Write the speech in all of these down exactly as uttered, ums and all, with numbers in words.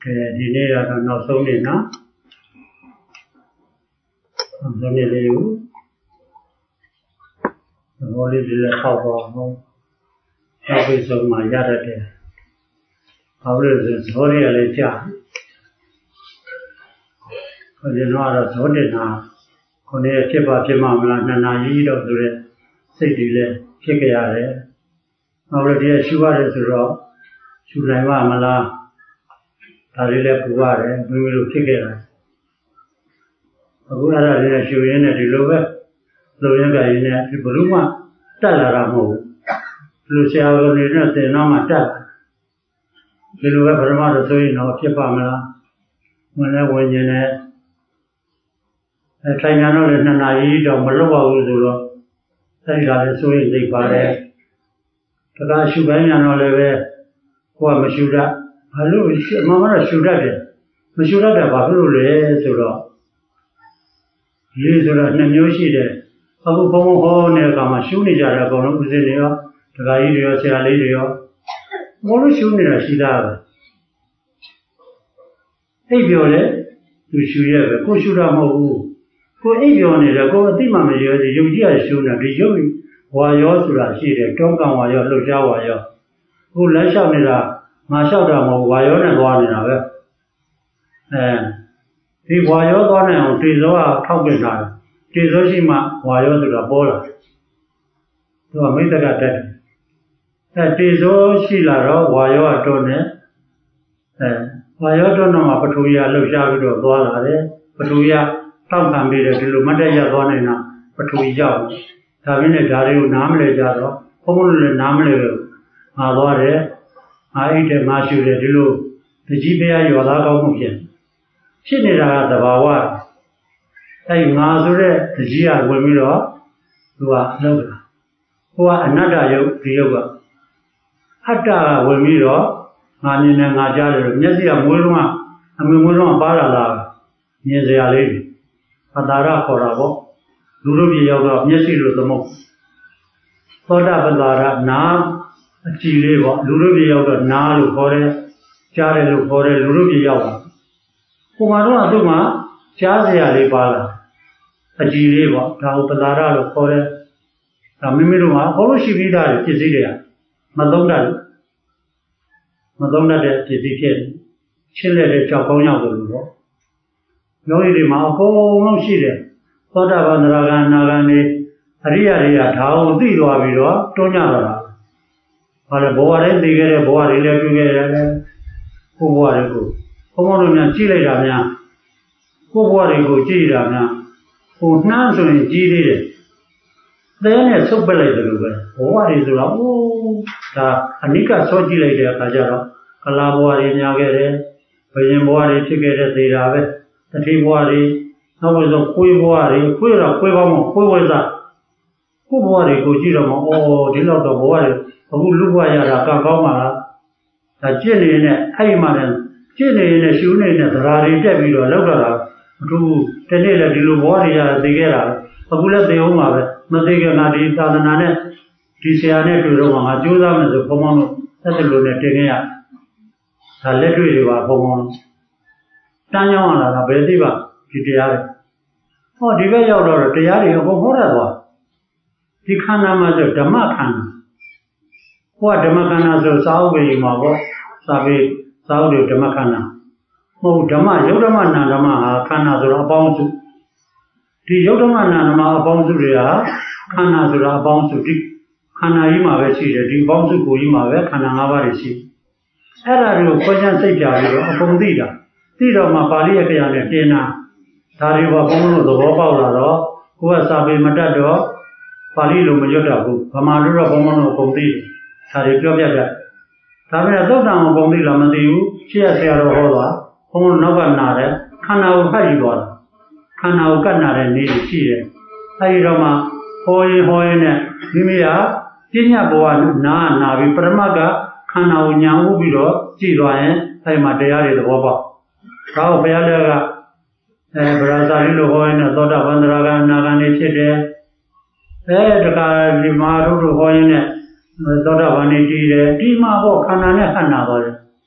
ဒီနေ့ကတော့နောက်ဆုံးနေ့နော်နောက်ဆုံးနေ့လေးကိုဘောလေးတွေလည်းပေါက်သွားအောင်နောက်ပြီးဆုံးမှရတတ်တယ်ဘာလို့လဲဆိုဇောလေးကလည်းကြာခေါင်းကျွန်တော်ကတော့ဇောတင်တာခုနေ့ဖြစ်ပါဖြစ်မှမလားနှစ်နာရီတော့ဆိုတဲ့စိတ်တွေလည်းဖြစ်ကြရတယ်နောက်ပြီးဒီရှုရတယ်ဆိုတော့ရှုနိုင်ပါမလားဒါလေးလည်းပူရတယ်ဘယ်လိုဖြစ်ခဲ့တာအခုအဲ့ဒါလေးနဲ့ရှုရင်းနဲ့ဒီလိုပဲလိုရင်းကြရင်လည်းဘလို့မှတက်လာတာမဟုတ်ဘူးလူဆရာတော်တွေနဲ့သင်တော့မှတက်လာဒီလိုပဲပရမတ်ဆိုရင်တော့ဖြစ်ပါမလားဝင်လဲဝင်ရင်လည်းအဲထိုင်ရတော့လည်းနှစ်နာရီတော့မလွတ်ပါဘူးဆိုတော့အဲ့ဒီကလည်းဆိုရင်သိပါတယ်တခါရှုပိုင်းရတော့လည်းပဲကိုကမရှုတတ်ဘာလို့မမတော့ရှုတတ်တယ်မရှုတတ်တာဘာလို့လဲဆိုတော့ဒီဆိုတော့နှစ်မျိုးရှိတယ်အခုဘုံဘုံဟောနေတဲ့အခါမှာရှုနေကြတယ်အကုန်လုံးဦးဇင်းတွေရောဒကာကြီးတွေရောဆရာလေးတွေရောဘာလို့ရှုနေတာရှိတာပဲအိပ်ပျော်လေသူရှုရဲပဲကိုရှုတာမဟုတ်ဘူးကိုအိပ်ပျော်နေတယ်ကိုအသိမှမရသေးရုပ်ကြီးရရှုနေဒီရုပ်ဝါရောဆိုတာရှိတယ်တောကံဝါရောလှုပ်ရှားဝါရောကိုလက်လျှောက်နေတာငါလျှောက်တာမဟုတ်ဝါရောနဲ့သွားနေတာပဲအဲဒီဝါရောသွားနိုင်အောင်တေဇောကထောက်ပြထားတယ်တေဇောရှိမှဝါရောဆိုတာပေါ်လာသူကမိတ္တကတက်တယ်အဲတေဇောရှိလာတော့ဝါရောကတော့နဲ့အဲဝါရောတော့မှပထဝီရလှုပ်ရှားပြီးတော့သွားလာတယ်ပထဝီရတောက်ခံပြီးတော့ဒီလိုမတ်တက်ရသွားနိုင်တာပထဝီရောက်ဒါပြင်းနဲ့ဓာတ်တွေကိုနားမလဲကြတော့ဘုံဘုံလည်းနားမလဲဘူးငါသွားတယ်ငါအိတ်တယ်ငါရှူတယ်ဒီလိုတကြီးဖះရောသားကောင်းမှုဖြစ်ဖြစ်နေတာကသဘာဝအဲငါဆိုတဲ့တကြီးကဝင်ပြီးတော့သူကလောက်တာဟိုကအနတ္တယုတ်ဒီယုတ်ကအတ္တကဝင်ပြီးတော့ငါမြင်တယ်ငါကြားတယ်မျက်စိကမွေးလုံးကအမြင်မွေးလုံးကပါလာတာမြင်စရာလေးပတာရခေါ်တာပေါ့လူတို့ပြေရောက်တော့မျက်စိလိုသမုတ်သောတာပတာရနာအကြည့်လေးပေါ့လူတို့ပြေရောက်တော့နာလို့ခေါ်တယ်ကြားတယ်လို့ခေါ်တယ်လူတို့ပြေရောက်တာဟိုမှာတော့သူ့မှာကြားစရာလေးပါလာအကြည့်လေးပေါ့ဒါကိုပတာရလို့ခေါ်တယ်ဒါမိမိတို့ကဘောလို့ရှိပြီးသားပစ္စည်းတွေကမသုံးတတ်မသုံးတတ်တဲ့ပစ္စည်းဖြစ်ချစ်လက်တဲ့ကြောက်ကောင်းရောက်တယ်လို့ပေါ့ယောဂီတွေမှာအကုန်လုံးရှိတယ်သောတာပန်သရဂံအနာဂံနေအရိယာတွေကဒါကိုသိသွားပြီးတော့တွန်းကြတော့တာဘာလဲဘဝတိုင်းသိခဲ့တဲ့ဘဝတွေလည်းတွေ့ခဲ့ရတယ်ကိုဘဝတွေကိုဘုံဘုံတို့များကြည့်လိုက်တာများကိုဘဝတွေကိုကြည့်တာများဟိုနှမ်းဆိုရင်ကြည့်သေးတယ်သဲနဲ့ဆုပ်ပက်လိုက်တယ်လို့ပဲဘဝတွေဆိုတော့အိုးဒါအနိကဆောကြည့်လိုက်တဲ့အခါကျတော့ကလာဘဝတွေများခဲ့တယ်ဘယင်ဘဝတွေဖြစ်ခဲ့တဲ့သေတာပဲတတိဘဝတွေနောက်ပြီးတော့ခွေးဘဝတွေခွေးတော့ခွေးကောင်းမခွေးဝဲစားကိုဘဝတွေကိုကြည့်တော့မှအော်ဒီလောက်တော့ဘဝတွေအခုလူဘဝရတာကကောင်းပါလားဒါကြည့်နေနဲ့အဲ့ဒီမှာလည်းကြည့်နေနဲ့ရှူနေနဲ့သရာတွေတက်ပြီးတော့လောက်တော့တာအထူးတနေ့လည်းဒီလိုဘဝတွေရသိခဲ့တာအခုလည်းသိအောင်ပါပဲမသိခဲ့ငါဒီသာသနာနဲ့ဒီဆရာနဲ့တွေ့တော့မှငါကြိုးစားမယ်ဆိုဘုံဘုံတို့အဲ့လိုနဲ့တင်ခဲ့ရဒါလက်တွေ့တွေပါဘုံဘုံတန်းရောက်လာတာဘယ်သိပါဒီတရားတွေဟောဒီဘက်ရောက်တော့တရားတွေအကုန်ဟောရသွားဒီခန္ဓာမှာဆိုဓမ္မခန္ဓာဟောဓမ္မခန္ဓာဆိုစာအုပ်ကြီးမှာပေါ့စာပေစာအုပ်တွေဓမ္မခန္ဓာမဟုတ်ဓမ္မယုတ်ဓမ္မနာဓမ္မဟာခန္ဓာဆိုတော့အပေါင်းစုဒီယုတ်ဓမ္မနာဓမ္မအပေါင်းစုတွေကခန္ဓာဆိုတာအပေါင်းစုဒီခန္ဓာကြီးမှာပဲရှိတယ်ဒီအပေါင်းစုကိုကြီးမှာပဲခန္ဓာ၅ပါးတွေရှိအဲ့ဒါတွေကိုခွဲခြားစိတ်ပြပြီးတော့အကုန်သိတာသိတော့မှပါဠိအကျမ်းနဲ့တင်တာဒါတွေကဘုန်းဘုန်းတို့သဘောပေါက်လာတော့ကိုယ်ကစာပေမတတ်တော့ပါဠိလိုမရွတ်တော့ဘူးဗမာလိုတော့ဘုန်းဘုန်းတို့အကုန်သိတယ်ဒါတွေပြောပြကြဒါပေမဲ့သုတ်တံကိုပုံသိလားမသိဘူးရှေ့ရဆရာတော်ဟောတာဘုန်းဘုန်းနောက်ကနာတယ်ခန္ဓာကိုဖတ်ယူသွားတာခန္ဓာကိုကတ်နာတဲ့နေရှိတယ်အဲဒီတော့မှဟောရင်ဟောရင်နဲ့မိမိကပြညတ်ဘဝနာနာပြီးပရမတ်ကခန္ဓာကိုညာဥပြီးတော့ကြည်သွားရင်အဲဒီမှာတရားတွေသဘောပေါက်ဒါကိုဘုရားလည်းကအဲဗရာဇာတိလိုဟောရင်တော့သောတာပန်သရဂံအနာဂံနေဖြစ်တယ်အဲတခါဒီမှာတို့တို့ဟောရင်နဲ့သောတာပန်နေတည်တယ်ဒီမှာပေါ့ခန္ဓာနဲ့ခန္ဓာသွားတယ်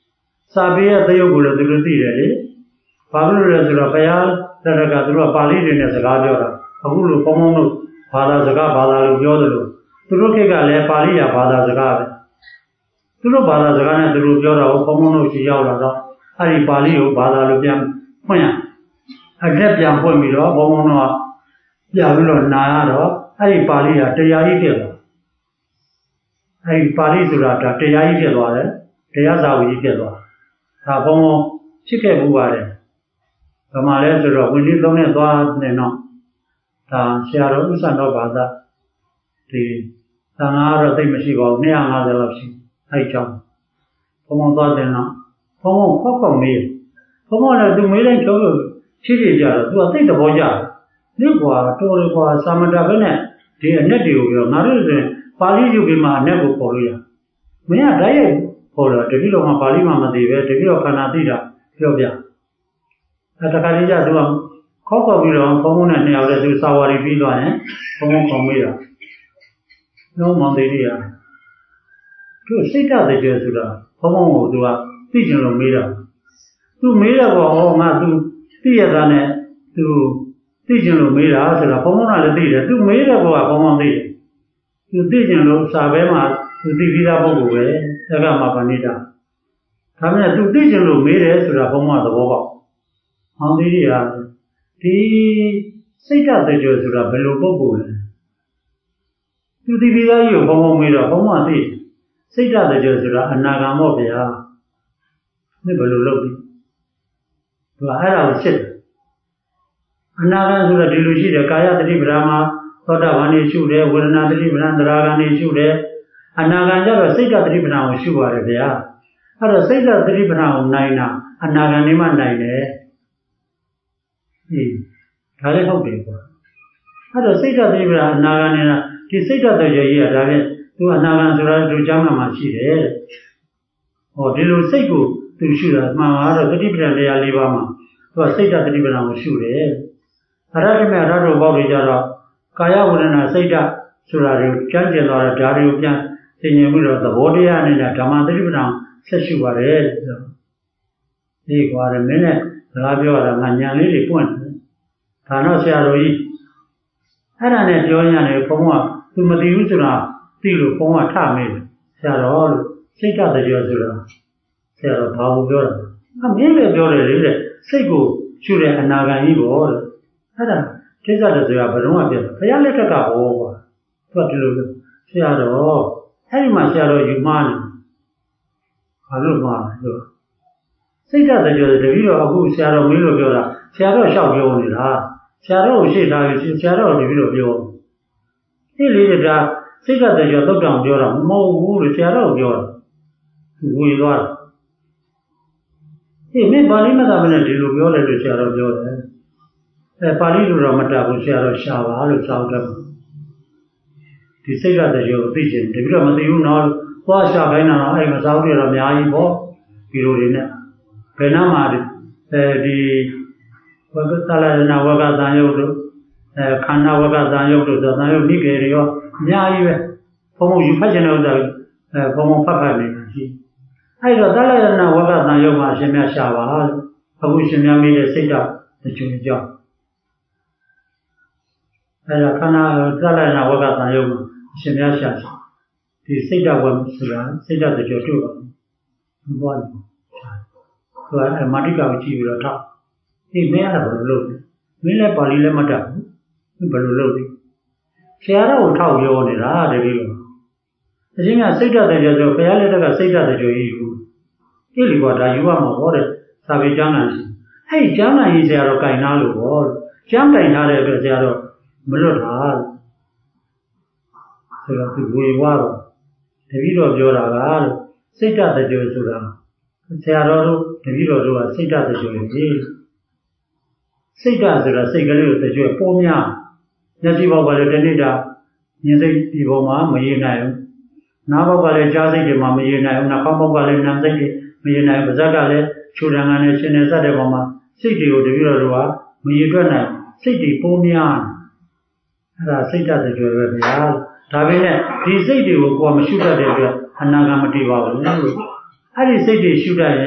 စာပေရဲ့သရုပ်ကိုလည်းသူတို့သိတယ်လေဘာလို့လဲဆိုတော့ဘုရားတရကသူတို့ကပါဠိတွေနဲ့စကားပြောတာအခုလိုပေါင်းပေါင်းတို့ဘာသာစကားဘာသာလို့ပြောတယ်လို့သူတို့ခေတ်ကလည်းပါဠိရဘာသာစကားပဲသူတို့ဘာသာစကားနဲ့သူတို့ပြောတာကိုပေါင်းပေါင်းတို့ရှင်းရောက်လာတော့အဲ့ဒီပါဠိကိုဘာသာလို့ပြန်ဖွင့်ရအထက်ပြန်ဖွင့်ပြီးတော့ပေါင်းပေါင်းတို့ကပြန်ပြီးတော့နာရတော့အဲ့ဒီပါဠိကတရားကြီးဖြစ်သွားအဲ့ဒီပါဠိဆိုတာဒါတရားကြီးဖြစ်သွားတယ်တရားစာဝီကြီးဖြစ်သွားဒါပေါင်းပေါင်းဖြစ်ခဲ့မှုပါတယ်ဗမာလဲဆိုတော့ဝင်ကြီးသုံးနဲ့သွားနေတော့ဒါဆရာတော်ဥစ္စာတော်ဘာသာဒီသံဃာတော့သိမရှိပါဘူး၂၅၀လောက်ရှိအဲ့ကြောင့်ဘုံဘုံသွားတယ်နော်ဘုံဘုံဖောက်ဖောက်မေးဘုံဘုံလည်းသူမေးတိုင်းကျော်လို့ဖြည့်ဖြည့်ကြတော့သူကသိတဲ့ဘောကြဒီကွာတော်ရကွာသာမတပဲနဲ့ဒီအနဲ့တွေကိုပြောငါတို့ဆိုရင်ပါဠိယူပြီးမှအနဲ့ကိုပေါ်လို့ရမင်းကဓာတ်ရိုက်ပေါ်တော့တတိတော်မှာပါဠိမှမသိပဲတတိတော်ခန္ဓာသိတာပြောပြအဲတခါလေးကျသူကခေါက်ခေါက်ပြီးတော့ဘုံဘုံနဲ့နှစ်ယောက်တည်းသူစာဝါရီပြီးသွားရင်ဘုံဘုံခေါ်မေးတာလုံးမောင်သေးကြီးရသူစိတ်ဓာတ်တကြွဆိုတာဘုံဘုံကိုသူကသိကျင်လို့မေးတာသူမေးတော့ဟောငါသူသိရတာနဲ့သူသိကျင်လို့မေးတာဆိုတာဘုံဘုံကလည်းသိတယ်သူမေးတဲ့ကောကဘုံဘုံသိတယ်သူသိကျင်လို့စာပဲမှာသူသိပြီးသားပုဂ္ဂိုလ်ပဲသက္ကမပါဏိတာဒါမှမဟုတ်သူသိကျင်လို့မေးတယ်ဆိုတာဘုံဘုံကသဘောပေါက်မောင်သေးကြီးကဒီစိတ်ဓာတ်တကြွဆိုတာဘယ်လိုပုဂ္ဂိုလ်လဲသူဒီပြီးသားကြီးကိုဘုံဘုံမေးတော့ဘုံဘုံသိစိတ်ဓာတ်တကြွဆိုတာအနာဂံမော့ဗျာဒီဘယ်လိုလုပ်ပြီးသူကအဲ့ဒါကိုစစ်တယ်အနာဂံဆိုတာဒီလိုရှိတယ်ကာယတတိပဓာမှာသောတာပန်နေရှုတယ်ဝေဒနာတတိပဓာသရာဂံနေရှုတယ်အနာဂံကျတော့စိတ်ဓာတ်တတိပဓာကိုရှုပါတယ်ဗျာအဲ့တော့စိတ်ဓာတ်တတိပဓာကိုနိုင်တာအနာဂံနေမှနိုင်တယ်ဒါလည်းဟုတ်တယ်ကွာအဲ့တော့စိတ်ဓာတ်တတိပဓာအနာဂံနေတာဒီစိတ်ဓာတ်တကြွကြီးကဒါလည်းသူအနာဂံဆိုတာသူကျောင်းမှာရှိတယ်တဲ့ဟောဒီလိုစိတ်ကိုသူရှုတာမှန်ပါတော့တတိပဓာတရား၄ပါးမှာသူကစိတ်ဓာတ်တတိပဓာကိုရှုတယ်အရဟတမေအရဟတဘောက်တွေကြတော့ကာယဝေဒနာစိတ်ဓာတ်ဆိုတာတွေကိုကြမ်းကျင်သွားတာဒါတွေကိုပြန်သိဉ္ဇဉ်ပြီးတော့သဘောတရားအနေနဲ့ဓမ္မတတိပဓာဆက်ရှုပါတယ်ဆိုတော့ဒီကွာတယ်မင်းနဲ့စကားပြောရတာငါညံလေးတွေပွင့်တယ်ဒါတော့ဆရာတော်ကြီးအဲ့ဒါနဲ့ပြောရတယ်ဘုံကသူမသိဘူးဆိုတာသိလို့ဘုံကထမေးတယ်ဆရာတော်လို့စိတ်ဓာတ်တကြွဆိုတာဆရာတော်ဘာကိုပြောတာအမင်းလည်းပြောတယ်လေတဲ့စိတ်ကိုရှုတဲ့အနာဂံကြီးပေါ့တဲ့အဲ့ဒါကိစ္စတည်းဆိုတာဘယ်တော့မှပြောဘုရားလက်ထက်ကဟောကွာသူကဒီလိုဆရာတော်အဲ့ဒီမှာဆရာတော်ယူမှားနေဘာလို့မှားလဲဆိုစိတ်ဓာတ်တကြွတပည့်တော်အခုဆရာတော်မင်းလို့ပြောတာဆရာတော်လျှောက်ပြောနေတာဆရာတော်ကိုရှေ့ထားပြီးဆရာတော်တပည့်တော်ပြောဒီလေးတည်းကစိတ်ဓာတ်တကြွသုတ်တောင်ပြောတာမဟုတ်ဘူးလို့ဆရာတော်ပြောတာဝေသွားတာဒီမင်းပါဠိမသာမနဲ့ဒီလိုပြောတယ်လို့ဆရာတော်ပြောတယ်အဲပါဠိလိုတော့မတတ်ဘူးဆရာတော်ရှာပါလို့စောင့်တယ်ဒီစိတ်ဓာတ်တကြွကိုသိချင်တယ်ပြီးတော့မသိဘူးနော်သွားရှာခိုင်းတာတော့အဲ့မစောင့်တယ်တော့အများကြီးပေါ့ဒီလိုတွေနဲ့ဘယ်နှမှာအဲဒီဝကသလနာဝကသံယုတ်တို့အဲခန္ဓာဝကသံယုတ်တို့သံယုတ်နိကေတွေရောအများကြီးပဲဘုံဘုံယူဖတ်ချင်တဲ့ဥစ္စာအဲဘုံဘုံဖတ်ဖတ်နေတာရှိအဲ့တော့သလနာဝကသံယုတ်မှာအရှင်မြတ်ရှာပါအခုရှင်မြတ်မိတဲ့စိတ်ဓာတ်တချို့ကြောင့်အဲ့ဒါခန္ဓာသလနာဝကသံယုတ်မှာအရှင်မြတ်ရှာဒီစိတ်ဓာတ်ဝဆိုတာစိတ်ဓာတ်တချို့တွေ့ပါဘူးဘာလို့သူကမာတိကကိုကြည့်ပြီးတော့ထောက်ဒီမင်းအဲ့ဒါဘယ်လိုလုပ်လဲမင်းလည်းပါဠိလည်းမတတ်ဘူးဘယ်လိုလုပ်လဲဆရာတော်ကိုထောက်ပြောနေတာတကယ်လို့အရှင်ကစိတ်ဓာတ်တကြွဆိုဘုရားလက်ထက်ကစိတ်ဓာတ်တကြွကြီးယူအဲ့ဒီကဒါယူရမှာဟောတဲ့စာပေကျမ်းဂန်ရှိအဲ့ဒီကျမ်းဂန်ကြီးဆရာတော်ကင်နာလို့ဟောကျမ်းကင်ထားတဲ့အတွက်ဆရာတော်မလွတ်တာဆိုတော့သူဝေဝါတော့တပည့်တော်ပြောတာကလို့စိတ်ဓာတ်တကြွဆိုတာဆရာတော်တို့တပည့်တော်တို့ကစိတ်ဓာတ်တကြွလေစိတ်ဓာတ်ဆိုတာစိတ်ကလေးကိုတကြွပေါ်များမျက်စိဘောက်ကလည်းတနေ့တာမြင်စိတ်ဒီပေါ်မှာမရေနိုင်ဘူးနားဘောက်ကလည်းကြားစိတ်တွေမှာမရေနိုင်ဘူးနှာခေါင်းဘောက်ကလည်းနားစိတ်တွေမရေနိုင်ဘူးပါးစပ်ကလည်းခြုံတံကနဲ့ရှင်နေစတဲ့ပေါ်မှာစိတ်တွေကိုတပည့်တော်တို့ကမရေတွက်နိုင်စိတ်တွေပေါ်များအဲ့ဒါစိတ်ဓာတ်တကြွပဲဗျာဒါပေမဲ့ဒီစိတ်တွေကိုကိုယ်ကမရှုတတ်တဲ့အတွက်အနာဂတ်မတည်ပါဘူးလို့အဲ့ဒီစိတ်တွေရှုတတ်ရင်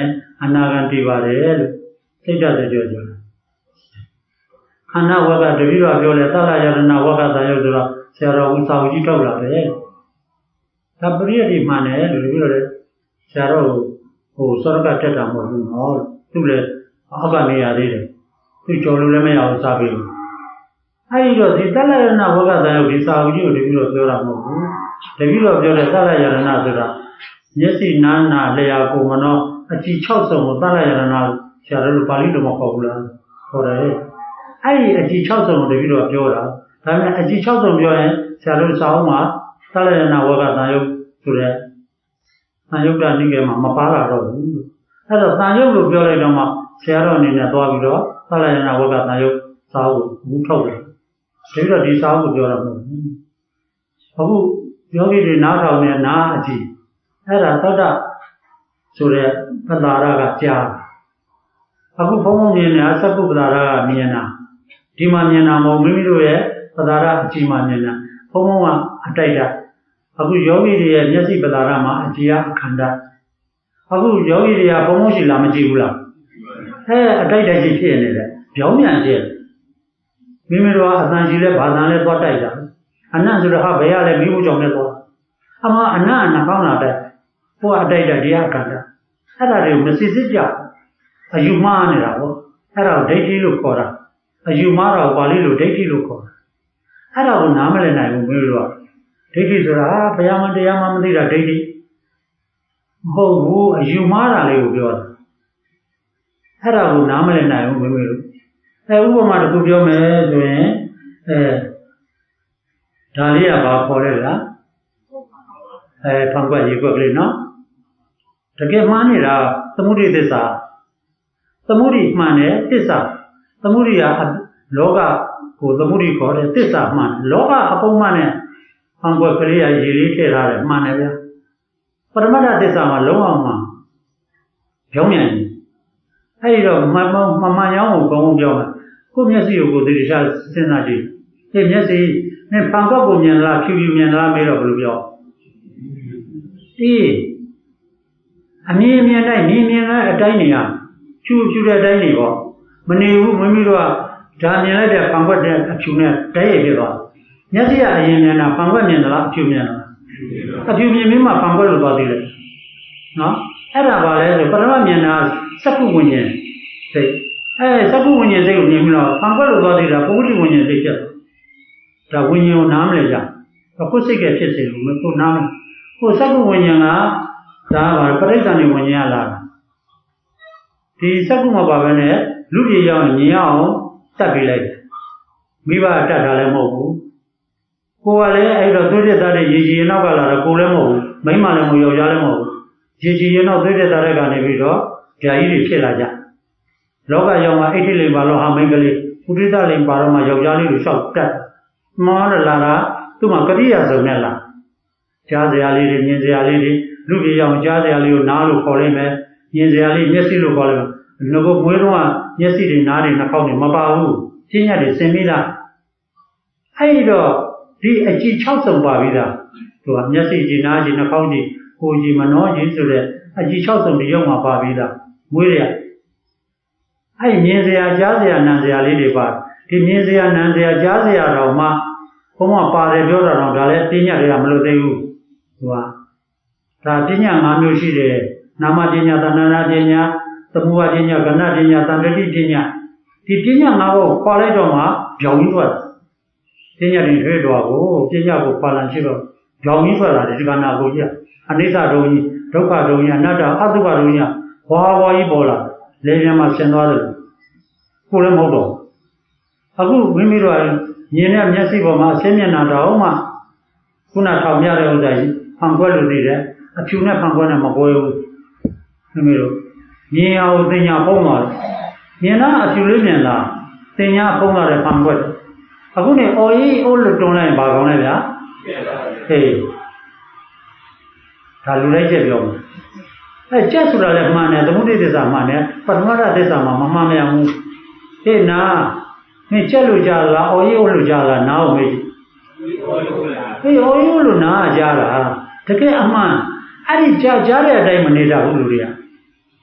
အနာဂံတည်ပါတယ်လို့စိတ်ဓာတ်တွေပြောကြတယ်ခန္ဓာဝကတတိယပြောလဲသလယရဏဝကသံယုတ်ဆိုတော့ဆရာတော်ဦးစာဝကြီးထုတ်လာတယ်ဒါပရိယတိမှန်တယ်လို့ပြောတယ်ဆရာတော်ဟိုစောရကတက်တာမဟုတ်ဘူးနော်သူလည်းအောက်ကနေရသေးတယ်သူကြော်လို့လည်းမရအောင်စားပြီးအဲဒီတော့ဒီသလယရဏဝကသံယုတ်ဒီစာဝကြီးကိုတတိယပြောတာမဟုတ်ဘူးတတိယပြောတဲ့သလယရဏဆိုတာမျက်စိနားနာလျှာကိုမနောအကြည့်၆စုံကိုသလယရဏဆရာတော်ပါဠိလိုမခေါ်ဘူးလားခေါ်တယ်အဲ့ဒီအကြည့်၆စုံကိုတတိယပြောတာဒါပေမဲ့အကြည့်၆စုံပြောရင်ဆရာတော်စာအုပ်မှာသလယရဏဝကသံယုတ်ဆိုတဲ့သံယုတ်ကနိကေမှာမပါလာတော့ဘူးအဲ့တော့သံယုတ်လို့ပြောလိုက်တော့မှဆရာတော်အနေနဲ့သွားပြီးတော့သလယရဏဝကသံယုတ်စာအုပ်ကိုဘူးထုတ်တယ်တတိယဒီစာအုပ်ကိုပြောတာမဟုတ်ဘူးအခုယောဂီတွေနားထောင်နေနားအကြည့်အဲ့ဒါသောတာဆိုတဲ့ပတာရကကြားအခုဘုံဘုံမြင်နေတာသက္ကုပတာရကမြင်တာဒီမှာမြင်တာမဟုတ်မိမိတို့ရဲ့ပတာရအကြည့်မှမြင်တာဘုံဘုံကအတိုက်တာအခုယောဂီတွေရဲ့မျက်စိပတာရမှာအကြည့်အခန္ဓာအခုယောဂီတွေကဘုံဘုံရှိလားမကြည့်ဘူးလားအဲအတိုက်တိုက်ကြီးဖြစ်နေတယ်ပြောင်းပြန်ဖြစ်မိမိတို့ကအတန်ကြီးလဲဘာသာလဲသွားတိုက်တာအနတ်ဆိုတော့ဟာဘယ်ရလဲမိဖို့ကြောင့်လဲသွားအမအနတ်အနကောင်းလာတဲ့ဟိုအတိုက်တဲ့တရားခန္ဓာအဲ့ဒါတွေကိုမစစ်စစ်ကြအယူမှားနေတာပေါ့အဲ့ဒါကိုဒိဋ္ဌိလို့ခေါ်တာအယူမှားတာကိုပါဠိလိုဒိဋ္ဌိလို့ခေါ်တာအဲ့ဒါကိုနားမလည်နိုင်ဘူးမျိုးလို့ဒိဋ္ဌိဆိုတာဘုရားမတရားမှမသိတာဒိဋ္ဌိမဟုတ်ဘူးအယူမှားတာလေးကိုပြောတာအဲ့ဒါကိုနားမလည်နိုင်ဘူးမျိုးလို့အဲဥပမာတစ်ခုပြောမယ်ဆိုရင်အဲဒါလေးကဘာခေါ်လဲလားအဲဖန်ကွက်ရေကွက်ကလေးနော်တကယ်မှန်းနေတာသမုဒိသစ္စာသမုဒိမှန်တယ်သစ္စာသမုဒိကလောကကိုသမုဒိခေါ်တယ်သစ္စာမှန်လောကအပုံမှန်နဲ့ဖန်ကွက်ကလေးကရေလေးထည့်ထားတယ်မှန်တယ်ဗျာပရမတ္ထသစ္စာမှာလုံးဝမှန်ကြောင်းမြန်တယ်အဲဒီတော့မမှန်မမှန်ကြောင်းကိုကောင်းကောင်းပြောမယ်ကိုမျက်စိကိုကိုသေချာစဉ်းစားကြည့်ဒီမျက်စိနဲ့ဖန်ကွက်ကိုမြင်လားဖြူဖြူမြင်လားမေးတော့ဘယ်လိုပြောအေးအမြင်မြင်တိုင်းမြင်မြင်တဲ့အတိုင်းနေရဖြူဖြူတဲ့အတိုင်းနေပေါ့မနေဘူးမိမိတို့ကဒါမြင်လိုက်တဲ့ဖန်ခွက်တဲ့အဖြူနဲ့တိုက်ရိုက်ဖြစ်သွားမျက်စိကအရင်မြင်တာဖန်ခွက်မြင်သလားအဖြူမြင်လားအဖြူမြင်ပြီးမှဖန်ခွက်လို့သွားသေးတယ်နော်အဲ့ဒါပါလဲဆိုပထမမြင်တာစက္ခုဝิญဉ္စိတ်အဲစက္ခုဝิญဉ္စိတ်ကိုမြင်ပြီးတော့ဖန်ခွက်လို့သွားသေးတာပုဂ္ဂလိဝิญဉ္စိတ်ဖြစ်ဒါဝิญဉ္ကိုနားမလဲကြအခုစိတ်ကဖြစ်စေလို့မကိုနားမကိုစက္ခုဝิญဉ္ကဒါကပရိစ္ဆာန်ဝิญဉ္လာဒီစက္ခုမပါဘဲနဲ့လူကြီးရောက်မြင်ရအောင်တတ်ပေးလိုက်မိဘတတ်တာလည်းမဟုတ်ဘူးကိုကလည်းအဲ့တော့သွေးပြတ်သားတဲ့ရေကြီးရင်နောက်ကလာတော့ကိုလည်းမဟုတ်ဘူးမိမလည်းမဟုတ်ယောက်ျားလည်းမဟုတ်ဘူးရေကြီးရင်နောက်သွေးပြတ်သားတဲ့ကနေပြီးတော့ဓာကြီးတွေဖြစ်လာကြလောကရောက်မှာအိဋ္ဌိလိမ်ပါလို့ဟာမိန်းကလေးပုရိသလိမ်ပါတော့မှယောက်ျားလေးတွေလျှောက်တတ်မောရလာတာသူ့မှာကတိယဆုံးနဲ့လားကြားစရာလေးတွေမြင်စရာလေးတွေလူကြီးရောက်ကြားစရာလေးကိုနားလို့ခေါ်လိုက်မယ်မြင်စရာလေးမျက်စိလို့ခေါ်လိုက်မယ်ငါကမွေးတော့မျက်စိတွေနားတွေနှာခေါင်းတွေမပါဘူးပြင်းညတ်တွေဆင်ပြီးသားအဲ့တော့ဒီအကြည့်၆စုံပါပြီးသားသူကမျက်စိကြည့်နားကြည့်နှာခေါင်းကြည့်ကိုယ်ကြည့်မနှောကြည့်ဆိုတဲ့အကြည့်၆စုံတွေရောက်မှာပါပြီးသားမွေးရအဲ့မြင်စရာကြားစရာနားစရာလေးတွေပါဒီမြင်စရာနားစရာကြားစရာတော့မှဘုံမပါတယ်ပြောတာတော့ဒါလည်းပြင်းညတ်တွေကမလို့သေးဘူးသူကဒါပြင်းညတ်၅မျိုးရှိတယ်နာမပြင်းညတ်သဏ္ဍာန်ပြင်းညတ်သမုဝါပညာကဏ္ဍပညာသံဃတိပညာဒီပညာငါးခုခေါ်လိုက်တော့မှကြောင်ကြီးထွက်ပညာတွေထွေးတော်ကိုပညာကိုပါလန်ရှိတော့ကြောင်ကြီးထွက်လာတယ်ဒီကဏ္ဍကိုကြီးအနိစ္စဒုံကြီးဒုက္ခဒုံကြီးအနတ္တအတုပဒုံကြီးဘွားဘွားကြီးပေါ်လာလေပြန်မှဆင်သွားတယ်ကိုလည်းမဟုတ်တော့အခုမိမိတို့မြင်တဲ့မျက်စိပေါ်မှာအရှင်းမျက်နှာတော်မှခုနထောင်ပြတဲ့ဥစ္စာကြီးဖန်ခွက်လို့သိတယ်အဖြူနဲ့ဖန်ခွက်နဲ့မကွဲဘူးမိမိတို့မြင်အောင်သင်ညာပုံသွားတယ်မြင်တာအဖြူလေးမြင်လားသင်ညာပုံလာတဲ့ဖန်ခွက်အခုနေအော်ကြီးအိုးလို့တွန်းလိုက်ဘာကောင်းလဲဗျာဟေးဒါလူလိုက်ချက်ပြောမယ်အဲကျက်ဆိုတာလည်းမှန်တယ်သမုဒိသစ္စာမှန်တယ်ပထမတသစ္စာမှာမမှန်မရဘူးဟေးနာမင်းကျက်လို့ကြားလားအော်ကြီးအိုးလို့ကြားလားနားအောင်မေးကြည့်ဟေးအော်ကြီးအိုးလို့နားကြားတာတကယ်အမှန်အဲ့ဒီကြားကြားတဲ့အတိုင်းမနေတာဘူးလူတွေက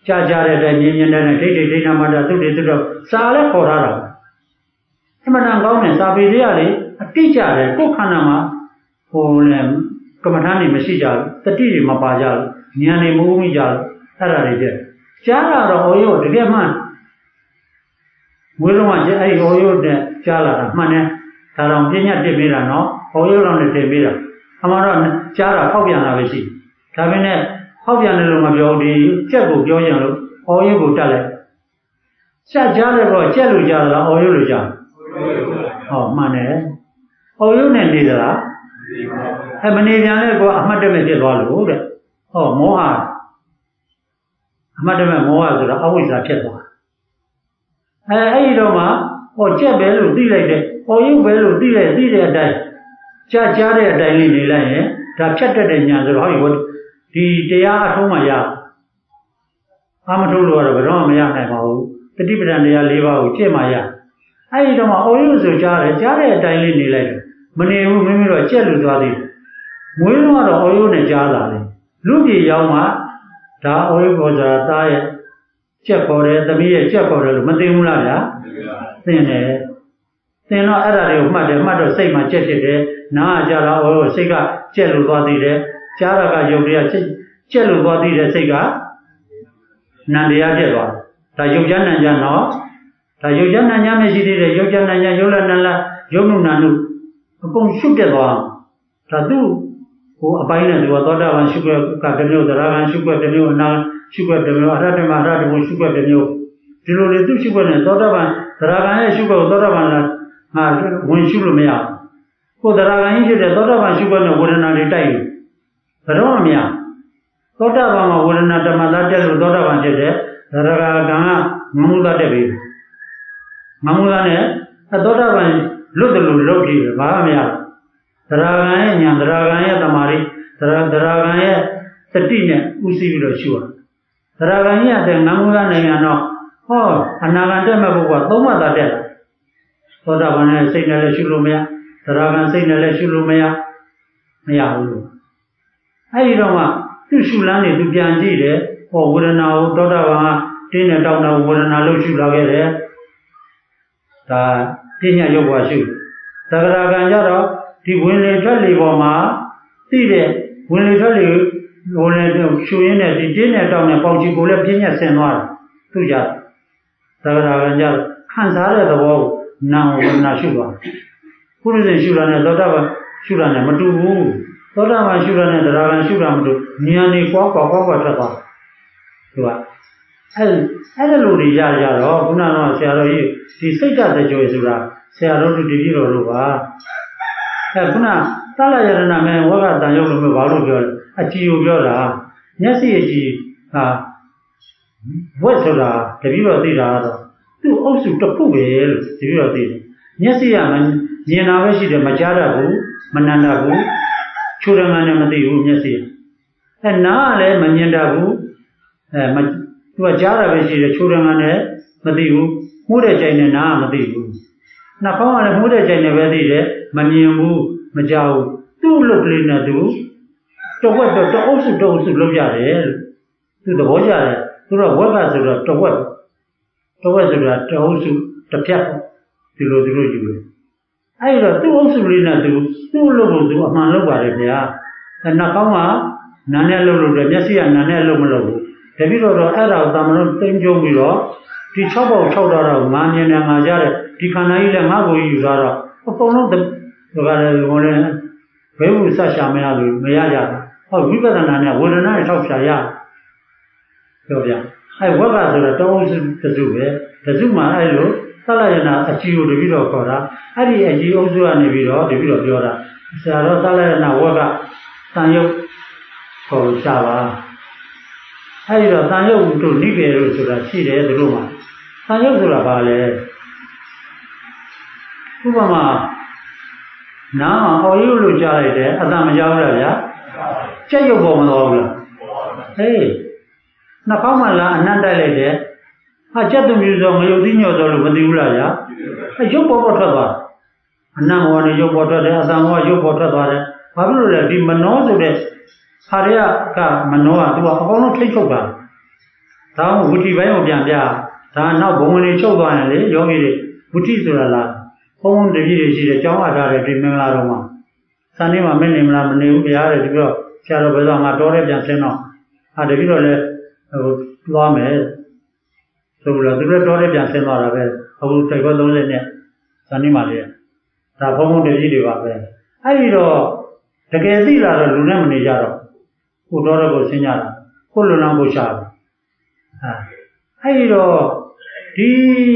ကြာကြာတဲ့တိုင်ညင်ညင်တဲ့ဒိဋ္ဌိဒိဋ္ဌမတ္တသုတေသုတစာလည်းခေါ်ထားတာအမှန်တန်ကောင်းတယ်စာပေတွေကလေအတိကျတယ်ကိုယ်ခန္ဓာမှာဟိုလေကမ္မထာနေမရှိကြဘူးတတိတွေမပါကြဘူးဉာဏ်တွေမဟုတ်မိကြဘူးအဲ့ဒါတွေပြကြားလာတော့ဟောရောတကယ်မှမွေးလုံးကအဲ့ဒီဟောရောတဲ့ကြားလာတာမှန်တယ်ဒါတော့ပညာတက်ပေးတာနော်ဟောရောတော့နဲ့တင်ပေးတာအမှန်တော့ကြားတာဖောက်ပြန်တာပဲရှိဒါပေမဲ့ဖောက်ပြန်တယ်လို့မပြောဘူးဒီကြက်ကိုပြောရင်လို့ဟောရောကိုတက်လိုက်ဆက်ကြားတယ်တော့ကြက်လို့ကြားတာဟောရောလို့ကြားဟောမှန်တယ်ဟောရောနဲ့နေသလားအဲမနေပြန်လဲကွာအမှတ်တမဲ့ဖြစ်သွားလို့တဲ့ဟောမောဟအမှတ်တမဲ့မောဟဆိုတာအဝိဇ္ဇာဖြစ်သွားအဲအဲ့ဒီတော့မှဟောကြက်ပဲလို့သိလိုက်တဲ့ဟောရုပ်ပဲလို့သိလိုက်သိတဲ့အတိုင်းကြားကြားတဲ့အတိုင်းလေးနေလိုက်ရင်ဒါဖြတ်တတ်တဲ့ညာဆိုတော့ဟောဒီတရားအထုံးမှရအာမထုံးလို့ကတော့ဘယ်တော့မှမရနိုင်ပါဘူးတတိပဒံတရား၄ပါးကိုကျင့်မှရအဲ့ဒီတော့မှဟောရုပ်ဆိုကြားတယ်ကြားတဲ့အတိုင်းလေးနေလိုက်တယ်မနေဘူးမိမိတော့ကြက်လို့သွားသေးတယ်မွေးတော့တော့ဟောရုပ်နဲ့ကြားတာလေလူပြည်ရောက်မှဒါဟောရုပ်ပေါ်ဆိုတာသားရဲ့ကြက်ပေါ်တယ်သမီးရဲ့ကြက်ပေါ်တယ်လို့မသိဘူးလားဗျာသိတယ်သင်တော့အဲ့ဒါတွေကိုမှတ်တယ်မှတ်တော့စိတ်မှာကြက်ဖြစ်တယ်နားကကြတော့ဟောစိတ်ကကြက်လို့သွားသေးတယ်ကြားရကယုတ်တရားကြက်လို့သွားသေးတယ်စိတ်ကနံတရားဖြစ်သွားဒါယုတ်ကြနံကြနော်ဒါယုတ်ကြနံကြမရှိသေးတယ်ယုတ်ကြနံကြယုတ်လနံလယုတ်နုနံနုအကုန်ရှုပ်တက်သွားဒါသူ့ဟိုအပိုင်းနဲ့သူကသောတာပန်ရှုွက်ကတမျိုးသရဂံရှုွက်တမျိုးအနာရှုွက်တမျိုးအရဟတမအရဟတဘုရှုွက်တမျိုးဒီလိုလေသူ့ရှုွက်နဲ့သောတာပန်သရဂံရဲ့ရှုွက်ကိုသောတာပန်လားငါဝင်ရှုလို့မရဘူးကိုယ်သရဂံကြီးဖြစ်တဲ့သောတာပန်ရှုွက်နဲ့ဝေဒနာတွေတိုက်လို့ဘယ်တော့မှမရသောတာပန်မှာဝေဒနာတမသာတက်လို့သောတာပန်ဖြစ်တဲ့သရဂံကငမှုသာတက်ပြီငမှုသာနဲ့သောတာပန်လွတ်တယ်လို့လုပ်ကြည့်တယ်ဘာမှမရသရဂံရဲ့ညာသရဂံရဲ့တမာရီသရသရဂံရဲ့တတိနဲ့ဥသိပြီးတော့ရှုရသရဂံကြီးတဲ့ငမှုသာနိုင်ငံတော့ဟောအနာဂံတက်မဲ့ဘုရားသုံးမှသာတက်တယ်သောတာပန်နဲ့စိတ်နဲ့လည်းရှုလို့မရသရဂံစိတ်နဲ့လည်းရှုလို့မရမရဘူးလို့အဲ့ဒီတော့မှသူ့ရှုလန်းနေသူပြန်ကြည့်တယ်ဟောဝေဒနာကိုသောတာပန်ကတင်းနဲ့တောင်းတော့ဝေဒနာလို့ရှုလာခဲ့တယ်ဒါပညာရုပ်ဘဝရှုသရဂံကြတော့ဒီဝင်လေထွက်လေပေါ်မှာသိတဲ့ဝင်လေထွက်လေဟိုလည်းရှုရင်းနဲ့ဒီတင်းနဲ့တောင်းနဲ့ပေါင်ချီကိုလည်းပြင်းညက်ဆင်သွားတယ်သူကြသရဂံကြခံစားတဲ့သဘောကိုနာဝေဒနာရှုသွားပုရိသေရှုတာနဲ့သောတာပန်ရှုတာနဲ့မတူဘူးသောတာပန်ရှုတာနဲ့သရဂံရှုတာမတူဉာဏ်นี่ကွာကွာကွာကွာထွက်သွားသူကအဲ့အဲ့လိုတွေရကြတော့ခုနကတော့ဆရာတော်ကြီးဒီစိတ်ဓာတ်တကြွယ်ဆိုတာဆရာတော်တို့တပည့်တော်တို့ပါအဲ့ခုနသလယရဏမဲဝဂတန်ရုပ်လို့ဘာလို့ပြောလဲအကြည်ကိုပြောတာမျက်စိအကြည်ဟာဝက်ဆိုတာတပည့်တော်သိတာတော့သူ့အုပ်စုတစ်ခုပဲလို့တပည့်တော်သိတယ်မျက်စိကမြင်တာပဲရှိတယ်မကြားတတ်ဘူးမနန္တဘူးချိုးရမှန်းနဲ့မသိဘူးမျက်စိအဲနားကလည်းမမြင်တတ်ဘူးအဲမသူကကြားတာပဲရှိတယ်ချိုးရမှန်းနဲ့မသိဘူးမှုတဲ့ချိန်နဲ့နားကမသိဘူးနှာခေါင်းကလည်းမှုတဲ့ချိန်နဲ့ပဲသိတယ်မမြင်ဘူးမကြားဘူးသူ့လုတ်ကလေးနဲ့သူတဝက်တော့တအုပ်စုတအုပ်စုလုပ်ရတယ်လို့သူသဘောကျတယ်သူတော့ဝက်ကဆိုတော့တဝက်တဝက်ဆိုတာတအုပ်စုတစ်ဖြတ်ဒီလိုဒီလိုယူတယ်အဲ့တော့သူ့အုပ်စုလေးနဲ့သူသူ့လုပ်လို့သူအမှန်လုပ်ပါတယ်ဗျာအဲနှာခေါင်းကနာနဲ့လုပ်လို့တယ်မျက်စိကနာနဲ့လုပ်မလုပ်ဘူးတပည့်တော်တော့အဲ့ဒါကိုတာမလို့သိမ့်ကျုံပြီးတော့ဒီ၆ပေါက်၆တော့တော့ငါမြင်တယ်ငါကြားတယ်ဒီခန္ဓာကြီးလည်းငါ့ကိုယူသွားတော့အကုန်လုံးဒီကလည်းဟိုလည်းဘယ်ဘူးဆက်ရှာမရလို့မရကြဘူးဟုတ်ဝိပဿနာနဲ့ဝေဒနာနဲ့ထောက်ရှာရပြောပြအဲဝက်ကဆိုတော့တောင်းစုတစုပဲတစုမှအဲ့လိုသလယနာအကြည်ကိုတပည့်တော်ခေါ်တာအဲ့ဒီအကြည်အုပ်စုကနေပြီးတော့တပည့်တော်ပြောတာဆရာတော်သလယနာဝက်ကတန်ရုပ်ခေါ်ရှာပါအဲ့ဒီတော့တန်ရုပ်တို့နိဗ္ဗေတို့ဆိုတာရှိတယ်သူတို့မှာတန်ရုပ်ဆိုတာဘာလဲဥပမာနားမှာအော်ရုပ်လို့ကြားလိုက်တယ်အတန်မကြားဘူးလားဗျာကြက်ရုပ်ပေါ်မတော်ဘူးလားဟေးနှာခေါင်းမှာလာအနံ့တိုက်လိုက်တယ်ဟာကြက်သူမျိုးစောငရုတ်သီးညော်စောလို့မသိဘူးလားဗျာအဲရုပ်ပေါ်ပေါ်ထွက်သွားအနံ့ဘောနဲ့ရုပ်ပေါ်ထွက်တယ်အတန်ဘောရုပ်ပေါ်ထွက်သွားတယ်ဘာဖြစ်လို့လဲဒီမနောဆိုတဲ့ဟာရကကမနောကသူကအကုန်လုံးထိတ်ထုတ်တာဒါဝိတိပိုင်းကိုပြန်ပြဒါနောက်ဘုံဝင်တွေချုပ်သွားရင်လေယောဂီတွေဝိတိဆိုတာလားဘုံတကြီးတွေရှိတယ်ကျောင်းအားထားတယ်ဒီမင်္ဂလာတော်မှာစံနေမှာမနေမလားမနေဘူးဘုရားတယ်ဒီပြောဆရာတော်ဘယ်တော့ငါတော်တဲ့ပြန်ဆင်းတော့ဟာတပြီးတော့လေဟိုသွားမယ်ဆိုတော့သူတို့တော်တဲ့ပြန်ဆင်းသွားတာပဲအခုစိတ်ကောသုံးလေးနဲ့စံနေမှာလေဒါဘုံဘုံတကြီးတွေပါပဲအဲ့ဒီတော့တကယ်သိလာတော့လူနဲ့မနေကြတော့ကိုတော်တဲ့ကိုဆင်းကြတာကိုလူလန်းကိုရှာတယ်ဟာအဲ့ဒီတော့ဒီ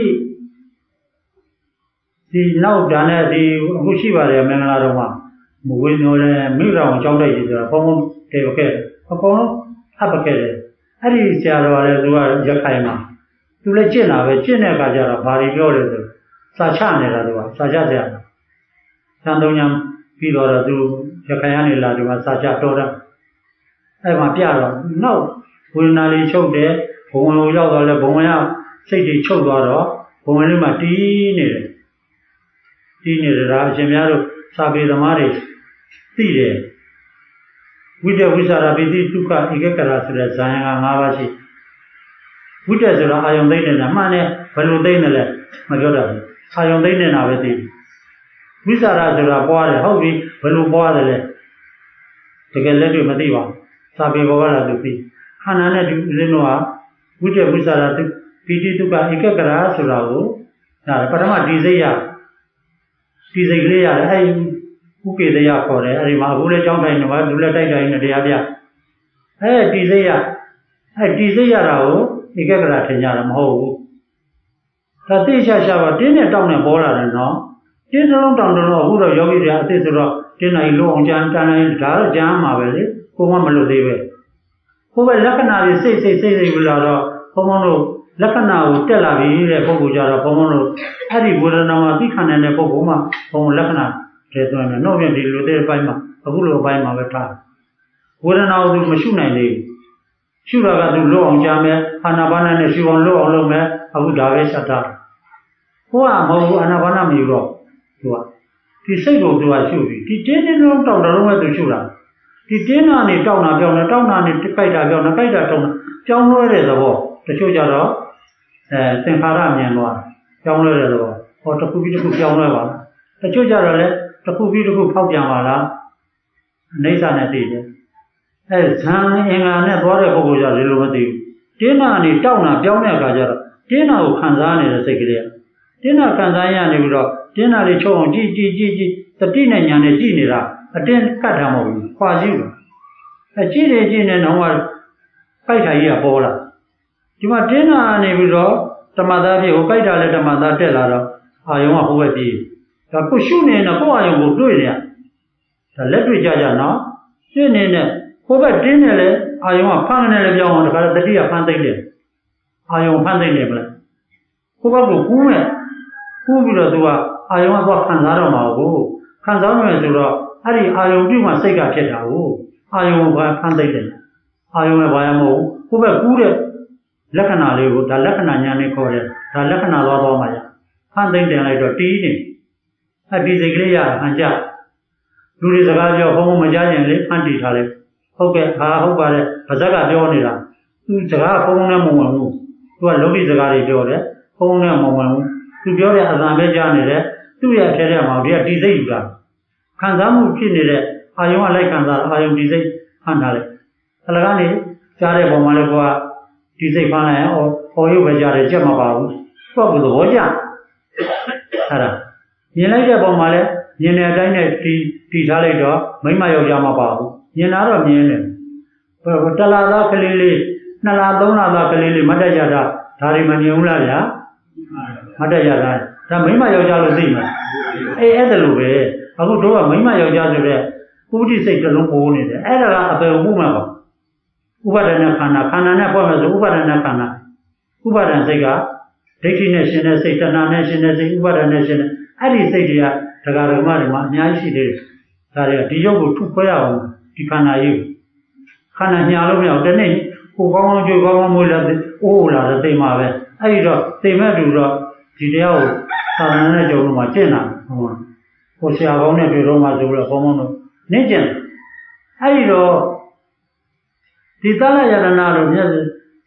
ဒီနောက်ဒါနဲ့ဒီအခုရှိပါတယ်မင်္ဂလာတော်မှာမဝေမျောတယ်မိတော်အောင်ကြောက်တိုက်ကြီးဆိုတာဘုံဘုံတေပခဲ့အကုန်လုံးအပ်ပခဲ့တယ်အဲ့ဒီဆရာတော်ကလည်းသူကရက်ခိုင်မှာသူလည်းကျင့်တာပဲကျင့်တဲ့အခါကျတော့ဘာတွေပြောလဲဆိုစာချနေတာသူကစာချဆရာသံသုံးညာပြီးတော့သူရက်ခိုင်ကနေလာဒီမှာစာချတော်တာအဲ့မှာပြတော့နောက်ဝေဒနာလေးချုပ်တယ်ဘုံဝင်ကိုရောက်တော့လဲဘုံဝင်ကစိတ်တွေချုပ်သွားတော့ဘုံဝင်လေးမှာတီးနေတယ်တီးနေတယ်ဒါအရှင်များတို့စာပေသမားတွေသိတယ်ဝိတ္တဝိသရာပိတိဒုက္ခဧကကရာဆိုတဲ့ဇာယံက၅ပါးရှိဝိတ္တဆိုတာအာယုံသိမ့်နေတာမှန်တယ်ဘယ်လိုသိမ့်တယ်လဲမပြောတတ်ဘူးအာယုံသိမ့်နေတာပဲသိတယ်ဝိသရာဆိုတာပွားတယ်ဟုတ်ပြီဘယ်လိုပွားတယ်လဲတကယ်လက်တွေ့မသိပါဘူးစာပေဘောကလာသူသိခန္ဓာနဲ့ဒီဦးဇင်းတို့ကဝိတ္တဝိသရာပိတိဒုက္ခဧကကရာဆိုတာကိုဒါပထမဒီစိတ်ရဒီစိတ်ကလေးရတယ်အဲ့ဥပေတရားခေါ်တယ်အဲ့ဒီမှာအခုလည်းကြောင်းထိုင်နေမှာလူလည်းတိုက်တိုင်းနဲ့တရားပြအဲ့ဒီစိတ်ရအဲ့ဒီစိတ်ရတာကိုဧကဂရထင်ကြတာမဟုတ်ဘူးဒါသိချာချာပါတင်းနဲ့တောင်းနဲ့ပေါ်လာတယ်နော်တင်းနှလုံးတောင်းတော့အခုတော့ယောဂီတွေအသိဆိုတော့တင်းနိုင်လို့အောင်ကြမ်းတန်းတိုင်းဒါတော့ကြမ်းမှာပဲလေကိုမမလို့သေးပဲကိုပဲလက္ခဏာတွေစိတ်စိတ်စိတ်စိတ်ပြီးတော့ဘုံဘုံတို့လက္ခဏာကိုတက်လာပြီတဲ့ပုဂ္ဂိုလ်ကြတော့ဘုံဘုံတို့အဲ့ဒီဝေဒနာမှာသိခံနိုင်တဲ့ပုဂ္ဂိုလ်မှာဘုံလက္ခဏာတဲ့သွင်းမယ်နောက်ပြန်ဒီလိုတဲ့ဘက်မှာအခုလိုဘက်မှာပဲထားဝေဒနာကိုသူမရှုနိုင်သေးဘူးရှုတာကသူလွတ်အောင်ကြားမယ်အာနာပါနနဲ့ရှုအောင်လွတ်အောင်လုပ်မယ်အခုဒါပဲဆက်တာဟိုကမဟုတ်ဘူးအာနာပါနမယူတော့သူကဒီစိတ်ကိုသူကရှုပြီးဒီတင်းတင်းလုံးတောက်တာလုံးပဲသူရှုတာဒီတင်းနာနေတောက်တာပြောင်းတယ်တောက်တာနေကြိုက်တာပြောင်းတယ်ကြိုက်တာတောင်းတာပြောင်းလွှဲတဲ့သဘောတချို့ကြတော့အဲသင်္ခါရမြင်သွားပြောင်းလွှဲတဲ့သဘောဟောတစ်ခုပြီးတစ်ခုပြောင်းလွှဲပါလားတချို့ကြတော့လည်းတစ်ခုပြီးတစ်ခုဖောက်ပြန်ပါလားအိဋ္ဌာနဲ့သိတယ်အဲဇံအင်္ဂါနဲ့သွားတဲ့ပုဂ္ဂိုလ်ကြဒီလိုမသိဘူးတင်းနာနေတောက်တာပြောင်းတဲ့အခါကျတော့တင်းနာကိုခံစားနေတဲ့စိတ်ကလေးကတင်းနာခံစားရနေပြီးတော့တင်းနာလေးချုပ်အောင်ကြည့်ကြည့်ကြည့်ကြည့်တတိနဲ့ညာနဲ့ကြည့်နေတာအတင်းကတ်တာမဟုတ်ဘူးခွာကြည့်လို့အဲကြည့်နေကြည့်နေတော့ပိုက်ထိုင်ကြီးကပေါ်လာဒီမှာတင်းနာနေပြီးတော့ဓမ္မသားဖြစ်ကိုပိုက်တာလည်းဓမ္မသားတက်လာတော့အာယုံကဟိုဘက်ပြေးဒါကိုရှုနေတော့ကိုယ့်အာယုံကိုတွေ့နေရဒါလက်တွေ့ကြကြနော်ရှင်းနေတဲ့ဟိုဘက်တင်းနေလေအာယုံကဖမ်းနေလေပြောင်းအောင်တခါတတိယဖမ်းသိမ့်တယ်အာယုံဖမ်းသိမ့်တယ်မလားဟိုဘက်ကိုကူးမဲ့ကူးပြီးတော့သူကအာယုံကတော့ခံစားတော့မှာကိုခံစားမယ်ဆိုတော့အဲ့ဒီအာယုံပြုတ်မှစိတ်ကဖြစ်တာကိုအာယုံကဖမ်းသိမ့်တယ်အာယုံကဘာမှမဟုတ်ဟိုဘက်ကူးတဲ့လက္ခဏာလေးကိုဒါလက္ခဏာညာနဲ့ခေါ်တယ်ဒါလက္ခဏာသွားသွားမှရဖမ်းသိမ့်တယ်လိုက်တော့တီးနေအဒီစိတ်ကလေးရဟန်ကြလူတွေစကားပြောဘုံဘုံမကြားရင်လေဖန်တီထားလိုက်ဟုတ်ကဲ့ဟာဟုတ်ပါတယ်ဗဇက်ကပြောနေတာသူစကားဘုံဘုံနဲ့မဝင်ဘူးသူကလောကီစကားတွေပြောတယ်ဘုံဘုံနဲ့မဝင်ဘူးသူပြောတဲ့အသံပဲကြားနေတယ်သူ့ရဲ့အထက်ထဲမှာဒီကဒီစိတ်ယူတာခံစားမှုဖြစ်နေတဲ့အာယုံကလိုက်ခံစားအာယုံဒီစိတ်ဖန်ထားလိုက်အလကားနေကြားတဲ့ပုံမှာလည်းကိုကဒီစိတ်ဖန်လိုက်ရင်အော်ဟောရုပ်ပဲကြားတယ်ကြက်မပါဘူးသူကသဘောကျအဲ့ဒါမြင်လိုက်တဲ့ပုံမှာလည်းမြင်တဲ့အတိုင်းနဲ့တီတီထားလိုက်တော့မိမယောက်ျားမပါဘူးမြင်တာတော့မြင်တယ်တလားသားကလေးလေးနှစ်လားသုံးလားသားကလေးလေးမတ်တရတာဒါတွေမမြင်ဘူးလားဗျာမတ်တရတာဒါမိမယောက်ျားလို့သိမှာအေးအဲ့ဒါလိုပဲအခုတို့ကမိမယောက်ျားဆိုတဲ့ဥပတိစိတ်တစ်လုံးပိုးနေတယ်အဲ့ဒါကအပေဥပမှာပါဥပါဒနာခန္ဓာခန္ဓာနဲ့ဖွဲ့မယ်ဆိုဥပါဒနာခန္ဓာဥပါဒနာစိတ်ကဒိဋ္ဌိနဲ့ရှင်တဲ့စိတ်တဏှာနဲ့ရှင်တဲ့စိတ်ဥပါဒနာနဲ့ရှင်တဲ့အဲ့ဒီစိတ်တွေကဒကာဒကမတွေမှာအများကြီးရှိသေးတယ်ဒါတွေကဒီရုပ်ကိုထုခွဲရအောင်ဒီခန္ဓာကြီးခန္ဓာညာလို့မရအောင်တနေ့ကိုကောင်းကောင်းကြွေးကောင်းကောင်းမွေးလာအိုးလာတဲ့သိမှာပဲအဲ့ဒီတော့သိမဲ့တူတော့ဒီတရားကိုသာသနာနဲ့ကြုံလို့မှကျင့်တာဟုတ်ကိုဆရာကောင်းနဲ့တွေ့တော့မှဆိုလို့ဘုံဘုံတို့နင့်ကျင့်အဲ့ဒီတော့ဒီသလယရဏတို့မြတ်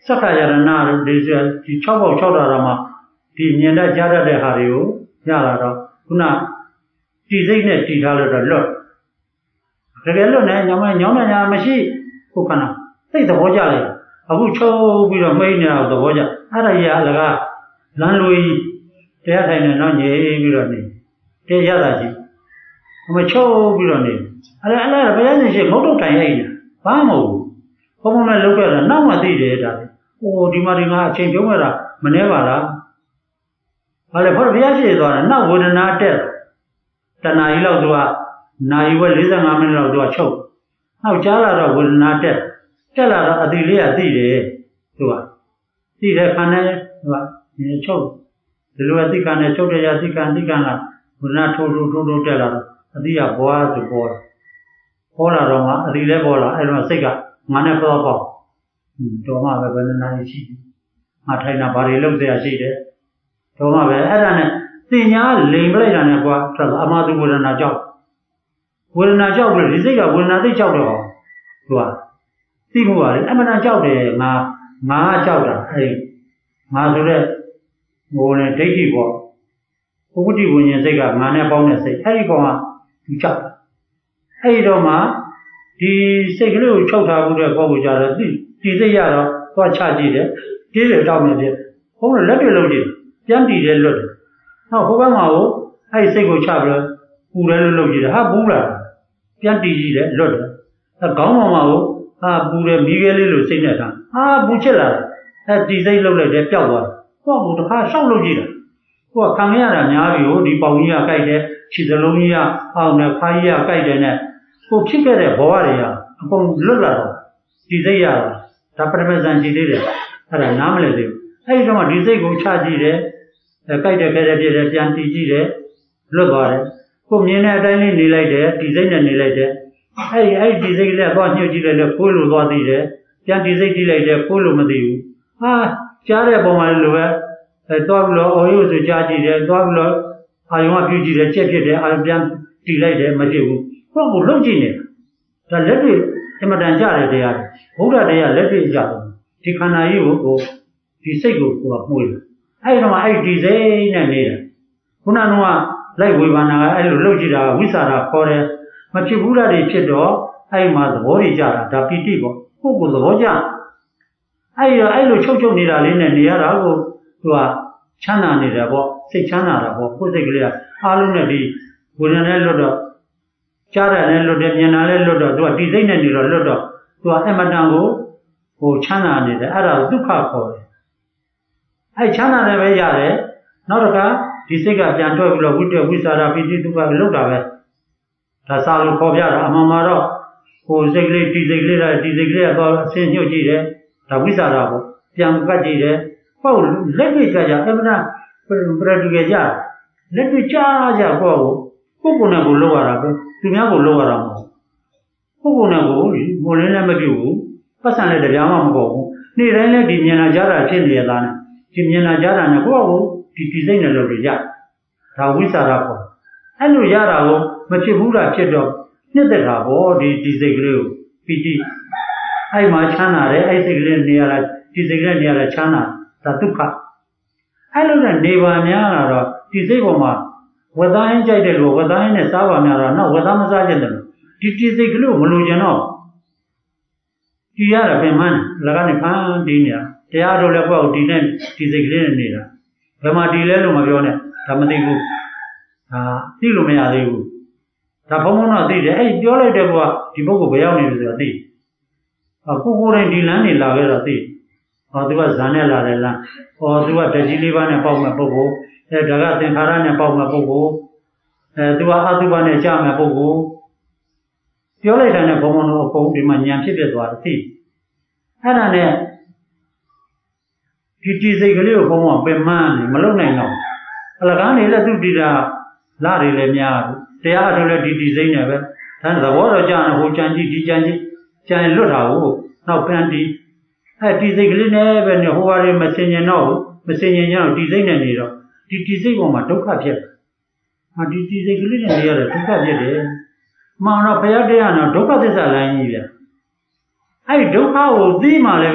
Saka Yarana, the chop of Chodarama, the Nienda Jada de Hario, Yara, Kuna, Tizine Titala the Lord. Regalona, Yama, Yama, Yamashi, Kukana, take the Wojali, Abucho with a main of the Woja, Araya Laga, Lanlui, Teatan and Nanye, Virani, Teyadaji. Macho Virani. I like a motor time. Pamo. Come on, look at it. Now I did it. Oh, the Marina change over Manevara. I have heard Viajes now would not tell. Then I love to a naive listen. I'm in love to a choke. Now Jala will not tell. Tell her Adilia did it to her. See the cannon in a choke. The Luatica and Chokayatica and Ticana would not to tell her. Adia boa to boa. Ola Roma, Adile Bola, Elmasiga, Manapapa. Toma Banana sheet. Matana Bari looked there, she did. Toma Adana, Tina, Limblade and a boa, Amadu would not job. Will not job with Ziga, will not job at all. Tua. Timuari, Emana job there, Ma, Ma Jauda, hey. Mazure, Mone, Tati Boa. Who would you when you say, Manapona say, hey, go on. Chop. Hey, Doma, the secret chota would have go with other things. The yard, what charge it? Did it down with it? Only let me load it. Yanti de load. Now, Hobamao, I say go chabler, who load it. Ha Bura. Yanti de load. A Gamamao, ah, Bura Miguel Sineta. Ah, Buchella. That design loaded the Java. What would have some load it? What come here and Yavio, the Paunia Kaide. Chidalonia, Auna Kaya Kaidene, who kick at a Boaria, upon Lula, Dizaya, Tapamas and Chidere, and a Namle. I don't want to go charge it, a Kaida Kaida, Yanti Gide, Lubare, whom Yena Dani Nilade, Design and Nilade. I design a one new Gide, Pulu Vadide, Yanti Zilade, Pulu Madu. Ah, Jare Bomalua, a dog law or use a judge, a dog law. I want you to check it. I am delayed, Matthew. What would look in it? The letter, Emadanjari, they are. Buddha, they are letting Java. Tikana, you go. The Sego for a pool. I know I design and later. Unanua, like we want a logida, Wizara, Kore, Machibuda, the Chedo, I must worry Jara, the Pitibo. Who was the Voja? I look Chocho Nidalin and the Arago to a Chana Nidabo. Say Chana, Poseglia, Alunadi, Bunanello, Chara and Lodemianello, to a design and Lodo, to a Emadango, or Chana, the Ara Duka for it. I Chana never yare, Noroka, Disiga, Janto, Wuta, Wizara, Piti, Duka, Luda, Tasalu Koviara, Amamaro, who Zegli, Dizeglia, Dizeglia, Senor Gide, the Wizara, Jangaji, oh, let me tell you, Pradugaja. Let me charge a go. Pukuna go lower, Tunago lower. Pukuna go, Molina Madu, Pasana de Yamago, Nirena di Mianajara Chendiana, Jimiana Jara and a go, Tizena Lorija, Tawizarapo. And Yara, Machibura Chedo, neither have all the Tizeglu, Piti. I machana, I say near Tizegla near a chana, Tatuka. I don't know Neva Tizegoma, whether I enjoyed it or whether I Sava Mara, no, whether I'm a sergeant. It is a glue, Mulujano. Tiara Peman, Lagani Dinia, Teado Lepo, Dinan, Tizegrin Nida. Vema Dilelo Marione, Tamadigu, Tilumea Legu. Tapomona did, hey, Yola Deva, Tibogo Bayani is a tea. A Kuku and Dilani Lavera tea. Or there was Zanella, or there was the Gilivan and Poma Pogo, the Gagat and Haran and Poma Pogo, there was Hatuban and Jama Pogo. Yola and a Pomono Pogo, the Manyan Chipet was tea. And I it is a little Pomo, Beman, Malone no. Alagani let you did a Larry Lemia, they are to let it design, and the water Jan who Janji, Janji, Jan Lutau, now Pandy. I disagree never know who are a messenger no, messenger design and hero. Did you say, oh, my took up yet? I did disagree and the other took up yet. Mana Payadiana took up this line here. I do how the Maleve,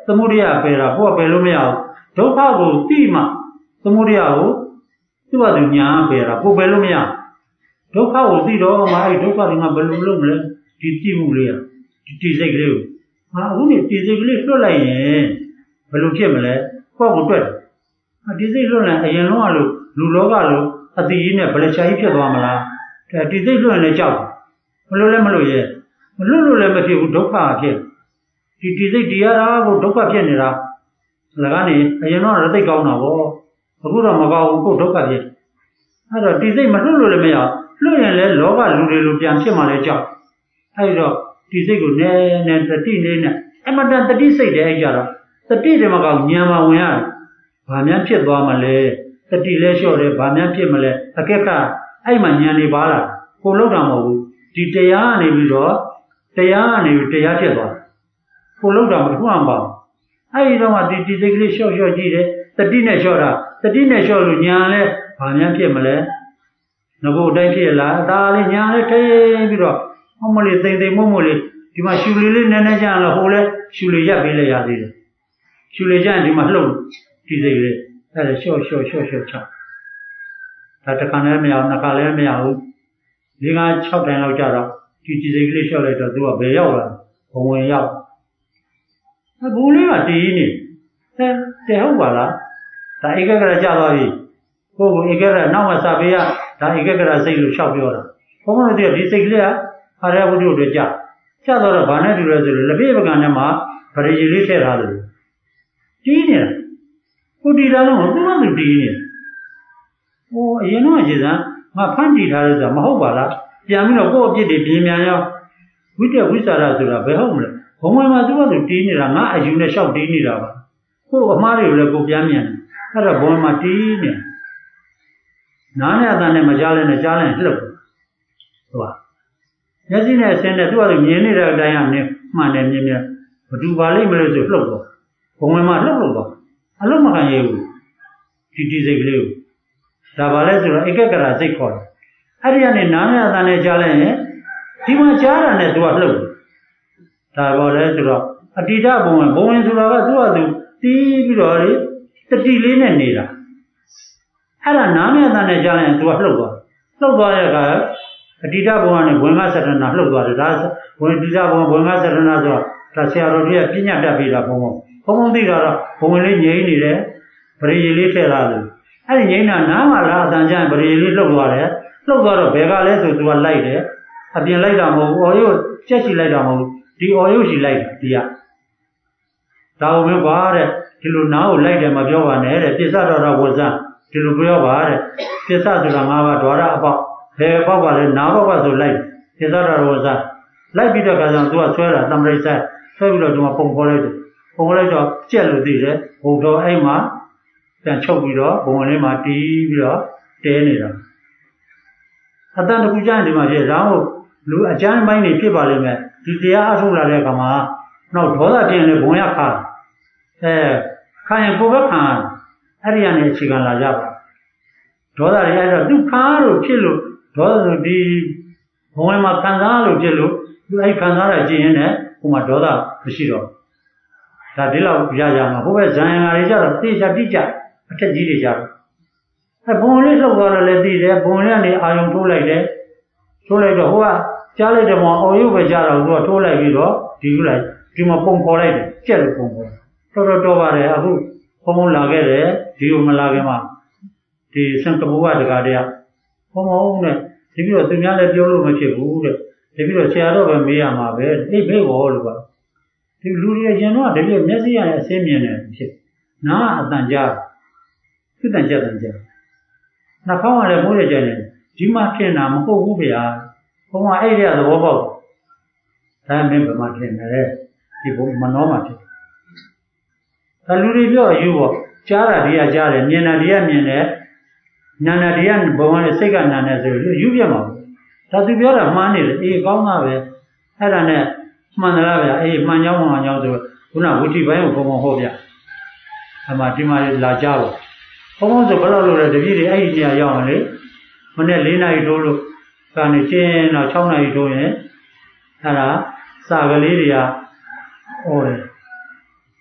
သမုဒိယပယ်တာကိုယ်ကပယ်လို့မရဘူးဒုက္ခကိုသိမှသမုဒိယကိုသူ့ဘာသူညာပယ်တာကိုယ်ပယ်လို့မရဒုက္ခကိုသိတော့မှအဲ့ဒုက္ခတွေငါဘယ်လိုလုပ်မလဲဒီသိမှုလေးอ่ะဒီသိစိတ်ကလေးကိုဟာအခုနေသိစိတ်ကလေးလွတ်လိုက်ရင်ဘယ်လိုဖြစ်မလဲကိုယ့်ကိုတွေ့တယ်ဒီစိတ်လွတ်လိုက်အရင်လုံးကလို့လူလောကလို့အတိကြီးနဲ့ဗလက်ချာကြီးဖြစ်သွားမလားဒီစိတ်လွတ်ရင်လည်းကြောက်မလို့လည်းမလို့ရဲ့မလို့လို့လည်းမဖြစ်ဘူးဒုက္ခဖြစ်ဒီဒီစိတ်တရားကိုဒုက္ခဖြစ်နေတာလည်းကနေအရင်တော့ရသိကောင်းတာပေါ့အခုတော့မကောင်းဘူးကိုဒုက္ခဖြစ်အဲ့တော့ဒီစိတ်မလွတ်လို့လည်းမရလွတ်ရင်လည်းလောကလူတွေလိုပြန်ဖြစ်မှလည်းကြောက်အဲ့တော့ဒီစိတ်ကိုနည်းနည်းတတိလေးနဲ့အမတန်တတိစိတ်တဲ့အဲ့ကြတော့တတိတွေမကောင်းဉာဏ်မှဝင်ရတယ်ဘာများဖြစ်သွားမလဲတတိလဲလျှော့တယ်ဘာများဖြစ်မလဲအကက်ကအဲ့မှဉာဏ်တွေပါလာကိုလောက်တာမဟုတ်ဘူးဒီတရားကနေပြီးတော့တရားကနေပြီးတရားဖြစ်သွားကိုလောက်တာမဟုတ်ဘူးပါအဲ့ဒီတော့မှဒီဒီစိတ်ကလေးလျှော့လျှော့ကြည့်တယ်တတိနဲ့လျှော့တာတတိနဲ့လျှော့လို့ဉာဏ်လဲဘာများဖြစ်မလဲငါတို့တိုင်းဖြစ်လားဒါလေးညာလေးထိပြီးတော့အမလေးသိမ့်သိမ့်မုံမလေးဒီမှာရှူလေးလေးနည်းနည်းကြလားဟိုလဲရှူလေးရက်ပေးလိုက်ရသေးတယ်ရှူလေးကြရင်ဒီမှာလှုပ်ဒီစိတ်လေးအဲ့ဒါရှော့ရှော့ရှော့ရှော့ချဒါတစ်ခါလည်းမရဘူးနှစ်ခါလည်းမရဘူးဒီက၆တိုင်လောက်ကြတော့ဒီဒီစိတ်ကလေးရှော့လိုက်တော့သူကဘယ်ရောက်လာဘုံဝင်ရောက်အဘူလေးကတည်နေဟဲ့တဲ့ဟုတ်ပါလားဒါဧကဂရကြသွားပြီကိုကိုဧကဂရနောက်မှစပေးရဒါဧကဂရစိတ်လို့လျှောက်ပြောတာဘုံမလို့ဒီစိတ်ကလေးကအာရဝတ္ထုတွေကြကြတော့ဗာနဲ့တူလဲဆိုလို့လက်ပြပကံထဲမှာဗရေကြီးလေးထည့်ထားတယ်တီးနေတာကိုတီးတာတော့သူ့မသူတီးနေဟိုအရင်တော့ခြေစမ်းငါဖမ်းတီးထားလို့ဆိုတာမဟုတ်ပါလားပြန်ပြီးတော့ကိုယ့်အပြစ်တွေပြင်းပြန်ရောဝိတ္တဝိသရာဆိုတာဘယ်ဟုတ်မလဲဘုံဝင်မှာသူ့မသူတီးနေတာငါအယူနဲ့လျှောက်တီးနေတာပါကိုယ့်အမှားတွေကိုလည်းကိုပြန်မြန်အဲ့တော့ဘုံမှာတီးနေနားနဲ့အတန်နဲ့မကြားလဲနဲ့ကြားလဲလှုပ်ဟုတ်ပါမျက်စိနဲ့အစင်းနဲ့သူ့အရမြင်နေတဲ့အတိုင်းကနေမှန်တယ်မြင်မြင်ဘသူပါလိမ့်မလို့ဆိုလှုပ်တော့ဘုံဝင်မှာလှုပ်လို့တော့အလုံးမခံရဘူးဒီဒီစိတ်ကလေးကိုဒါပါလဲဆိုတော့ဧကဂရစိတ်ခေါ်တယ်အဲ့ဒီကနေနားနဲ့အတန်နဲ့ကြားလဲရင်ဒီမှာကြားတာနဲ့သူကလှုပ်ဒါပေါ်လဲဆိုတော့အတ္တိတဘုံဝင်ဘုံဝင်ဆိုတာကသူ့အသူတီးပြီးတော့လေတတိလေးနဲ့နေတာအဲ့ဒါနားနဲ့အတန်နဲ့ကြားရင်သူကလှုပ်သွားလှုပ်သွားတဲ့အခါအတ္တိတဘုံကနေဘဝင်္ဂသရဏလှုပ်သွားတယ်ဒါဝင်တိတဘုံဘဝင်္ဂသရဏဆိုတော့ဒါဆရာတော်ကြီးကပညာတတ်ပေးတာဘုံဘုံဘုံဘုံသိတာတော့ဘုံဝင်လေးငြိမ့်နေတယ်ဗရေကြီးလေးထည့်လာတယ်အဲ့ဒီငြိမ့်တာနားမှာလားအတန်ကျရင်ဗရေကြီးလေးလှုပ်သွားတယ်လှုပ်သွားတော့ဘယ်ကလဲဆိုသူကလိုက်တယ်အပြင်လိုက်တာမဟုတ်ဘူးအော်ရုပ်ကြက်ချီလိုက်တာမဟုတ်ဘူးဒီအော်ရုပ်ချီလိုက်တာဒီကဒါဘုံပဲကွာတဲ့ဒီလိုနားကိုလိုက်တယ်မပြောပါနဲ့တဲ့ပစ္စတော်တော်ဝဇ္ဇဒီလိုပြောပါတဲ့ပစ္စဆိုတာငါးပါးဓဝရအပေါက်ဘယ်ပေါက်ပါလဲနားပေါက်ပါဆိုလိုက်ပစ္စတော်တော်ဝဇ္ဇလိုက်ပြီးတော့ကကြောင့်သူကဆွဲတာတမရိတ်ဆိုင်ဆွဲပြီးတော့သူကပုံခေါ်လိုက်တယ်ပုံခေါ်လိုက်တော့ကြက်လို့သိတယ်ဘုံတော်အဲ့မှာပြန်ချုပ်ပြီးတော့ဘုံဝင်လေးမှာတီးပြီးတော့တဲနေတာအတန်တကူကြရင်ဒီမှာဖြစ်ဒါဟုတ်လူအကျမ်းပိုင်းနေဖြစ်ပါလိမ့်မယ်ဒီတရားအထုတ်လာတဲ့အခါမှာနောက်ဒေါသတင်လေဘုံရခါအဲခါရင်ကိုယ်ပဲခံအဲ့ဒီကနေအခြေခံလာကြပါဒေါသတွေအဲ့တော့ဒုက္ခလို့ဖြစ်လို့ဒေါသဆိုဒီဘုံဝင်မှာခံစားလို့ဖြစ်လို့သူအဲ့ခံစားရကြည့်ရင်လည်းဟိုမှာဒေါသမရှိတော့ဒါဒီလောက်ရကြမှာဘိုးပဲဇံရံတွေကြတော့သိချတိကြအထက်ကြီးတွေကြတော့အဲဘုံလေးလှုပ်သွားတော့လည်းသိတယ်ဘုံလေးကနေအာယုံထိုးလိုက်တယ်ထိုးလိုက်တော့ဟိုကကြားလိုက်တယ်မောင်အော်ရုပ်ပဲကြားတော့သူကထိုးလိုက်ပြီးတော့ဒီလိုလိုက်ဒီမှာပုံပေါ်လိုက်တယ်ကြက်လို့ပုံပေါ်တော်တော်တော်ပါတယ်အခုဘုံဘုံလာခဲ့တယ်ဒီလိုမလာခင်မှာဒီစံကဘုရားတကားတည်းဘုံဘုံနဲ့ဒီပြီးတော့သူများလည်းပြောလို့မဖြစ်ဘူးတဲ့ဒီပြီးတော့ဆရာတော်ပဲမေးရမှာပဲအိတ်ဘေးဟောလို့ပါဒီလူတွေရင်တော့တကယ်မျက်စိရတဲ့အစင်းမြင်တယ်ဖြစ်နားအတန်ကြားသူတန်ကြတန်ကြားနှာခေါင်းကလည်းမိုးရကြတယ်ဒီမှာထင်တာမဟုတ်ဘူးဗျာဘုံကအဲ့ဒီကသဘောပေါက်ဒါမင်းဘယ်မှာထင်လဲဒီဘုံမနှောမှာဖြစ်ဒါလူတွေပြောအယူပေါ့ကြားတာဒီကကြားတယ်မြင်တာဒီကမြင်တယ်နာနာဒီကဘုံနဲ့စိတ်ကနာနေဆိုလို့ယူပြမှာဒါသူပြောတာမှားနေတယ်အေးကောင်းတာပဲအဲ့ဒါနဲ့မှန်သလားဗျာအေးမှန်ကြောင်းမှန်ကြောင်းဆိုခုနဝိတိပိုင်းကိုဘုံဘုံဟောဗျအမှဒီမှာလာကြပါဘုံဘုံဆိုဘယ်လိုလုပ်လဲတပည့်တွေအဲ့ဒီနေရာရောက်အောင်လေမနေ့၄နာရီတိုးလို့ကနေကျင်းတော့၆နာရီတိုးရင်အဲ့ဒါစာကလေးတွေကဟောတယ်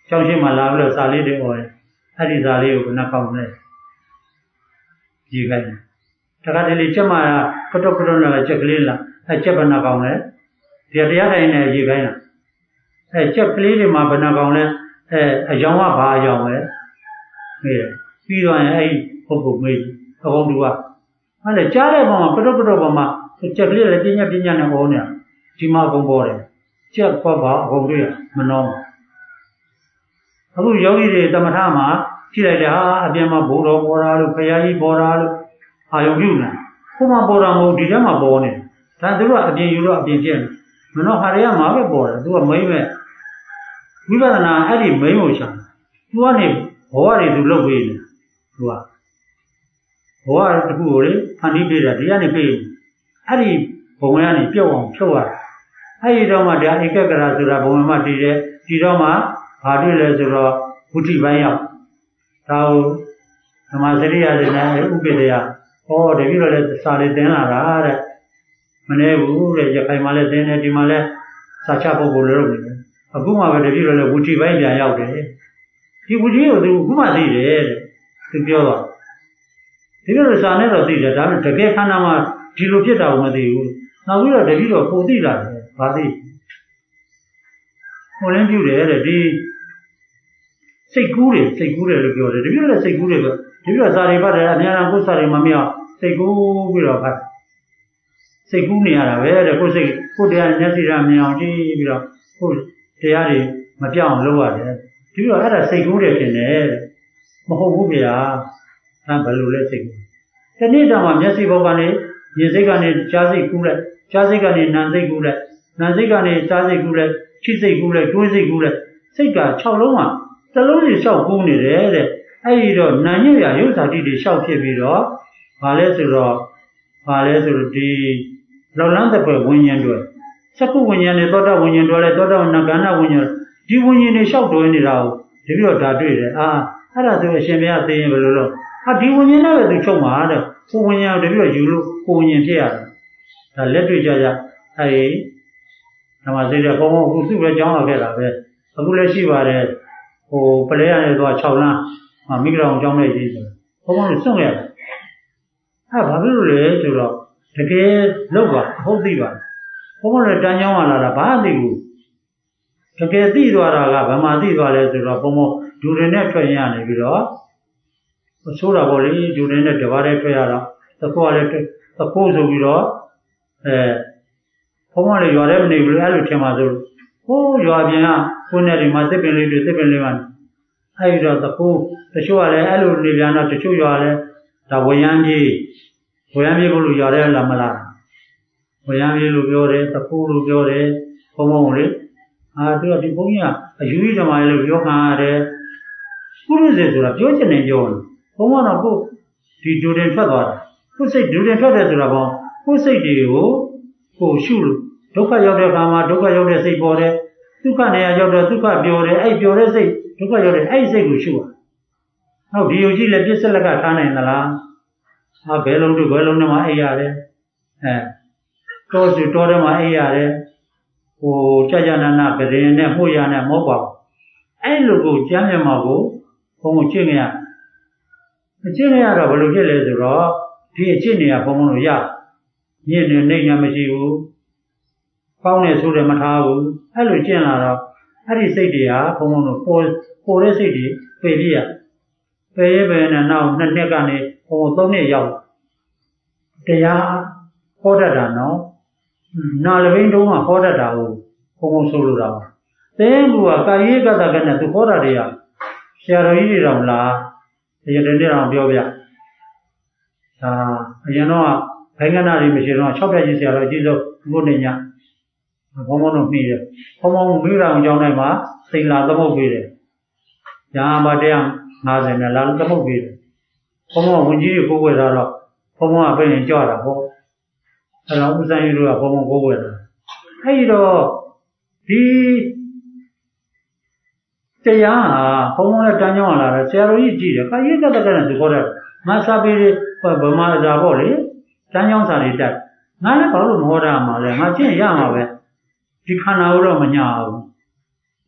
ကျောင်းရှိမှလာပြီးတော့စာလေးတွေဟောတယ်အဲ့ဒီစာလေးကိုဘယ်နှကောင်းလဲကြည့်ခိုင်းတယ်တခါတလေချက်မှကတုတ်ကတုတ်နဲ့ချက်ကလေးလားအဲ့ချက်ဘယ်နှကောင်းလဲဒီတရားတိုင်းနဲ့ကြည့်ခိုင်းတာအဲ့ချက်ကလေးတွေမှာဘယ်နှကောင်းလဲအဲအယောင်ကဘာအယောင်လဲမေးတယ်ပြီးတော့ရင်အဲ့ပုဂ္ဂိုလ်မေးအကုန်တူကအဲ့လေကြားတဲ့ပုံမှာကတုတ်ကတုတ်ပုံမှာချက်ကလေးလည်းပြညာပြညာနဲ့ဟောနေတာဒီမှာအကုန်ပေါ်တယ်ချက်ပေါ်ပါအကုန်တွေ့ရမနှောင်းအခုယောဂီတွေသမထမှာကြည့်လိုက်တယ်ဟာအပြင်မှာဘုတော်ပေါ်တာလို့ဘုရားကြီးပေါ်တာလို့အာယုံပြုနေခုမှပေါ်တာမဟုတ်ဒီထဲမှာပေါ်နေဒါသူတို့ကအပြင်ယူတော့အပြင်ကျင့်မနှောဟာတွေကမှာပဲပေါ်တယ်သူကမိမ့်မဲ့ဝိပဿနာအဲ့ဒီမိမ့်ကိုရှာသူကနေဘဝတွေသူလုပ်ပေးနေသူကဘဝတစ်ခုကိုလေဖန်တီးပေးတာဒီကနေပေးအဲ့ဒီဘုံကနေပြုတ်အောင်ဖြုတ်ရတာအဲ့ဒီတော့မှဒါဧကဂရဆိုတာဘုံမှာတည်တယ်ဒီတော့မှဘာတွေ့လဲဆိုတော့ဝုဋ္ဌိပိုင်းရောက်ဒါကိုဓမ္မစရိယတွေနဲ့ဥပိ္ပဒေယဟောတပြီတော့လဲစာလေးသင်လာတာတဲ့မနေဘူးတဲ့ရခိုင်မှာလည်းသင်တယ်ဒီမှာလည်းစာချပုဂ္ဂိုလ်လည်းလုပ်နေတယ်အခုမှပဲတပြီတော့လဲဝုဋ္ဌိပိုင်းပြန်ရောက်တယ်ဒီဝုဋ္ဌိကိုသူအခုမှသိတယ်တဲ့သူပြောတော့ဒီလိုစာနဲ့တော့သိတယ်ဒါပေမဲ့တကယ်ခန္ဓာမှာဒီလိုဖြစ်တာကိုမသိဘူးနောက်ပြီးတော့တပြီတော့ပုံသိလာတယ်ဘာသိဟိုလင်းပြုတယ်တဲ့ဒီစိတ်ကူးတယ်စိတ်ကူးတယ်လို့ပြောတယ်တပြီတော့စိတ်ကူးတယ်ပဲတပြီတော့စာတွေဖတ်တယ်အများအားကိုယ်စာတွေမမြောက်စိတ်ကူးပြီးတော့ဖတ်စိတ်ကူးနေရတာပဲတဲ့ကိုယ်စိတ်ကိုယ်တရားမျက်စိရမြင်အောင်ကြည့်ပြီးတော့ကိုယ်တရားတွေမပြောင်းအောင်လုပ်ရတယ်ဒီတော့အဲ့ဒါစိတ်ကူးတယ်ဖြစ်နေတယ်မဟုတ်ဘူးဗျာအဲဘယ်လိုလဲစိတ်ကူးတနေ့တောင်မှမျက်စိဘုံကနေမြင်စိတ်ကနေကြားစိတ်ကူးလိုက်ကြားစိတ်ကနေနာမ်စိတ်ကူးလိုက်နာမ်စိတ်ကနေကြားစိတ်ကူးလိုက်ခြေစိတ်ကူးလိုက်တွေးစိတ်ကူးလိုက်စိတ်က၆လုံးမှာတစ်လုံးစီလျှောက်ကူးနေတယ်တဲ့အဲ့ဒီတော့နာညစ်ရရုပ်ဓာတိတွေလျှောက်ဖြစ်ပြီးတော့ဘာလဲဆိုတော့ဘာလဲဆိုတော့ဒီလောလန်းတဲ့ဘဝဉ္ဉဏ်တွေစက္ကုဝဉ္ဉဏ်နဲ့သောတာဝဉ္ဉဏ်တွေလဲသောတာနဂန္ဓဝဉ္ဉဏ်ဒီဝဉ္ဉဏ်တွေလျှောက်တွဲနေတာကိုတပြီးတော့ဒါတွေ့တယ်အာအဲ့ဒါဆိုအရှင်ဘုရားသိရင်ဘယ်လိုလုပ်ဟာဒီဝဉ္ဉဏ်နဲ့ပဲသူချုပ်မှာတဲ့ကိုဝဉ္ဉဏ်ကိုတပြီးတော့ယူလို့ကိုဝဉ္ဉဏ်ဖြစ်ရတယ်ဒါလက်တွေ့ကြကြအဲဒီဓမ္မစိတ်တဲ့ဘုံဘုံအခုသူ့ပဲကြောင်းလာခဲ့တာပဲအခုလည်းရှိပါတယ်ဟိုပလဲရနေတော့၆လမ်းမိဂရောင်ကြောင်းနဲ့ကြီးဆိုဘုံဘုံကိုစွန့်ရတယ်အဲဘာဖြစ်လို့လဲဆိုတော့တကယ်လောက်ပါဟုတ်သိပါဘုံဘုံလည်းတန်းကြောင်းလာတာဘာသိဘူးတကယ်သိသွားတာကဘာမှသိသွားလဲဆိုတော့ဘုံဘုံဒူရင်နဲ့ထွက်ရနေပြီးတော့ဆိုးတာပေါ့လေဒူရင်နဲ့တပါးတည်းထွက်ရတော့သကောလည်းသကောဆိုပြီးတော့အဲဘုံဘုံလည်းရွာထဲမနေဘူးလေအဲ့လိုထင်ပါစို့ဟိုးရွာပြင်ကကိုယ်နဲ့ဒီမှာသစ်ပင်လေးတွေသစ်ပင်လေးမှအဲ့ဒီတော့သခိုးတချို့ကလည်းအဲ့လိုနေပြန်တော့တချို့ရွာလည်းဒါဝရမ်းကြီးဝရမ်းကြီးဘုလို့ရွာထဲလာမလားဝရမ်းကြီးလို့ပြောတယ်သခိုးလို့ပြောတယ်ဘုံဘုံလေအာသူကဒီဘုန်းကြီးကအယူကြီးဓမ္မလေးလို့ပြောခံရတယ်ကုရုစေဆိုတာပြောချင်တယ်ပြောတယ်ဘုံဘုံတော့ကိုဒီဒူတင်ထွက်သွားတာကိုစိတ်ဒူတင်ထွက်တယ်ဆိုတာဘောကိုစိတ်တွေကိုကိုရှုလို့ဒုက္ခရောက်တဲ့အခါမှာဒုက္ခရောက်တဲ့စိတ်ပေါ်တယ်ဒုက္ခနေရာရောက်တော့ဒုက္ခပျော်တယ်အဲ့ပျော်တဲ့စိတ်ဒုက္ခရောက်တဲ့အဲ့စိတ်ကိုရှုရဟုတ်ဒီယုံကြည်လည်းပြစ္ဆလကထားနိုင်သလားဟာဘယ်လုံးတို့ဘယ်လုံးနဲ့မှအိပ်ရတယ်အဲတောစုတောထဲမှာအိပ်ရတယ်ဟိုကြာကြာနာနာကရင်နဲ့မှုရနဲ့မဟုတ်ပါဘူးအဲ့လိုကိုကျမ်းမြတ်မှာကိုဘုံကိုကျင့်ရအကျင့်ရတော့ဘယ်လိုဖြစ်လဲဆိုတော့ဒီအကျင့်တွေကဘုံဘုံတို့ရညစ်နေနေညာမရှိဘူးပေါင်းနေဆိုတယ်မထားဘူးအဲ့လိုကျင့်လာတော့အဲ့ဒီစိတ်တွေဟာဘုံဘုံတို့ပေါ်ပေါ်တဲ့စိတ်တွေပယ်ပြရပယ်ရပယ်နဲ့နောက်နှစ်နှစ်ကနေဘုံသုံးနှစ်ရောက်တရားဟောတတ်တာနော်နာလဘိန်းတုံးကဟောတတ်တာကိုဘုံဘုံဆိုလိုတာပါသင်ကူကကာယေကတကနဲ့သူဟောတာတွေကဆရာတော်ကြီးတွေတောင်လားတရားတွေတောင်ပြောပြဒါအရင်တော့ဘိုင်ကနာတွေမရှိတော့၆ပြည့်ကြီးဆရာတော်အကြီးဆုံးဘုန်းနေညဘုံဘုံတို့ပြီးတယ်ဘုံဘုံမိဂရောင်ကျောင်းတိုင်းမှာစိန်လာသမုတ်ပေးတယ်ညာမှာတရား၅၀နဲ့လာသမုတ်ပေးတယ်ဘုံဘုံဝင်ကြီးတွေကိုကိုွယ်ထားတော့ဘုံဘုံကပြင်ကြွတာပေါ့အဲ့တော့ဥစ္စာကြီးတို့ကဘုံဘုံကိုကိုွယ်တာအဲ့ဒီတော့ဒီတရားဟာဘုံဘုံနဲ့တန်းကြောင်းလာတယ်ဆရာတော်ကြီးကြည့်တယ်ခါရိကတကနဲ့သူခေါ်တယ်ငါစာပေတွေဗမာစာပေါ့လေတန်းကြောင်းစာတွေတက်ငါလည်းဘာလို့မဟောတာမှာလဲငါကျင့်ရမှာပဲဒီခန္ဓာကိုတော့မညာဘူးဒီ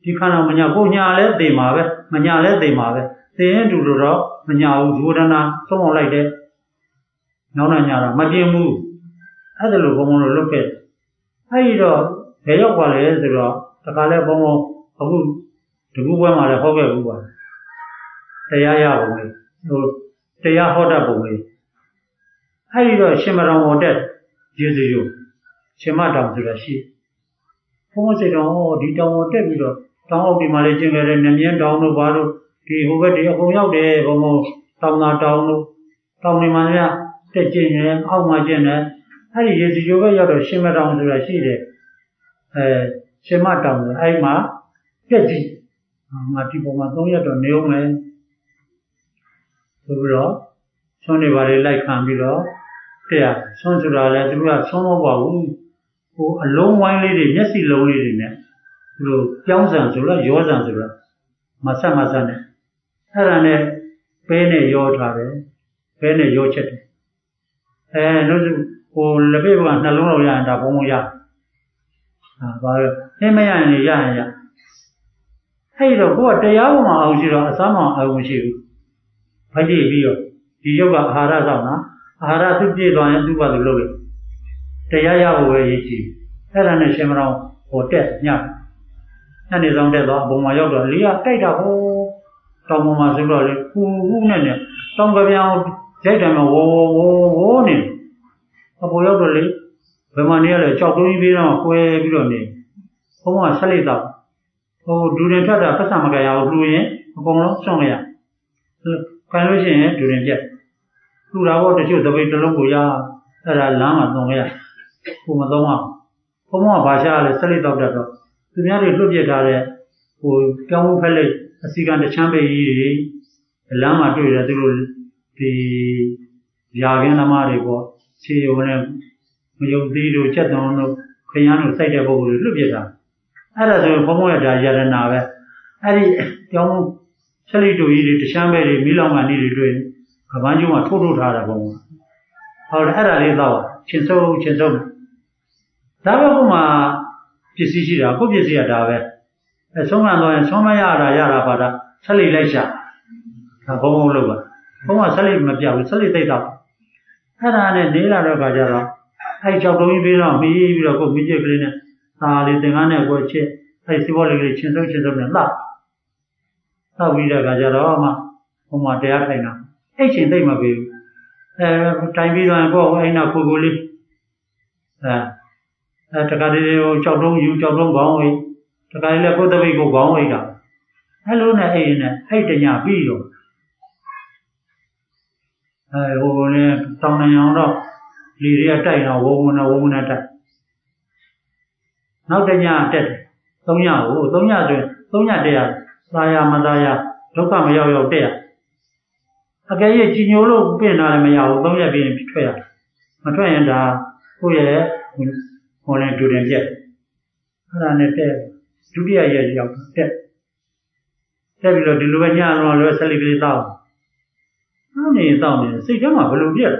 ဒီခန္ဓာမညာကိုညာလဲသိမှာပဲမညာလဲသိမှာပဲသိရင်တူတော့မညာဘူးဇဝဒနာသုံးအောင်လိုက်တယ်နောက်နာညာတော့မပြင်းဘူးအဲ့ဒါလိုဘုံဘုံလိုလုပ်ခဲ့အဲ့ဒီတော့ဘယ်ရောက်ပါလဲဆိုတော့တခါလဲဘုံဘုံအခုတကူပွဲမှာလည်းဟောခဲ့ဘူးပါတရားရပုံလေးဟိုတရားဟောတတ်ပုံလေးအဲ့ဒီတော့ရှင်မတော်ဟောတက်ကျေးဇူးရုပ်ရှင်မတောင်ဆိုတာရှိဘုံဘုံစိတ်တော်ဟောဒီတောင်ဟောတက်ပြီးတော့တောင်အောက်ဒီမှာလည်းကျင်ကြတယ်မြင်းတောင်တို့ဘာလို့ဒီဟိုဘက်ဒီအကုန်ရောက်တယ်ဘုံဘုံတောင်သာတောင်တို့တောင်နေမှာလည်းတက်ကျင်တယ်အောက်မှာကျင်တယ်အဲ့ဒီရေစီကျိုးပဲရောက်တော့ရှင်မတောင်ဆိုတာရှိတယ်အဲရှင်မတောင်ဆိုအဲ့မှာပြက်ကြည့်ငါဒီပုံမှာသုံးရက်တော့နေအောင်မယ်ဆိုပြီးတော့ဆွမ်းနေပါလေလိုက်ခံပြီးတော့တဲ့ဆွမ်းဆိုတာလည်းသူကဆွမ်းမဟုတ်ပါဘူးဟိုအလုံးဝိုင်းလေးတွေမျက်စိလုံးလေးတွေနဲ့ဒီလိုပြောင်းစံဆိုတော့ရောစံဆိုတော့မဆက်မဆက်နဲ့အဲ့ဒါနဲ့ပဲနဲ့ရောထားတယ်ပဲနဲ့ရောချက်တယ်အဲလို့ဟိုလက်ပြကနှလုံးလောက်ရရင်ဒါဘုံဘုံရဟာဘာလဲနင်းမရရင်ရရင်ရအဲ့တော့ကိုကတရားပေါ်မှာအောင်ရှိတော့အစမ်းမအောင်မရှိဘူးဖကြည့်ပြီးတော့ဒီရုပ်ကအာဟာရဆောင်တာအာဟာရသူပြည့်သွားရင်သူ့ဘာသူလုပ်လို့တရားရဖို့ပဲရည်ကြည်အဲ့ဒါနဲ့ရှင်မတော်ဟိုတက်ညအဲ့ဒီဆောင်တက်တော့ဘုံမှာရောက်တော့လေးကတိုက်တာဟိုတောင်ပေါ်မှာဆိုတော့လေဟူဟူနဲ့နဲ့တောင်ကပြောင်ရိုက်တယ်မှာဝိုးဝိုးဝိုးနေအပေါ်ရောက်တော့လေဘယ်မှာနေရလဲကြောက်တုံးကြီးပြီးတော့ကွဲပြီးတော့နေဘုံကဆက်လိုက်တော့ဟိုဒူရင်ထွက်တာပတ်စံမကြရဘူးလူရင်အကုန်လုံးစွန့်လိုက်ရခံလို့ရှိရင်ဒူရင်ပြက်လူတာတော့တချို့သပိတ်တစ်လုံးကိုရအဲ့ဒါလမ်းမှာသုံးရကိုမသုံးအောင်ဘုံကဘာရှာလဲဆက်လိုက်တော့တတ်တော့သူများတွေလွတ်ပြထားတဲ့ဟိုကြောင်းဖက်လိုက်အစီကံတချမ်းပေကြီးတွေလမ်းမှာတွေ့တယ်သူတို့ဒီရာခင်းသမားတွေပေါ့ခြေရုံနဲ့မယုံသီးတို့ချက်တုံးတို့ခရမ်းတို့စိုက်တဲ့ပုံကိုလွတ်ပြထားအဲ့ဒါဆိုဘုံဘုံရတာယရနာပဲအဲ့ဒီကြောင်းဆက်လိုက်တို့ကြီးတွေတချမ်းပဲတွေမိလောင်ကနေတွေတွေ့ကပန်းကျုံကထိုးထိုးထားတယ်ဘုံဟုတ်တယ်အဲ့ဒါလေးတော့ချင်းစုံချင်းစုံဒါပဲဘုံမှာပစ္စည်းရှိတာကိုပစ္စည်းကဒါပဲအဲဆုံးခံတော့ရင်ဆုံးမရတာရတာပါတာဆက်လိုက်လိုက်ရှာဒါဘုံဘုံလို့ပါဘုံကဆက်လိုက်မပြောက်ဘူးဆက်လိုက်သိတော့အဲ့ဒါနဲ့နေလာတော့ခါကျတော့အဲ့ကြောက်တုံးကြီးပြီးတော့မီးပြီးတော့ကိုမိကျက်ကလေးနဲ့သာလေးသင်္ကန်းနဲ့ကိုချစ်အဲ့စီဘောလေးလေးချင်းစုံချင်းစုံနဲ့လှတောက်ပြီးတဲ့ခါကျတော့မှဘုံမှာတရားထိုင်တာအဲ့ချင်းသိမ့်မပေးဘူးအဲတိုင်ပြီးတော့ကိုအဲ့နောက်ကိုကိုလေးအဲအဲတခါတည်းဟိုကြောက်တုံးယူကြောက်တုံးခေါင်းဝိတခါလေးလည်းကိုယ်တပိတ်ကိုခေါင်းဝိတာအဲ့လိုနဲ့အဲ့နဲ့အဲ့တညာပြီးတော့အဲဟိုလည်းတောင်းနေအောင်တော့လေတွေကတိုက်တော့ဝုံဝုံနဲ့ဝုံဝုံနဲ့တိုက်နောက်တညာတက်တယ်သုံးညဟိုသုံးညဆိုရင်သုံးညတက်ရသာယာမသာယာဒုက္ခမရောက်ရောက်တက်ရအကယ်၍ကြည်ညိုလို့ပြင်လာလည်းမရဘူးသုံးရက်ပြီးရင်ထွက်ရမထွက်ရင်ဒါကိုယ့်ရဲ့ဟိုလည်းဒူတင်ပြက်အဲ့ဒါနဲ့တက်ဒုတိယရက်ရောက်တက်တက်ပြီးတော့ဒီလိုပဲညလုံးလောဆက်လီကလေးတောက်အဲ့နေတောက်နေစိတ်ထဲမှာဘယ်လိုပြက်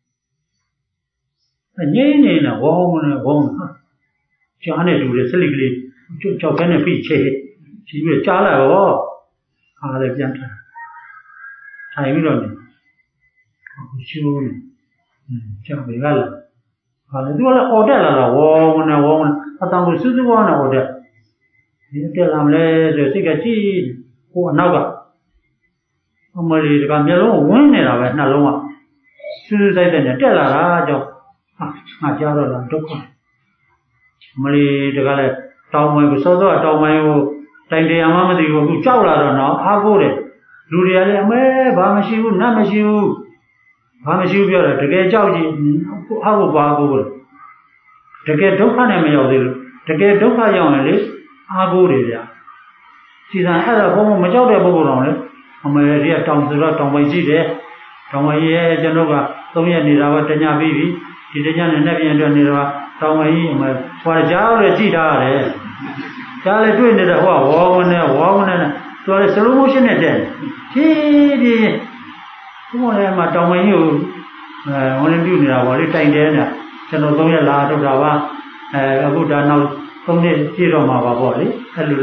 အငြိမ့်နေတာဝေါင်းနေဝေါင်းဟာကြားနေတူတယ်ဆက်လီကလေးကြောက်ခဲနဲ့ဖိချေကြီးပြီးကြားလာတော့အားလည်းပြန်ထားထိုင်ပြီးတော့နေရှူးနေကြောက်ပြီကလားဟာလေသူကလည်းအော်တက်လာတာဝေါင်းနေဝေါင်းနေအတန်ကိုစူးစူးဝါးနေအော်တက်ဒီတက်လာမလဲဆိုစိတ်ကကြည့်ဟိုအနောက်ကအမလီကမျက်လုံးဝင်းနေတာပဲနှလုံးကစူးစူးဆိုင်တဲ့နဲ့တက်လာတာကြောင့်ဟာငါကြားတော့လားဒုက္ခအမလီတကလည်းတောင်းမိုင်းကိုစောစောတောင်းမိုင်းကိုတိုင်တရားမှမသိဘူးအခုကြောက်လာတော့နော်အားကိုးတယ်လူတွေကလည်းအမဲဘာမရှိဘူးနတ်မရှိဘူးဘာမရှိဘူးပြောတယ်တကယ်ကြောက်ကြည့်အားကိုပါကိုးတယ်တကယ်ဒုက္ခနဲ့မရောက်သေးလို့တကယ်ဒုက္ခရောက်ရင်လေအားကိုးတယ်ဗျာစီစံအဲ့ဒါဘုံမကြောက်တဲ့ပုဂ္ဂိုလ်တော်လေအမေတွေကတောင်ဆိုတော့တောင်ပိုင်ရှိတယ်တောင်ပိုင်ရဲ့ကျွန်တော်ကသုံးရက်နေတာပဲတညပြီးပြီဒီတညနဲ့နှစ်ပြန်အတွက်နေတော့တောင်ပိုင်ကြီးအမေဟောကြားလည်းကြည့်ထားရတယ်ကြားလည်းတွေ့နေတဲ့ဟောဝေါဝနဲ့ဝေါဝနဲ့သူကစလိုမိုးရှင်းနဲ့တဲ့ဖြည်းဖြည်းဘုံလည်းမှာတောင်ပိုင်ကြီးကိုအဲဝင်ပြုနေတာဗောလေတိုင်တဲနေတာကျွန်တော်သုံးရက်လာထုတ်တာပါအဲအခုဒါနောက်သုံးနှစ်ပြည့်တော့မှာပါဗောလေအဲ့လိုလေး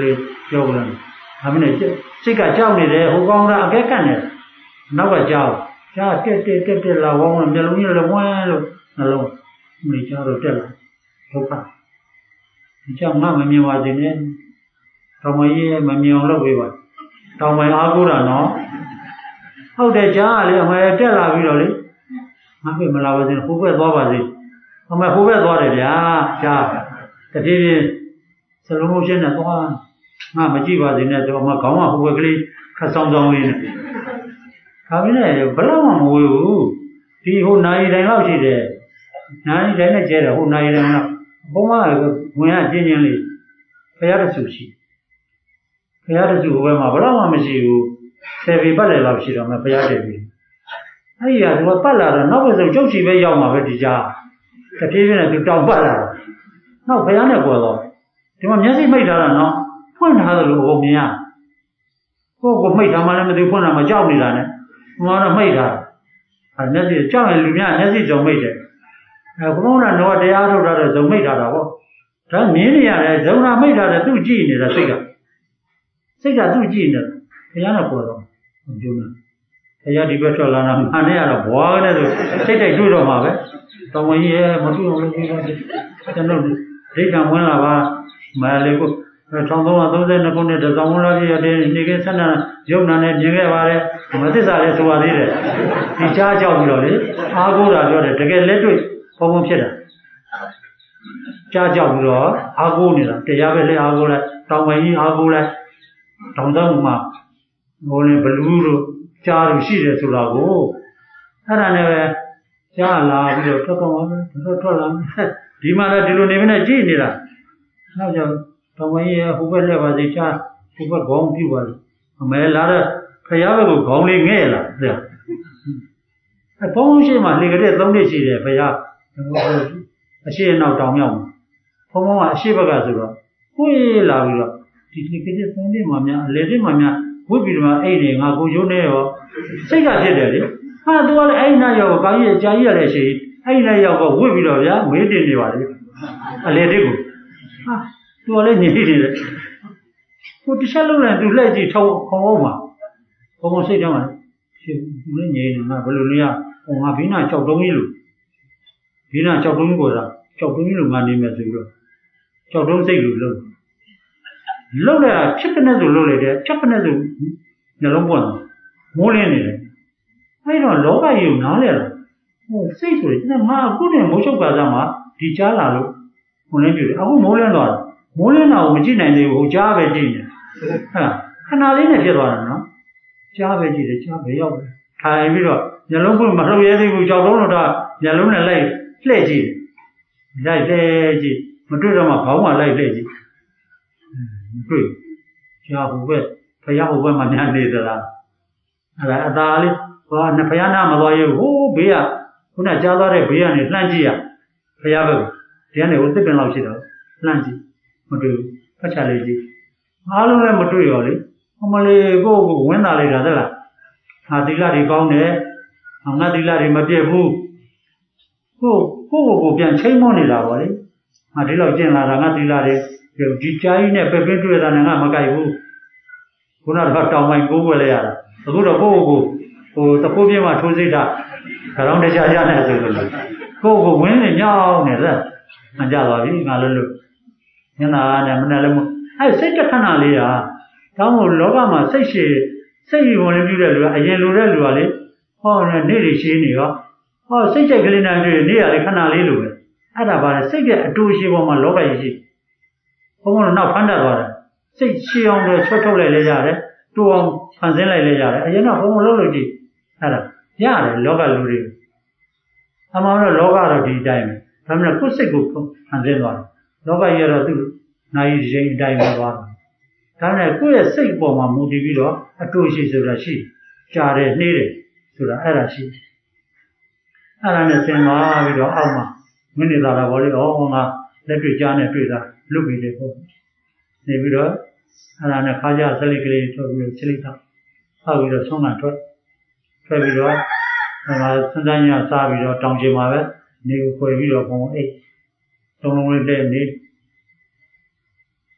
ပြောဘူးလားဒါမင်းစိတ်ကကြောက်နေတယ်ဟိုကောင်းတာအကဲကတ်နေနောက်ကကြောက်ကြားတက်တက်တက်တက်လာဝေါင်းမျက်လုံးကြီးလည်းဝမ်းလို့နှလုံးမိချတော့တက်လာဒုက္ခဒီကြောင့်ငါမမြင်ပါစေနဲ့တောင်မကြီးမမြင်အောင်လုပ်ပေးပါတောင်မအားကိုးတာနော်ဟုတ်တယ်ကြားကလေအမေတက်လာပြီးတော့လေငါပြမလာပါစေဟိုဘက်သွားပါစေအမေဟိုဘက်သွားတယ်ဗျာကြားတတိယစလုံးမိုးရှင်းနဲ့သွားငါမကြည့်ပါစေနဲ့ဆိုအမခေါင်းကဟိုဘက်ကလေးခက်ဆောင်ဆောင်လေးနဲ့ခါပြီးနဲ့ဘလောက်မှမဝေဘူးဒီဟိုနိုင်တိုင်းလောက်ရှိတယ်နိုင်တိုင်းနဲ့ကျဲတယ်ဟိုနိုင်တိုင်းလောက်ဘုံကဝင်ရချင်းချင်းလေးဖရာတဆူရှိဖရာတဆူဟိုဘက်မှာဘလောက်မှမရှိဘူးဆယ်ပေပတ်တယ်လောက်ရှိတော့မှဖရာတည်ပြီအဲ့ဒီကသူကပတ်လာတော့နောက်ဘက်ဆုံးကျုပ်ချီပဲရောက်မှာပဲဒီကြားတပြေးပြေးနဲ့သူတောင်ပတ်လာတော့နောက်ဖရာနဲ့ကွယ်တော့ဒီမှာမျက်စိမိတ်ထားတာနော်ဖွင့်ထားသလိုဟိုမြင်ရကိုကိုမိတ်ထားမှလည်းမသိဖွင့်တာမကြောက်နေတာနဲ့ဟိုကတော့မိတ်ထားအဲမျက်စိကြောက်ရင်လူများမျက်စိစုံမိတ်တယ်အဲဘုန်းတော်ကတော့တရားထုတ်တာတော့ဇုံမိတ်ထားတာပေါ့ဒါမြင်နေရတယ်ဇုံတာမိတ်ထားတယ်သူကြည့်နေတာစိတ်ကစိတ်ကသူကြည့်နေတာဘုရားနဲ့ပေါ်တော့မပြောနဲ့ဘုရားဒီဘက်ထွက်လာတာမှန်နေရတော့ဘွားနဲ့ဆိုစိတ်တိုက်တွေ့တော့မှာပဲတောင်ဝင်ကြီးရဲ့မတွေ့အောင်လုပ်ပြီးပါကျွန်တော်ဒိဋ္ဌံဝင်လာပါမလေးကိုတစ်ထောင်သုံးရာသုံးဆယ်နှစ်ခုနှစ်တစောင်းဝင်လာပြည့်တဲ့နေကဆက်နာရုပ်နာနဲ့မြင်ခဲ့ပါတယ်မသစ္စာလည်းဆိုပါသေးတယ်ဒီကြားကြောက်ပြီးတော့လေအားကိုးတာပြောတယ်တကယ်လက်တွေ့ဘုံဘုံဖြစ်တာကြားကြောက်ပြီးတော့အားကိုးနေတာတရားပဲလေအားကိုးလိုက်တောင်ဝင်ကြီးအားကိုးလိုက်တောင်တောင်မှာဟိုလေဘလူးတို့ကြားလို့ရှိတယ်ဆိုတာကိုအဲ့ဒါနဲ့ပဲကြားလာပြီးတော့ထွက်တော့ထွက်ထွက်လာဒီမှာလည်းဒီလိုနေမနဲ့ကြည့်နေတာနောက်ကျတောင်ဝင်ကြီးဟိုဘက်လက်ပါစေချာဟိုဘက်ခေါင်းပြူပါလေအမဲလာတော့ဖရားဘက်ကိုခေါင်းလေးငဲ့လာတဲ့ဘုံရှိမှလေကတဲ့သုံးနှစ်ရှိတယ်ဖရားအရှိအနောက်တောင်မြောက်မှာဘုံဘုံကအရှိဘက်ကဆိုတော့ကိုယ်လာပြီးတော့ဒီလေကတဲ့သုံးနှစ်မှများအလေတစ်မှများဝိပ္ပိဓမ္မာအဲ့ဒီငါကိုရုံးနေရောစိတ်ကဖြစ်တယ်လေဟာသူကလည်းအဲ့ဒီနာရောကောင်းကြီးကြာကြီးရတဲ့ရှိအဲ့ဒီနာရောကဝိပြီးတော့ဗျာမေးတင်နေပါလေအလေတစ်ကိုဟာသူကလည်းညှိနေတယ်ကိုတစ်ချက်လုံးနဲ့သူလှည့်ကြည့်ထောက်ခေါင်းအောင်မှာဘုံဘုံစိတ်ထဲမှာဖြစ်သူလည်းညှိနေမှာဘယ်လိုလဲဟိုငါဘိနာကြောက်တုံးကြီးလို့ဘိနာကြောက်တုံးကြီးကိုသာကြောက်တုံးကြီးလို့ငါနေမယ်ဆိုပြီးတော့ကြောက်တုံးစိတ်လို့လုံးလုံးလိုက်တာဖြစ်တဲ့နဲ့ဆိုလုံးလိုက်တယ်ဖြစ်တဲ့နဲ့ဆိုနှလုံးပွင့်မိုးလင်းနေတယ်အဲ့တော့လောကကြီးကိုနားလဲတာဟိုစိတ်ဆိုရင်ငါအခုနဲ့မိုးချုပ်ကားစားမှာဒီကြားလာလို့ဟိုလင်းပြတယ်အခုမိုးလင်းသွားတယ်မိုးလင်းတာကိုမကြည့်နိုင်သေးဘူးဟိုကြားပဲကြည့်နေဟာခဏလေးနဲ့ဖြစ်သွားတာနော်ကြားပဲကြည့်တယ်ကြားပဲရောက်တယ်ထိုင်ပြီးတော့မျက်လုံးပွင့်မလှုပ်ရဲသေးဘူးကြောက်တော့တော့မျက်လုံးနဲ့လိုက်လှည့်ကြည့်လိုက်လှည့်ကြည့်မတွေ့တော့မှခေါင်းကလိုက်လှည့်ကြည့်မတွေ့ကြားဟိုဘက်ဖယားဟိုဘက်မှာညာနေသလားအဲ့ဒါအသာလေးဟောဖယားနာမသွားရဘူးဟိုဘေးကခုနကြားသွားတဲ့ဘေးကနေလှမ်းကြည့်ရဖယားဘက်ဒီကနေဟိုသစ်ပင်လောက်ရှိတော့လှမ်းကြည့်မတွေ့ဘူးဖတ်ချလေးကြည့်အားလုံးလည်းမတွေ့ရောလေအမလေးကိုယ့်ကိုဝင်လာလိုက်တာသလားဟာသီလတွေကောင်းတယ်ငါသီလတွေမပြည့်ဘူးကိုကိုကိုကိုပြန်ချိန်မွနေတာပါလေငါဒီလောက်ကျင့်လာတာငါသီလတွေဒီကြားကြီးနဲ့ပဲပင်းတွေ့တာနဲ့ငါမကြိုက်ဘူးခုနကတော့တောင်ပိုင်းကိုးွယ်လိုက်ရတာအခုတော့ကိုကိုဟိုတခိုးပြင်းမှထိုးစိတ်တာခေါင်းတရားရနဲ့ဆိုလို့ကိုကိုဝင်းနေမြောင်းနေသက်မှန်ကြပါပြီငါလည်းလို့မျက်နှာနဲ့မနဲ့လည်းအဲစိတ်တခဏလေးဟာတောင်းလို့လောကမှာစိတ်ရှိစိတ်ကြီးဝင်ပြတဲ့လူကအရင်လိုတဲ့လူကလေဟောနေနေတွေရှိနေရောဟောစိတ်ကြိုက်ကလေးနဲ့တွေ့နေရတယ်ခဏလေးလိုပဲအဲ့ဒါပါလေစိတ်ကအတူရှိပေါ်မှာလောကကြီးရှိဘုံကတော့နောက်ဖမ်းတတ်သွားတယ်စိတ်ရှည်အောင်လည်းဆွတ်ထုတ်လိုက်လဲရတယ်တူအောင်ဖန်ဆင်းလိုက်လဲရတယ်အရင်ကဘုံလုံးလို့ကြည့်အဲ့ဒါရတယ်လောကလူတွေအမှန်တော့လောကတော့ဒီအတိုင်းပဲဒါမှမဟုတ်ကိုယ်စိတ်ကိုဖန်ဆင်းသွားတယ်လောကကြီးကတော့သူ့နိုင်ရင်းအတိုင်းပဲသွားတယ်ဒါနဲ့ကိုယ့်ရဲ့စိတ်ပေါ်မှာမူတည်ပြီးတော့အတူရှိဆိုတာရှိကြားတယ်နှေးတယ်ဆိုတာအဲ့ဒါရှိအဲ့ဒါနဲ့ဆင်သွားပြီးတော့အောက်မှာမိနစ်သာတော့ဗောလေဩငါလက်တွေ့ကြားနဲ့တွေ့တာလွတ်ပြီးတယ်ပေါ့နေပြီးတော့အဲ့ဒါနဲ့ခါကြစလိကလေးထုတ်ပြီးတော့ချလိတာဆောက်ပြီးတော့ဆုံးတာထွက်ထွက်ပြီးတော့ဟိုမှာစံတိုင်းရစားပြီးတော့တောင်ကျင်မှာပဲနေကိုခွေပြီးတော့ဘုံအိတ်သုံးလုံးလေးတဲ့နေ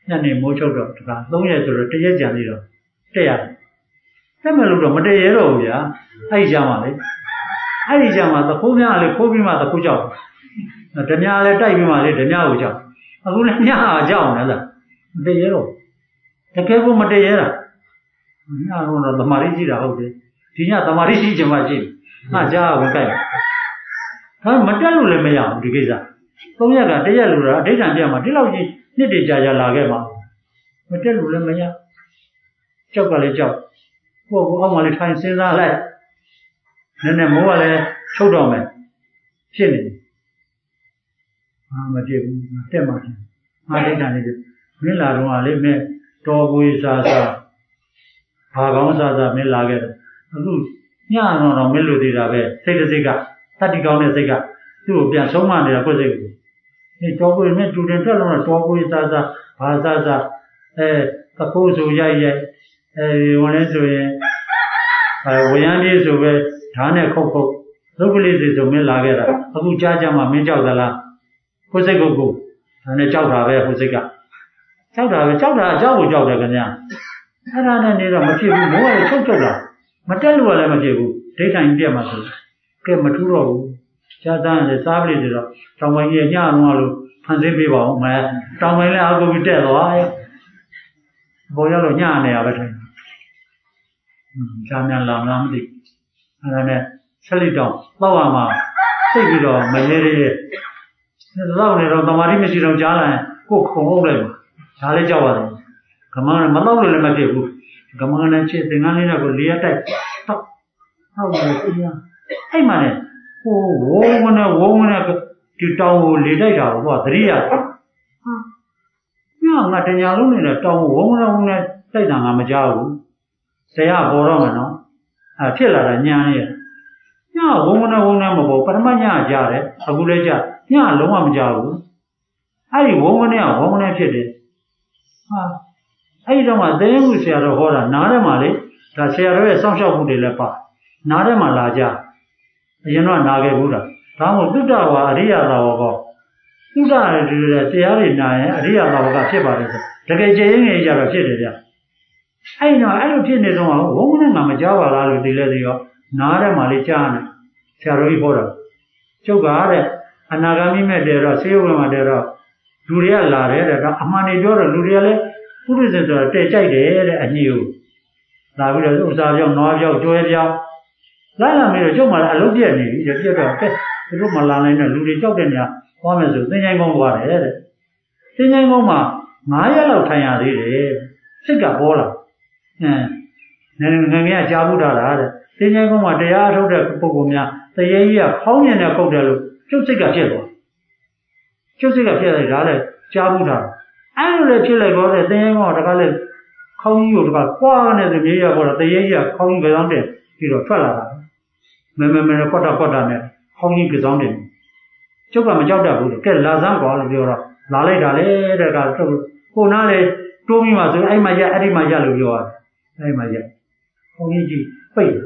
ညနေမိုးချုပ်တော့တခါသုံးရက်ဆိုတော့တရက်ကြံသေးတော့တက်ရတယ်တက်မယ်လို့တော့မတည့်ရတော့ဘူးဗျာအဲ့ဒီကြမှာလေအဲ့ဒီကြမှာသခိုးများလေခိုးပြီးမှသခိုးကြောက်ဓမြလည်းတိုက်ပြီးမှလေဓမြကိုကြောက်အခုလည်းညဟာကြောက်နေလားမတည့်ရတော့တကယ်ကိုမတည့်ရတာညတော့သမာဓိရှိတာဟုတ်တယ်ဒီညသမာဓိရှိချင်မှရှိငါကြားဝင်ကြိုက်ဒါမတက်လို့လည်းမရဘူးဒီကိစ္စသုံးရက်ကတရက်လို့တော့အဋ္ဌံပြမှာဒီလောက်ကြီးနှစ်တည်ကြာကြာလာခဲ့မှာမတက်လို့လည်းမရကြောက်ကလည်းကြောက်ကိုယ့်ကိုအောက်မှာလည်းထိုင်စဉ်းစားလိုက်နည်းနည်းမိုးကလည်းချုပ်တော့မယ်ဖြစ်နေအာမဖြစ်ဘူးတက်မှဖြစ်ငါဋ္ဌံလေးမင်းလာတော့ကလေမဲ့တော်ကိုစားစားဘာကောင်းစားစားမင်းလာခဲ့တယ်အခုညတော့တော့မင်းလို့သေးတာပဲစိတ်တစ်စိတ်ကတတိကောင်းတဲ့စိတ်ကသူ့ကိုပြန်ဆုံးမနေတာကိုယ်စိတ်ကိုဒီတော်ကိုနဲ့တူတင်တက်လို့တော့တော်ကိုစားစားဘာစားစားအဲသခိုးဆိုရိုက်ရိုက်အဲဝင်လဲဆိုရင်အဲဝရမ်းလေးဆိုပဲဓာတ်နဲ့ခုတ်ခုတ်ဒုက္ခလေးစီဆိုမင်းလာခဲ့တာအခုကြားကြမှာမင်းကြောက်သလားကိုယ်စိတ်ကိုကိုဒါနဲ့ကြောက်တာပဲကိုယ်စိတ်ကကြောက်တာပဲကြောက်တာအကြောက်ကိုကြောက်တယ်ခင်ဗျာအဲ့ဒါနဲ့နေတော့မဖြစ်ဘူးမိုးကလည်းချုပ်ချုပ်လာမတက်လို့လည်းမဖြစ်ဘူးဒိဋ္ဌိပြတ်မှာဆိုကဲမထူးတော့ဘူးရှားသားနဲ့စားပလိဆိုတော့တောင်ပိုင်းကြီးညအောင်လို့ဖန်ဆင်းပေးပါဦးမယ်တောင်ပိုင်းလည်းအကူပြီးတက်သွားရဲ့ဘောရောက်တော့ညနေရပဲထိုင်ရှားများလာမလားမသိအဲ့ဒါနဲ့ဆက်လက်တော့တော့ရမှာသိပြီးတော့မရဲရဲတော့နေတော့တမာတိမရှိတော့ကြားလာရင်ကိုယ်ခုံအုပ်လိုက်မှာဒါလည်းကြောက်ရတယ်ကမန်းမတော့လို့လည်းမဖြစ်ဘူးကမန်းနဲ့ချစ်သင်္ကန်းလေးတော့လေးရတိုက်တော့ဟုတ်တယ်ခင်ဗျာအဲ့မှလည်းဟိုဝုန်းမနဲ့ဝုန်းမနဲ့ဒီတောင်ကိုလေတိုက်တာကိုသတိရတယ်ဟာညငါတညာလုံးနေတဲ့တောင်ကိုဝုန်းမနဲ့ဝုန်းနဲ့တိုက်တာငါမကြောက်ဘူးတရားပေါ်တော့မယ်နော်အဲဖြစ်လာတာညာရဲ့ညဝုန်းမနဲ့ဝုန်းနဲ့မပေါ်ပထမညကြားတယ်အခုလည်းကြားညလုံးဝမကြောက်ဘူးအဲ့ဒီဝုန်းမနဲ့ဝုန်းမနဲ့ဖြစ်တယ်ဟာအဲ့ဒီတော့မှသင်္ကူဆရာတော်ဟောတာနားထဲမှာလေဒါဆရာတော်ရဲ့စောင့်ရှောက်မှုတွေလည်းပါနားထဲမှာလာကြအရင်တော့နာခဲ့ဘူးလားဒါမှမဟုတ်သုတ္တဝါအရိယသာဝကသုတ္တရတူတဲ့တရားတွေနာရင်အရိယသာဝကဖြစ်ပါတယ်ဆိုတကယ်ကျေရင်ငယ်ကြတော့ဖြစ်တယ်ဗျအဲ့တော့အဲ့လိုဖြစ်နေတော့ဝုန်းနဲ့ငါမကြောက်ပါလားလို့ဒီလဲသေးရောနားထဲမှာလေးကြားနေဆရာတော်ကြီးဟောတာကျုပ်ကတဲ့အနာဂါမိမဲ့တဲ့တော့ဆေးရုံမှာတဲ့တော့လူတွေကလာတယ်တဲ့တော့အမှန်တွေပြောတော့လူတွေကလည်းပုရိသေဆိုတာတဲ့ကြိုက်တယ်တဲ့အညိကိုလာပြီးတော့ဥစ္စာပြောင်းနွားပြောင်းကျွဲပြောင်းလာလာပြီးတော့ကျုပ်မှလည်းအလုပ်ပြည့်နေပြီပြည့်တော့ကဲသူတို့မလာနိုင်တဲ့လူတွေကြောက်တဲ့ညာဟောမယ်ဆိုသင်္ချိုင်းကုန်းသွားတယ်တဲ့သင်္ချိုင်းကုန်းမှာငါးရက်လောက်ထိုင်ရသေးတယ်စိတ်ကပေါ်လာအင်းငယ်ငယ်ငယ်ကကြားဘူးတာလားတဲ့သင်္ချိုင်းကုန်းမှာတရားအထုတ်တဲ့ပုဂ္ဂိုလ်များတရေကြီးကခေါင်းမြင်နဲ့ပုတ်တယ်လို့ကျုပ်စိတ်ကဖြစ်သွားကျုပ်စိတ်ကဖြစ်လိုက်တာလေကြားဘူးတာအဲ့လိုလေဖြစ်လိုက်တော့တဲ့သင်္ချိုင်းကုန်းကတခါလေခေါင်းကြီးကိုတခါကွာနေဆိုမြေရပေါ်တော့တရေကြီးကခေါင်းကြီးကကြောင်းတဲ့ပြီးတော့ထွက်လာတာမဲမဲမဲကွက်တာကွက်တာနဲ့ခေါင်းကြီးကကြောင်းတယ်ကျုပ်ကမကြောက်တတ်ဘူးကဲလာစမ်းကွာလို့ပြောတော့လာလိုက်တာလေတဲ့ကကိုနားလေတိုးပြီးမှဆိုအဲ့မှာရက်အဲ့ဒီမှာရက်လို့ပြောရတယ်အဲ့မှာရက်ခေါင်းကြီးကြီးပိတ်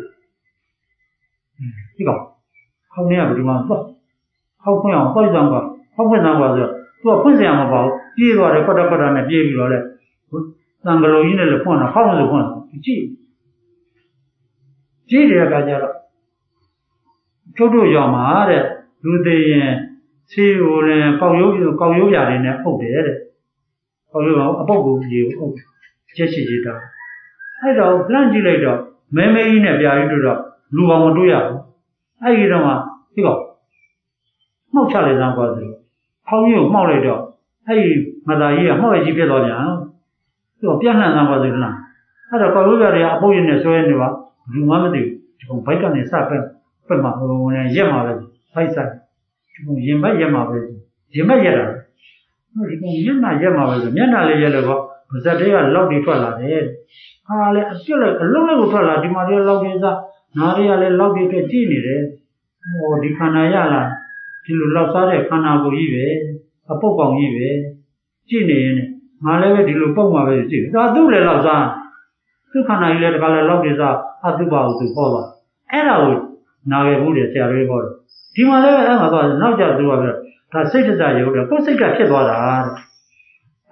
ဒီကောင်ခေါင်းထဲကဘယ်ဒီမှာပေါ့ခေါင်းဖွင့်အောင်ပိုက်စံကခေါင်းဖွင့်စမ်းကွာဆိုတော့သူကဖွင့်စရာမပေါ့ပြေးသွားတယ်ကွက်တာကွက်တာနဲ့ပြေးပြီးတော့လေသံဃလိုကြီးနဲ့လည်းဖွင့်တော့ခေါင်းဆိုဖွင့်ကြည့်ကြည့်တဲ့အခါကျတော့ကျုပ်တို့ရောက်မှာတဲ့လူသေးရင်ဆေးကိုလည်းကောက်ရိုးကောက်ရိုးပြာတွေနဲ့ပုတ်တယ်တဲ့ကောက်ရိုးကအပုတ်ကိုပြေပုတ်ချက်ရှိရှိတာအဲ့တော့လှမ်းကြည့်လိုက်တော့မဲမဲကြီးနဲ့ပြာကြီးတို့တော့လူကောင်မတွေ့ရဘူးအဲ့ဒီတော့မှဒီကောင်မှောက်ချလိုက်စမ်းကွာဆိုခေါင်းကြီးကိုမှောက်လိုက်တော့အဲ့ဒီမသားကြီးကမှောက်ရကြီးဖြစ်သွားပြန်သူကပြန့်နှံ့စမ်းကွာဆိုလားအဲ့တော့ကောက်ရိုးပြာတွေကအပုတ်ရည်နဲ့ဆွဲနေပါလူမှမသိဘူးဒီကောင်ဘိုက်ကနေစပက်ပက်မှာဟိုနဲ့ရက်မှာပဲဖိုက်ဆိုင်ဒီကောင်ရင်ဘက်ရက်မှာပဲရင်ဘက်ရက်တာဒီကောင်မျက်နှာရက်မှာပဲဆိုမျက်နှာလေးရက်လို့ပေါ့ပါဇက်တွေကလောက်တွေထွက်လာတယ်ဟာလေအပြစ်လိုက်အလုံးလေးကိုထွက်လာဒီမှာတွေလောက်တွေစားနားတွေကလည်းလောက်တွေထွက်ကြည့်နေတယ်ဟောဒီခန္ဓာရလာဒီလိုလောက်စားတဲ့ခန္ဓာကိုယ်ကြီးပဲအပုတ်ကောင်ကြီးပဲကြည့်နေရင်ငါလည်းပဲဒီလိုပုတ်မှာပဲကြည့်ဒါသူ့လည်းလောက်စားသူ့ခန္ဓာကြီးလည်းတခါလည်းလောက်တွေစားအတုပါဟုသူဟောသွားအဲ့ဒါကိုနာခဲ့ဘူးတယ်ဆရာလေးဟောတယ်ဒီမှာလည်းအဲ့မှာသွားနောက်ကြသူကပြောဒါစိတ်တစားရုပ်တယ်ကိုယ်စိတ်ကဖြစ်သွားတာတဲ့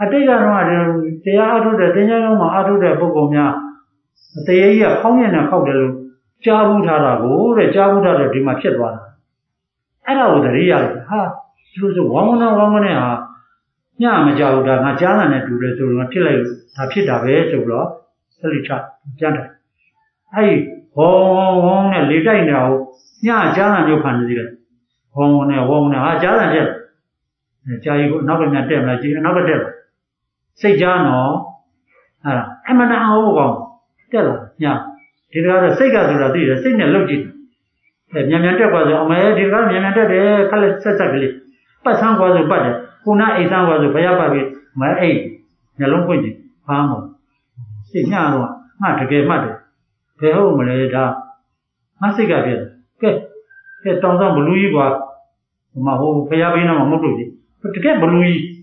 အတိတ်ကတော့တရားအထုတ်တဲ့သင်္ချာလုံးမှာအထုတ်တဲ့ပုဂ္ဂိုလ်များတရားကြီးကဖောင်းရနေခောက်တယ်လို့ကြားဘူးထားတာကိုတဲ့ကြားဘူးထားတော့ဒီမှာဖြစ်သွားတာအဲ့ဒါကိုသတိရတယ်ဟာဒီလိုဆိုဝမ်းဝန်းဝမ်းဝန်းနဲ့ဟာညမကြောက်တာငါကြားတာနဲ့တူတယ်ဆိုတော့ဖြစ်လိုက်ဒါဖြစ်တာပဲဆိုတော့ဆက်လက်ချပြန်တယ်အဲ့ဟောဝုန်းနဲ့လေတိုက်နေတာကိုညကြားတာမျိုးခံနေသေးတယ်ဝုန်းနဲ့ဝုန်းနဲ့ဟာကြားတာချက်ကြာကြီးကိုနောက်ကပြန်တက်မလားကြည့်နောက်ကတက်လာစိတ်ကြားနော်အဲ့ဒါအမှန်တန်အောင်ကောင်းတက်လာညဒီကတော့စိတ်ကဆိုတာသိတယ်စိတ်နဲ့လှုပ်ကြည့်တယ်မြန်မြန်တက်သွားဆိုအမေဒီကမြန်မြန်တက်တယ်ခက်လက်ဆက်ဆက်ကလေးပတ်ဆန်းသွားဆိုပတ်တယ်ခုနအိမ်ဆန်းသွားဆိုဘယ်ရပါပြီမအိမ်နှလုံးပွင့်ကြည့်ဘာမှမစိတ်ညတော့ငါတကယ်မှတ်တယ်ဘယ်ဟုတ်မလဲဒါငါစိတ်ကပြည့်တယ်ကဲကဲတောင်းဆောင်ဘလူးကြီးကွာဟိုမှာဟိုဖျားပေးတော့မဟုတ်လို့ကြီးတကယ်ဘလူးကြီး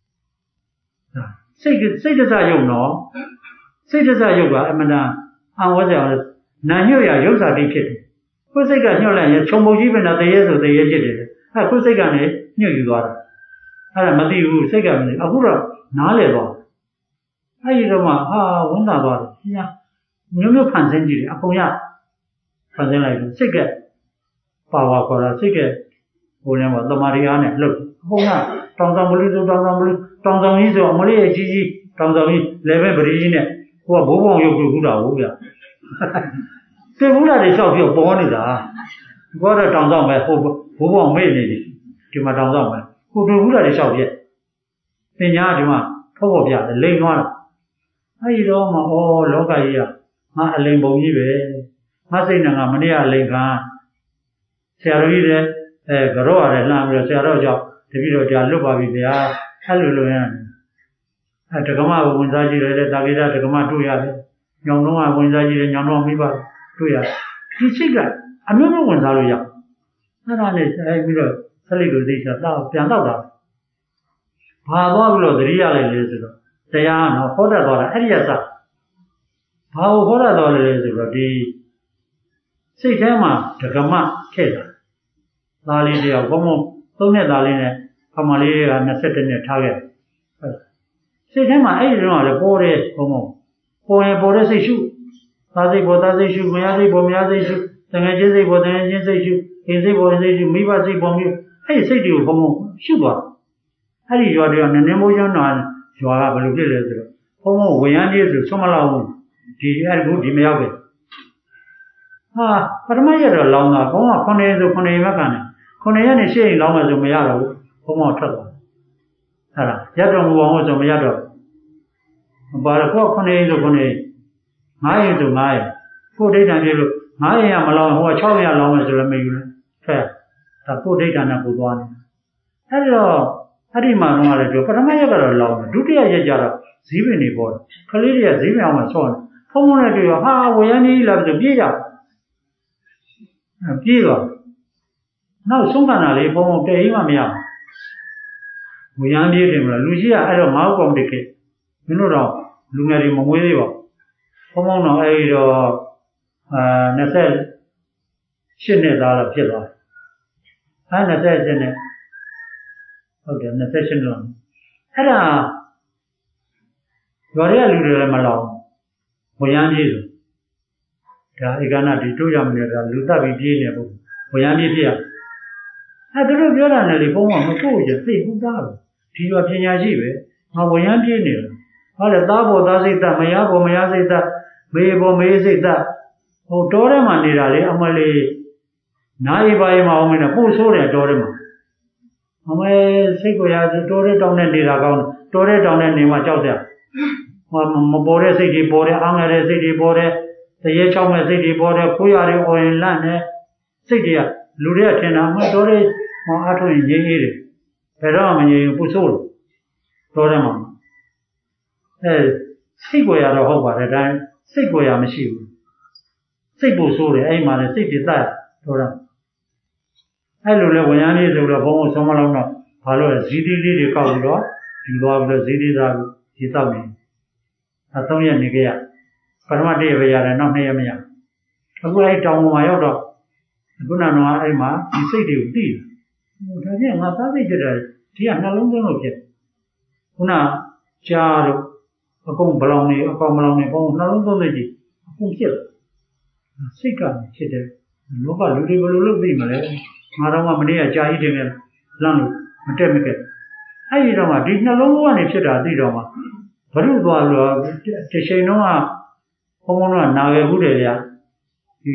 စိတ်စိတ်တစရုပ်နော်စိတ်တစရုပ်ကအမှန်တန်အံဝဲကြအောင်နာညွတ်ရရုပ်စာတိဖြစ်တယ်ကိုယ်စိတ်ကညှော့လိုက်ရင်ခြုံပုံကြီးပဲနဲ့တရေဆိုတရေဖြစ်တယ်အဲကိုယ်စိတ်ကနေညှို့ယူသွားတာအဲ့ဒါမသိဘူးစိတ်ကမသိအခုတော့နားလေသွားအဲ့ဒီတော့မှဟာဝန်တာသွားတယ်ညာမျိုးမျိုးဖန်ဆင်းကြည့်တယ်အကုန်ရဖန်ဆင်းလိုက်တယ်စိတ်ကပါဝါခေါ်တာစိတ်ကဟိုလည်းမသမာဓိအားနဲ့လှုပ်အကုန်ရတောင်ဆောင်ဘလူးဆိုတောင်ဆောင်ဘလူးတောင်ဆောင်ကြီးဆိုအမလေးရဲ့ကြီးကြီးတောင်ဆောင်ကြီးလည်းပဲပရိကြီးနဲ့ဟိုကဘိုးဘောင်ရုပ်ကိုခုတာဟုတ်ဗျာတေဘူးလာတွေလျှောက်ပြောပေါ်နေတာဘောတော့တောင်ဆောင်ပဲဟိုဘိုးဘောင်မေ့နေတယ်ဒီမှာတောင်ဆောင်ပဲဟိုတေဘူးလာတွေလျှောက်ပြပညာဒီမှာဖောက်ဖော်ပြတယ်လိန်သွားတာအဲ့ဒီတော့မှဩလောကကြီးကငါအလိန်ပုံကြီးပဲငါစိတ်နဲ့ငါမနေ့ကအလိန်ခံဆရာတော်ကြီးတဲ့အဲကြော့ရတယ်လှမ်းပြီးတော့ဆရာတော်ကြောင့်တပည့်တော်ကြာလွတ်ပါပြီဗျာအဲ့လိုလိုရတယ်အဲဒကမကိုဝင်စားကြည့်တယ်တာဂိတာဒကမတွေ့ရတယ်ညောင်တော့ကဝင်စားကြည့်တယ်ညောင်တော့မိပါတွေ့ရတယ်ဒီစိတ်ကအမျိုးမျိုးဝင်စားလို့ရအဲ့ဒါနဲ့အဲပြီးတော့ဆက်လိုက်လို့သိချာတော့ပြန်တော့တာဘာသွားပြီးတော့သတိရလိုက်လဲဆိုတော့တရားကတော့ဟောတတ်သွားတာအဲ့ဒီရစဘာကိုဟောတတ်သွားလဲဆိုတော့ဒီစိတ်ထဲမှာဒကမခဲ့တာသားလေးတယောက်ဘုံဘုံသုံးနှစ်သားလေးနဲ့ခမလေးက၂၁နှစ်ထားခဲ့စိတ်ထဲမှာအဲ့ဒီတော့လည်းပေါ်တယ်ဘုံဘုံပေါ်ရင်ပေါ်တဲ့စိတ်ရှုသားစိတ်ပေါ်သားစိတ်ရှုမယားစိတ်ပေါ်မယားစိတ်ရှုတငယ်ချင်းစိတ်ပေါ်တငယ်ချင်းစိတ်ရှုအိမ်စိတ်ပေါ်အိမ်စိတ်ရှုမိဘစိတ်ပေါ်မျိုးအဲ့ဒီစိတ်တွေကိုဘုံဘုံရှုသွားအဲ့ဒီရွာတွေကနည်းနည်းမိုးချမ်းတော့ရွာကဘယ်လိုဖြစ်လဲဆိုတော့ဘုံဘုံဝေယန်းကြီးဆိုဆွမလောက်ဘူးဒီအဲ့ဒီဒီမရောက်ပဲဟာပထမရက်တော့လောင်းတာဘုံကခုနှစ်ဆိုခုနှစ်ရက်ကနေခုနှစ်ရက်နဲ့ရှေ့ရင်လောင်းမယ်ဆိုမရတော့ဘူးဘုံကထွက်သွားအဲ့ဒါရတော့မူအောင်ဆိုမရတော့ဘာလို့ကိုခုနှစ်ရက်ဆိုခုနှစ်ငါးရက်ဆိုငါးရက်ကိုဒိဋ္ဌံပြေလို့ငါးရက်ရမလောင်းဟိုက၆ရက်လောင်းမယ်ဆိုလည်းမယူနဲ့ဖက်ဒါကိုဒိဋ္ဌံနဲ့ပူသွားတယ်အဲ့တော့အဲ့ဒီမှာတော့လည်းပြောပထမရက်ကတော့လောင်းတယ်ဒုတိယရက်ကျတော့ဇီးပင်တွေပေါ်တယ်ခလေးတွေကဇီးပင်အောင်မှဆော့တယ်ဖုံးဖုံးနဲ့တွေ့ရောဟာဝေယန်းကြီးလာပြီးပြေးကြပြေးသွားနောက်ဆုံးခန္ဓာလေးဖုံးဖုံးတည်ရင်မှမရဘူးဝေယန်းပြေးတယ်မလားလူကြီးကအဲ့တော့ငါ့ကောင်းတကယ်မင်းတို့တော့လူငယ်တွေမမွေးသေးပါဘူးဖုံးဖုံးတော့အဲ့ဒီတော့အာ၂၈နှစ်သားတော့ဖြစ်သွားတယ်အဲ၂၈နှစ်ဟုတ်တယ်၂၈နှစ်အဲ့ဒါရွာရဲလူတွေလည်းမလောင်ဝေယန်းပြေးဆိုဒါဧကနာဒီတို့ရမလဲဒါလူတက်ပြီးပြေးနေဖို့ဝေယန်းပြေးပြရအဲသူတို့ပြောတာနဲ့လေဘုံကမကိုရသိဘူးသားပဲဒီရွာပညာရှိပဲငါဝေယန်းပြေးနေတယ်ဟောလေသားပေါ်သားစိတ်သက်မယားပေါ်မယားစိတ်သက်မေပေါ်မေစိတ်သက်ဟိုတောထဲမှာနေတာလေအမလေးနားရီပါရီမအောင်မင်းနဲ့ပို့ဆိုးတယ်တောထဲမှာအမေစိတ်ကိုရတောထဲတောင်းနဲ့နေတာကောင်းတောထဲတောင်းနဲ့နေမှကြောက်ကြမပေါ်တဲ့စိတ်တွေပေါ်တယ်အားငယ်တဲ့စိတ်တွေပေါ်တယ်တရေချောင်းမဲ့စိတ်တွေပေါ်တယ်ခိုးရတယ်အော်ရင်လန့်တယ်စိတ်တွေကလူတွေကထင်တာမတော်တယ်ဟောအားထုတ်ရင်ငြိမ်းအေးတယ်ဘယ်တော့မှမငြိမ်ဘူးပူဆိုးလို့တော်တယ်မှာအဲစိတ်ကိုရတော့ဟုတ်ပါတယ်ဒါစိတ်ကိုရမရှိဘူးစိတ်ပူဆိုးတယ်အဲ့မှာလည်းစိတ်တွေတတ်တော်တယ်အဲ့လိုလဲဝဉာဏ်လေးဆိုတော့ဘုံဘုံဆုံးမလုံးတော့ဘာလို့လဲဇီတိလေးတွေကောက်ပြီးတော့ယူသွားပြီးတော့ဇီတိသားဒီတောက်နေအဲသုံးရက်နေကြရပထမတည့်ရပဲရတယ်နောက်နှစ်ရက်မရအခုအဲ့တောင်ပေါ်မှာရောက်တော့ခုနကတော့အဲ့မှာဒီစိတ်တွေကိုသိတယ်ဒါချင်းငါသားစိတ်ကြတယ်ဒီကနှလုံးသွင်းလို့ဖြစ်ခုနကြားတို့အကုန်ဘလောင်နေအကောင်ဘလောင်နေပေါ့နှလုံးသွင်းနေကြအကုန်ဖြစ်စိတ်ကဖြစ်တယ်လောကလူတွေဘယ်လိုလုပ်သိမလဲငါတော့မှမနေ့ကကြာကြီးတင်ခဲ့လမ်းလို့မတက်မကက်အဲ့ဒီတော့မှဒီနှလုံးကနေဖြစ်တာသိတော့မှဘုရုသွားလို့တစ်ချိန်လုံးကဘုံဘုံကနာခဲ့ဘူးတယ်ဗျာဒီ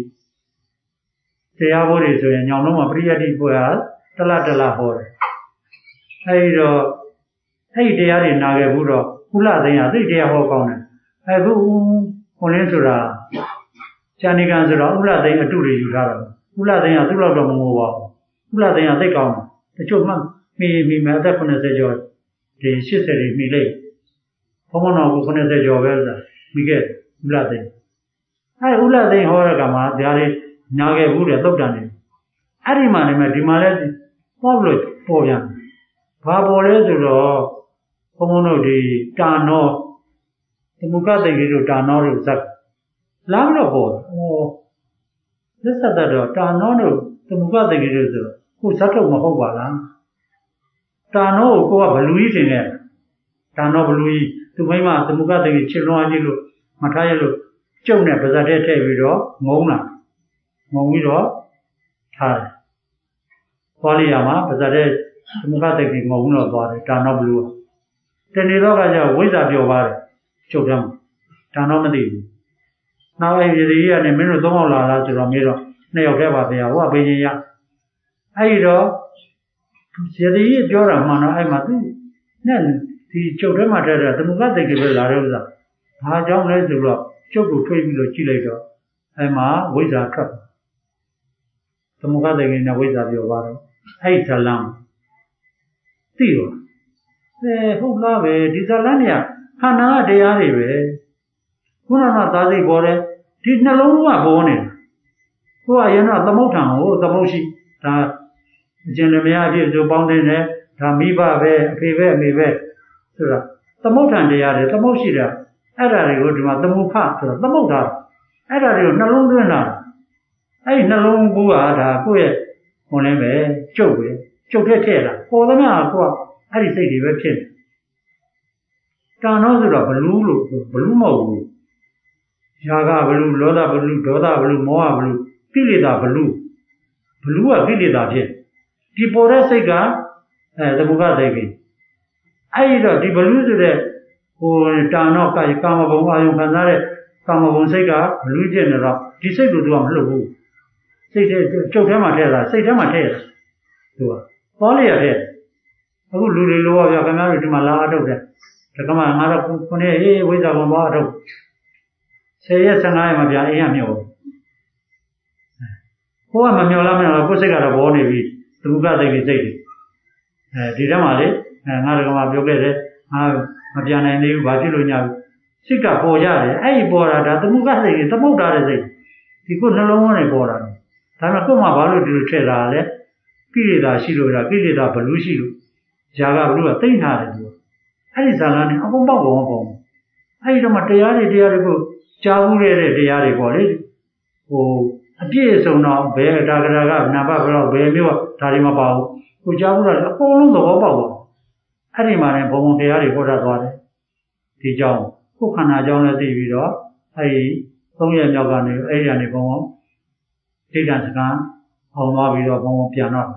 တရားဘောတွေဆိုရင်ညောင်လုံးမှာပရိယတ်တိပွဲဟာတလတလဟောတယ်အဲ့ဒီတော့အဲ့ဒီတရားတွေနာခဲ့ဘူးတော့ကုလသိန်းကသိတရားဟောကောင်းတယ်အခုခွန်လင်းဆိုတာဇာနိကံဆိုတော့ဥလသိန်းအတုတွေယူထားတာဥလသိန်းကသူ့လောက်တော့မငိုပါဘူးဥလသိန်းကသိကောင်းတယ်တချို့မှမိမိမဲ့အသက်ခုနှစ်ဆယ်ကျော်ဒီရှစ်ဆယ်တွေမိလိုက်ဘုံဘုံတော်ကခုနှစ်ဆယ်ကျော်ပဲဆိုတာမိခဲ့ဥလသိန်းအဲဥလသိန်းဟောတဲ့ကမှာဒါတွေနာခဲ့ဘူးတဲ့သုတ်တန်တွေအဲ့ဒီမှာလည်းဒီမှာလည်းပေါ့လို့ပေါ်ပြန်ဘာပေါ်လဲဆိုတော့ဘုံဘုံတို့ဒီတာနောသမုကတိတ်ကြီးတို့တာနောတို့ဇက်လမ်းတော့ပေါ်ဟောလက်ဆက်တော့တာနောတို့သမုကတိတ်ကြီးတို့ဆိုကိုဇက်ထုတ်မဟုတ်ပါလားတာနောကိုကိုကဘလူကြီးတင်ခဲ့တာနောဘလူကြီးသူမိမသမုကတိတ်ကြီးချစ်လွန်အားကြီးလို့မထားရလို့ကျုပ်နဲ့ပါဇက်တဲ့ထည့်ပြီးတော့ငုံလာငုံပြီးတော့ထားတယ်သွားလိရမှာပါဇက်တဲ့သမုကတိတ်ကြီးငုံတော့သွားတယ်တာနောဘလူတနေတော့ကကြောင့်ဝိဇ္ဇာပြောပါတယ်ကျုပ်တယ်တာနောမသိဘူးနောက်အဲ့ဒီကြီးကနေမင်းတို့သုံးအောင်လာလားဆိုတော့မေးတော့နှစ်ယောက်တည်းပါဗျာဟိုကဘေးချင်းရအဲ့ဒီတော့ဇေဒီကြီးပြောတာမှန်တော့အဲ့မှာသူနဲ့ဒီကျုပ်ထဲမှာထည့်တဲ့သမုကတိတ်ကြီးပဲလာတဲ့ဥစ္စာဘာကြောင့်လဲဆိုတော့ကျုပ်ကိုထွေးပြီးလို့ကြည့်လိုက်တော့အဲ့မှာဝိဇ္ဇာထွက်သမုကတိတ်ကြီးနဲ့ဝိဇ္ဇာပြောသွားတော့အဲ့ဒီဇလံသိတော့အဲဟုတ်လားပဲဒီဇလံเนี่ยခန္ဓာကတရားတွေပဲခုနကသာစိတ်ပေါ်တယ်ဒီနှလုံးကပေါ်နေကိုကရင်တော့သမုဋ္ဌံကိုသမုဋ္ဌိဒါအကျဉ်းလည်းမရအဖြစ်ဆိုပေါင်းတင်တယ်ဒါမိဘပဲအဖေပဲအမေပဲဆိုတာသမုဋ္ဌံတရားတွေသမုဋ္ဌိတာအဲ့ဒါတွေကိုဒီမှာသမုခဆိုတော့သမုဋ္ဌာအဲ့ဒါတွေကိုနှလုံးသွင်းတာအဲ့ဒီနှလုံးကူကဒါကိုယ့်ရဲ့ဟိုလည်းပဲကျုပ်ပဲကျုပ်ထက်ထည့်တာပေါ်သမျှကိုကအဲ့ဒီစိတ်တွေပဲဖြစ်တယ်တာနောဆိုတော့ဘလူးလို့ဘလူးမဟုတ်ဘူးယာကဘလူးလောဘဘလူးဒေါသဘလူးမောဟဘလူးကိလေသာဘလူးဘလူးကကိလေသာဖြစ်ဒီပေါ်တဲ့စိတ်ကအဲသမုခစိတ်ပဲအဲ့ဒီတော့ဒီဘလူးဆိုတဲ့ဟိုတာနောကကာမဘုံအာယုံခံစားတဲ့ကာမဘုံစိတ်ကဘလူးကျင်နေတော့ဒီစိတ်ကိုသူကမလှုပ်ဘူးစိတ်ထဲကျုပ်ထဲမှာထည့်တာစိတ်ထဲမှာထည့်တာသူကပေါ်လေရတဲ့အခုလူတွေလိုပါဗျာခင်ဗျားတို့ဒီမှာလာအထုတ်တယ်ဒါကမှငါတော့ခုနေ့ဟေးဝိဇ္ဇာဘုံသွားအထုတ်ဆယ်ရက်ဆယ်ငါးရက်မှာဗျာအိမ်ကမြော်ကိုကမမြော်လားမမြော်လားကိုယ်စိတ်ကတော့ဘောနေပြီသမုကစိတ်ကြီးစိတ်တွေအဲဒီထဲမှာလေငါတို့ကမှပြောခဲ့တယ်ငါမပြန်နိုင်သေးဘူးဘာဖြစ်လို့ညာစိတ်ကပေါ်ရတယ်အဲ့ဒီပေါ်တာဒါသမုကစိတ်ကြီးသမုတ်တာတဲ့စိတ်ဒီကိုနှလုံးထဲပေါ်တာဒါပေမဲ့ကို့မှာဘာလို့ဒီလိုထည့်တာလဲကိလေသာရှိလို့ဒါကိလေသာဘလူးရှိလို့ຢာကဘလူးကသိမ့်ထားတယ်သူအဲ့ဒီဇာလနဲ့အကုန်ပေါက်ပေါ်ပေါက်အဲ့ဒီတော့မှတရားတွေတရားတွေကိုကြားဘူးတဲ့တရားတွေပေါ့လေဟိုအပြည့်အစုံတော့ဘယ်တာကရာကနာဘဘယ်တော့ဘယ်မျိုးဒါတွေမပါဘူးကိုကြားဘူးတာအကုန်လုံးသဘောပေါက်ပါအဲ့ဒီမှာလည်းဘုံဘုံတရားတွေဟောတာသွားတယ်ဒီကြောင့်ကိုယ်ခန္ဓာကြောင့်လည်းသိပြီးတော့အဲ့ဒီသုံးရက်မြောက်ကနေအဲ့ဒီကနေဘုံဘုံဒိဋ္ဌံစကံအောင်သွားပြီးတော့ဘုံဘုံပြန်တော့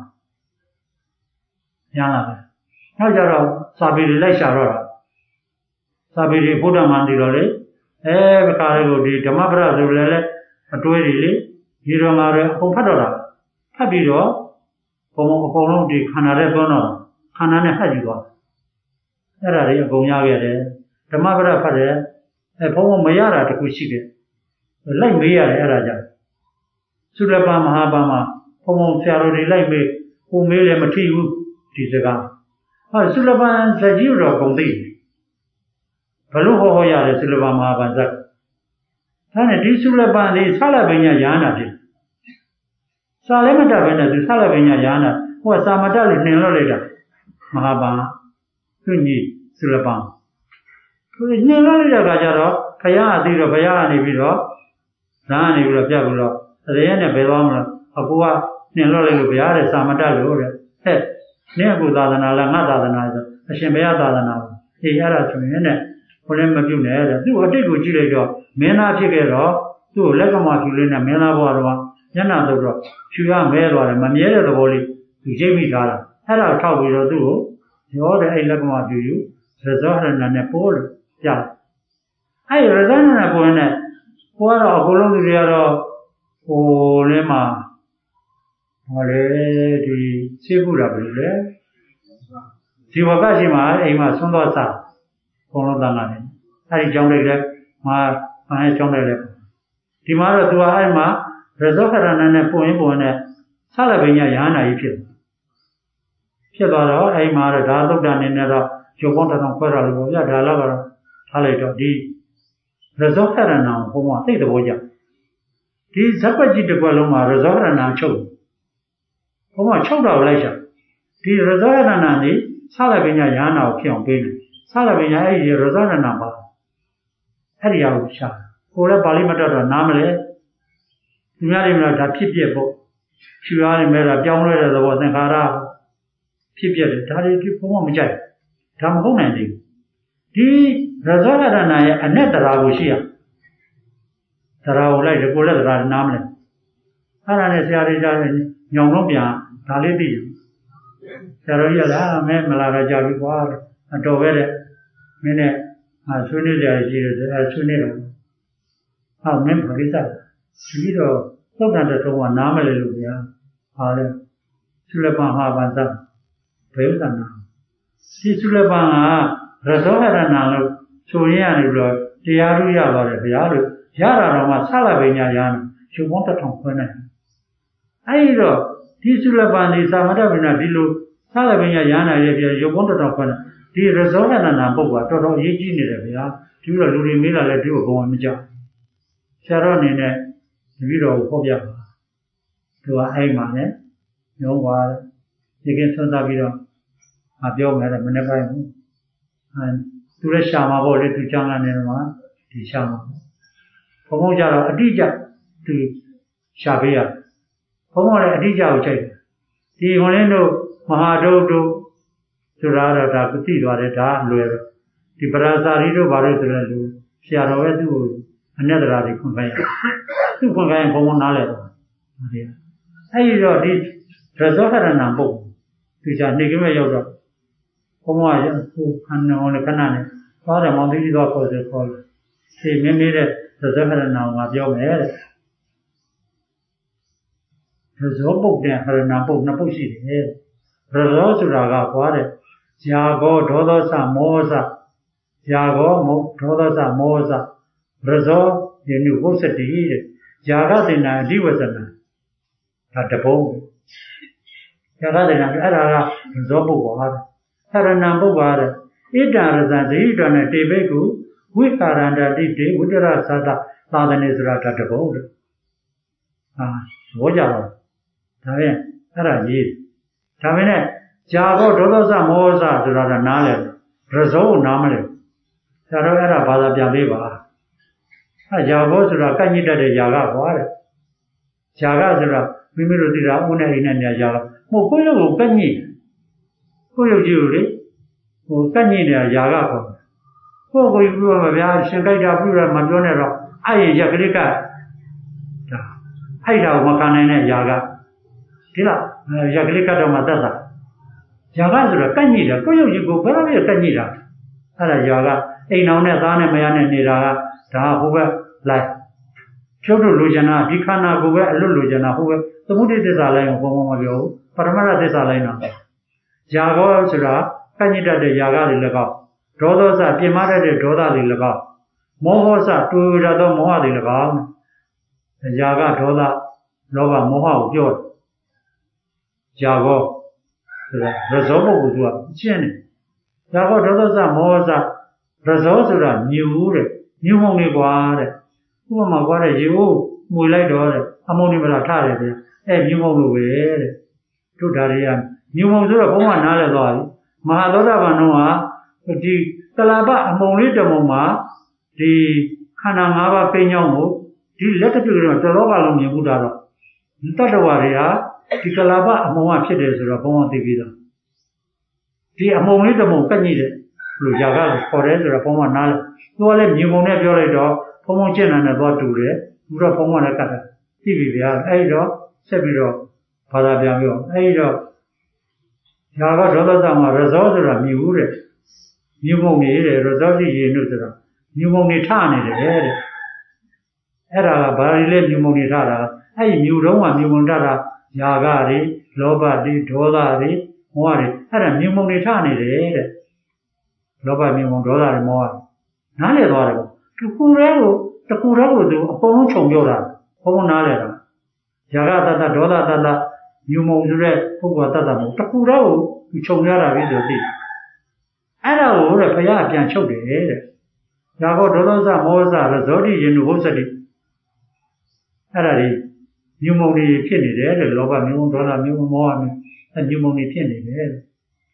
ပြန်လာတယ်နောက်ကြတော့စာပေတွေလိုက်ရှာတော့တာစာပေတွေဘုဒ္ဓမန္တိတော်လေအဲဘကားတွေကိုဒီဓမ္မပဒဆိုလည်းလေအတွဲတွေလေဒီတော်မှာလည်းအကုန်ဖတ်တော့တာဖတ်ပြီးတော့ဘုံဘုံအကုန်လုံးဒီခန္ဓာထဲသွန်းတော့ခန္ဓာနဲ့ဟပ်ကြည့်သွားအဲ့ဒါတွေအကုန်ရခဲ့တယ်ဓမ္မပဒဖတ်တယ်အဲဘုံဘုံမရတာတခုရှိတယ်လိုက်မေးရတယ်အဲ့ဒါကြောင့်သုရပမဟာပါမှာဘုံဘုံဆရာတော်တွေလိုက်မေးကိုမေးလည်းမထီဘူးဒီစကားဟာသုလပန်ဇကြီးတော်ကုန်သိဘလို့ဟောဟောရတယ်သုလပန်မဟာပန်ဇက်ဒါနဲ့ဒီသုလပန်လေးဆလပညာယာနာဖြစ်စာလည်းမတတ်ဘဲနဲ့သူဆလပညာယာနာဟိုကစာမတတ်လို့နှင်လို့လိုက်တာမဟာပန်သူညီသုလပန်သူနှင်လို့လိုက်တဲ့အခါကျတော့ဘုရားအသိတော့ဘုရားကနေပြီးတော့ဇာကနေပြီးတော့ပြတ်ပြီးတော့ရဲနဲ့ဘယ်သွားမလဲအကူကနှင်လို့လိုက်လို့ဘုရားတဲ့စာမတတ်လို့တဲ့ဟဲ့နင့်အခုသာသနာလားငါသာသနာဆိုအရှင်ဘုရားသာသနာအေးအဲ့ဒါဆိုရင်နဲ့ဘုလည်းမပြုတ်နဲ့တဲ့သူ့အတိတ်ကိုကြည့်လိုက်တော့မင်းသားဖြစ်ခဲ့တော့သူ့ကိုလက်ကမှဖြူလေးနဲ့မင်းသားဘွားတော့ညနာတော့တော့ဖြူရမဲသွားတယ်မမြဲတဲ့သဘောလေးသူရိပ်မိထားတာအဲ့ဒါထောက်ပြီးတော့သူ့ကိုရောတဲ့အဲ့လက်ကမှဖြူယူရဇောဟရဏနဲ့ပိုးလို့ပြတယ်အဲ့ရဇောဟရဏနဲ့ပိုးနဲ့ပိုးတော့အကုန်လုံးသူတွေကတော့ဟိုလေးမှာဟောလေဒီသိဖို့တာပြီလေဒီဘကရှိမှာအိမ်မှာဆွမ်းသွားစားဘုံလုံးတန်လာတယ်အဲ့ဒီကြောင်းလိုက်လဲမှာဘာလဲကြောင်းလိုက်လဲဒီမှာတော့သူကအဲ့မှာရဇောခရဏနဲ့ပုံရင်းပုံနဲ့ဆလပညာရဟန္တာကြီးဖြစ်ဖြစ်သွားတော့အဲ့မှာတော့ဒါသုတ်တန်နေနဲ့တော့ရုပ်ပေါင်းတစ်ထောင်ခွဲတာလို့ပြောပြဒါလည်းကတော့ထားလိုက်တော့ဒီရဇောခရဏကိုဘုံကသိတဲ့ဘောကြဒီဇက်ပတ်ကြီးတစ်ခွက်လုံးမှာရဇောခရဏချုပ်ဘုံကချုပ်တော့လိုက်ရှာဒီရဇောခရဏနေဆလပညာရဟန္တာကိုဖြစ်အောင်ပေးတယ်ဆလပညာအဲ့ဒီရဇောခရဏပါအဲ့ဒီအရာကိုရှာကိုလည်းပါဠိမတတ်တော့နားမလဲသူများတွေကတော့ဒါဖြစ်ပြပေါ့ဖြူရားနေမဲ့တာပြောင်းလဲတဲ့သဘောသင်္ခါရဖြစ်ပြတယ်ဒါတွေဘုံကမကြိုက်ဒါမဟုတ်နိုင်သေးဘူးဒီရဇောခရဏရဲ့အနက်တရားကိုရှိရတရားကိုလိုက်တယ်ကိုလည်းတရားနားမလဲအဲ့ဒါနဲ့ဆရာတွေကြားတယ်ညောင်တော့ပြန်ဒါလေးသိတယ်ဆရာတော်ကြီးကလည်းမဲမလာတော့ကြပြီကွာအတော်ပဲတဲ့မင်းနဲ့အာဆွေးနွေးကြရရှိတယ်အဲဆွေးနွေးတော့ဟာမင်းပရိသတ်ပြီးတော့သုတ်တန်တဲ့သုံးကနားမလဲလို့ဗျာဟာလေသုလပန်ဟာဗန္တဘယ်ဥစ္စာနာစီသုလပန်ကရဇောဟရဏလို့ဆိုရရတယ်ပြီးတော့တရားလို့ရပါတယ်ဗျာလို့ရတာတော့မှဆလပညာရဟန်းရုပ်ပေါင်းတစ်ထောင်ခွဲနိုင်အဲဒီတော့ဒီသုလပန်ဒီသာမတပညာဒီလိုဆလပညာရဟန်းရဲ့ပြရုပ်ပေါင်းတစ်ထောင်ခွဲနိုင်ဒီရဇောဟရဏပုဂ္ဂိုလ်ကတော်တော်အရေးကြီးနေတယ်ဗျာဒီလိုလူတွေမေးလာလဲဒီကိုဘုံမကြောက်ဆရာတော်အနေနဲ့တပည့်တော်ကိုဟောပြပါသူကအဲ့မှာနဲ့ညောသွားတယ်ဒီကင်းဆွမ်းသားပြီးတော့မပြောမယ်တဲ့မနေ့ပိုင်းဘူးအဲသူလည်းရှာမှာပေါ့လေသူကြောင်းလာနေတော့မှဒီရှာမှာဘုံဘုံကြတော့အတိအကျသူရှာပေးရဘုံဘုံလည်းအတိအကျကိုချိန်ဒီဝင်လင်းတို့မဟာဒုတ်တို့ဆိုတာတော့ဒါသိသွားတယ်ဒါလွယ်တော့ဒီပရာဇာတိတို့ဘာလို့ဆိုလဲလူဆရာတော်ရဲ့သူ့ကိုအနက်တရားတွေခွင့်ခိုင်းရသူ့ခွင့်ခိုင်းရင်ဘုံဘုံနားလဲတော့အဲဒီတော့ဒီရဇောခရဏပုဂ္ဂိုလ်သူချာနေကမဲ့ရောက်တော့ဘုံဘုံကဟိုခန္ဓာဟောနဲ့ခဏနဲ့သွားတယ်မောင်သေးကြီးတော့ခေါ်တယ်ခေါ်တယ်ဒီမင်းမေးတဲ့ရဇောခရဏကိုငါပြောမယ်တဲ့ရဇောပုဂ္ဂိုလ်နဲ့ခရဏပုဂ္ဂိုလ်နှစ်ပုဂ္ဂိုလ်ရှိတယ်ရဇောဆိုတာကကွာတဲ့ဇာကောဒေါသောစမောစဇာကောမောဒေါသောစမောစရဇောဒီနုဘုစတိတဲ့ဇာကသေနာအဓိဝဇနာဒါတပုံးဇာကသေနာအဲ့ဒါကရဇောပုဂ္ဂိုလ်ဟာသရဏံပုဂ္ဂိုလ်ဟာဣတံရဇံဇိတောနဲ့တေဘိကုဝိကာရန္တတိတေဝိတရသတ္တသာသနေဆိုတာဒါတပုံးတဲ့ဟာဘောကြတော့ဒါဖြင့်အဲ့ဒါကြီးဒါပေမဲ့ဇာကောဒေါသောစမောစဆိုတာကနားလဲရဇောကိုနားမလဲဆရာတော်အဲ့ဒါဘာသာပြန်ပေးပါအဲဇာကောဆိုတာကန့်ညစ်တတ်တဲ့ဇာကကွာတဲ့ဇာကဆိုတာမိမိတို့သိတာဦးနဲ့အိမ်နဲ့နေရာဇာကမဟုတ်ကိုယ့်ရုပ်ကိုကန့်ညစ်ကိုယ့်ရုပ်ကြီးကိုလေဟိုကန့်ညစ်နေတာဇာကပေါ့ကိုယ့်ကိုယ်ပြောမှာဗျာရှင်ကြိုက်တာပြုရမပြောနဲ့တော့အဲ့ရရက်ကလေးကဒါအဲ့ဒါကိုမခံနိုင်တဲ့ဇာကဒီလားရက်ကလေးကတော့မှတတ်တာဇာကဆိုတော့ကန့်ညစ်တာကိုယ့်ရုပ်ကြီးကိုဘယ်လိုလဲကန့်ညစ်တာအဲ့ဒါဇာကအိမ်အောင်နဲ့သားနဲ့မယားနဲ့နေတာကဒါဟိုဘက်လိုက်ကျုပ်တို့လိုချင်တာဒီခန္ဓာကိုယ်ပဲအလွတ်လိုချင်တာဟိုဘက်သမုဒိသစ္စာလိုက်ကိုဘုံဘုံမပြောဘူးပရမတ္ထသစ္စာလိုက်တော့ဇာကောဆိုတာကန့်ညစ်တတ်တဲ့ဇာကတွေလည်းကောက်ဒေါသောစပြင်မတတ်တဲ့ဒေါသတွေလည်းကောက်မောဟစတူရသောမောဟတွေလည်းကောက်ဇာကဒေါသလောဘမောဟကိုပြောတယ်ဇာကောဆိုတာရဇောပုဂ္ဂိုလ်သူကရှင်းတယ်ဇာကောဒေါသောစမောဟစရဇောဆိုတာမြူတဲ့မြူမုံတွေကွာတဲ့ဥပမာကွာတဲ့ရေကိုမှွေလိုက်တော့တဲ့အမုံတွေမလားထားတယ်ဗျအဲမြူမုံလိုပဲတဲ့တို့ဓာတွေကမြူမုံဆိုတော့ဘုံကနားလဲသွားပြီမဟာသောတာပန်တော့ကဒီကလာပအမုံလေးတမုံမှာဒီခန္ဓာ၅ပါးပိညောင်းကိုဒီလက်တစ်ပြုတ်ကတော့တော်တော်ကလုံးမြင်မှုတာတော့တတ္တဝါတွေကဒီကလာပအမုံကဖြစ်တယ်ဆိုတော့ဘုံကသိပြီးတော့ဒီအမုံလေးတမုံကညှိတယ်လူຢာကခေါ်တယ်ဆိုတော့ဘုံကနားလဲသူကလည်းမြေပုံနဲ့ပြောလိုက်တော့ဘုံဘုံကျင့်တာနဲ့သွားတူတယ်ပြီးတော့ဘုံကလည်းကတ်တယ်သိပြီဗျာအဲ့တော့ဆက်ပြီးတော့ဘာသာပြန်ပြောအဲ့တော့ຢာကဒေါသသမှာရဇောဆိုတာမြည်ဘူးတဲ့မြေပုံနေတဲ့ရဇောရှိရင်လို့ဆိုတော့မြေပုံနေထနေတယ်တဲ့အဲ့ဒါကဘာတွေလဲမြေပုံနေထတာအဲ့ဒီမြေတုံးကမြေပုံထတာຢာကတွေလောဘတွေဒေါသတွေမောဟတွေအဲ့ဒါမြေပုံနေထနေတယ်တဲ့လောဘမြေပုံဒေါသတွေမောဟနားလည်သွားတယ်ပေါ့တခုတည်းကိုတခုတည်းကိုသူအကုန်လုံးခြုံပြောတာဘုံဘုံနားလည်တာຢာကတတ္တဒေါသတတ္တမြေပုံဆိုတဲ့ပုဂ္ဂိုလ်တတ္တမဟုတ်တခုတည်းကိုသူခြုံရတာပြီဆိုသိအဲ့ဒါကိုတဲ့ဘုရားပြန်ချုပ်တယ်တဲ့ຢာကောဒေါသစမောဟစရဇောတိယင်နုဘုဇ္ဇတိအဲ့ဒါတွေညုံမုံတွေဖြစ်နေတယ်တဲ့လောဘမျိုးဒေါသမျိုးမောဟမျိုးအဲညုံမုံတွေဖြစ်နေတယ်တဲ့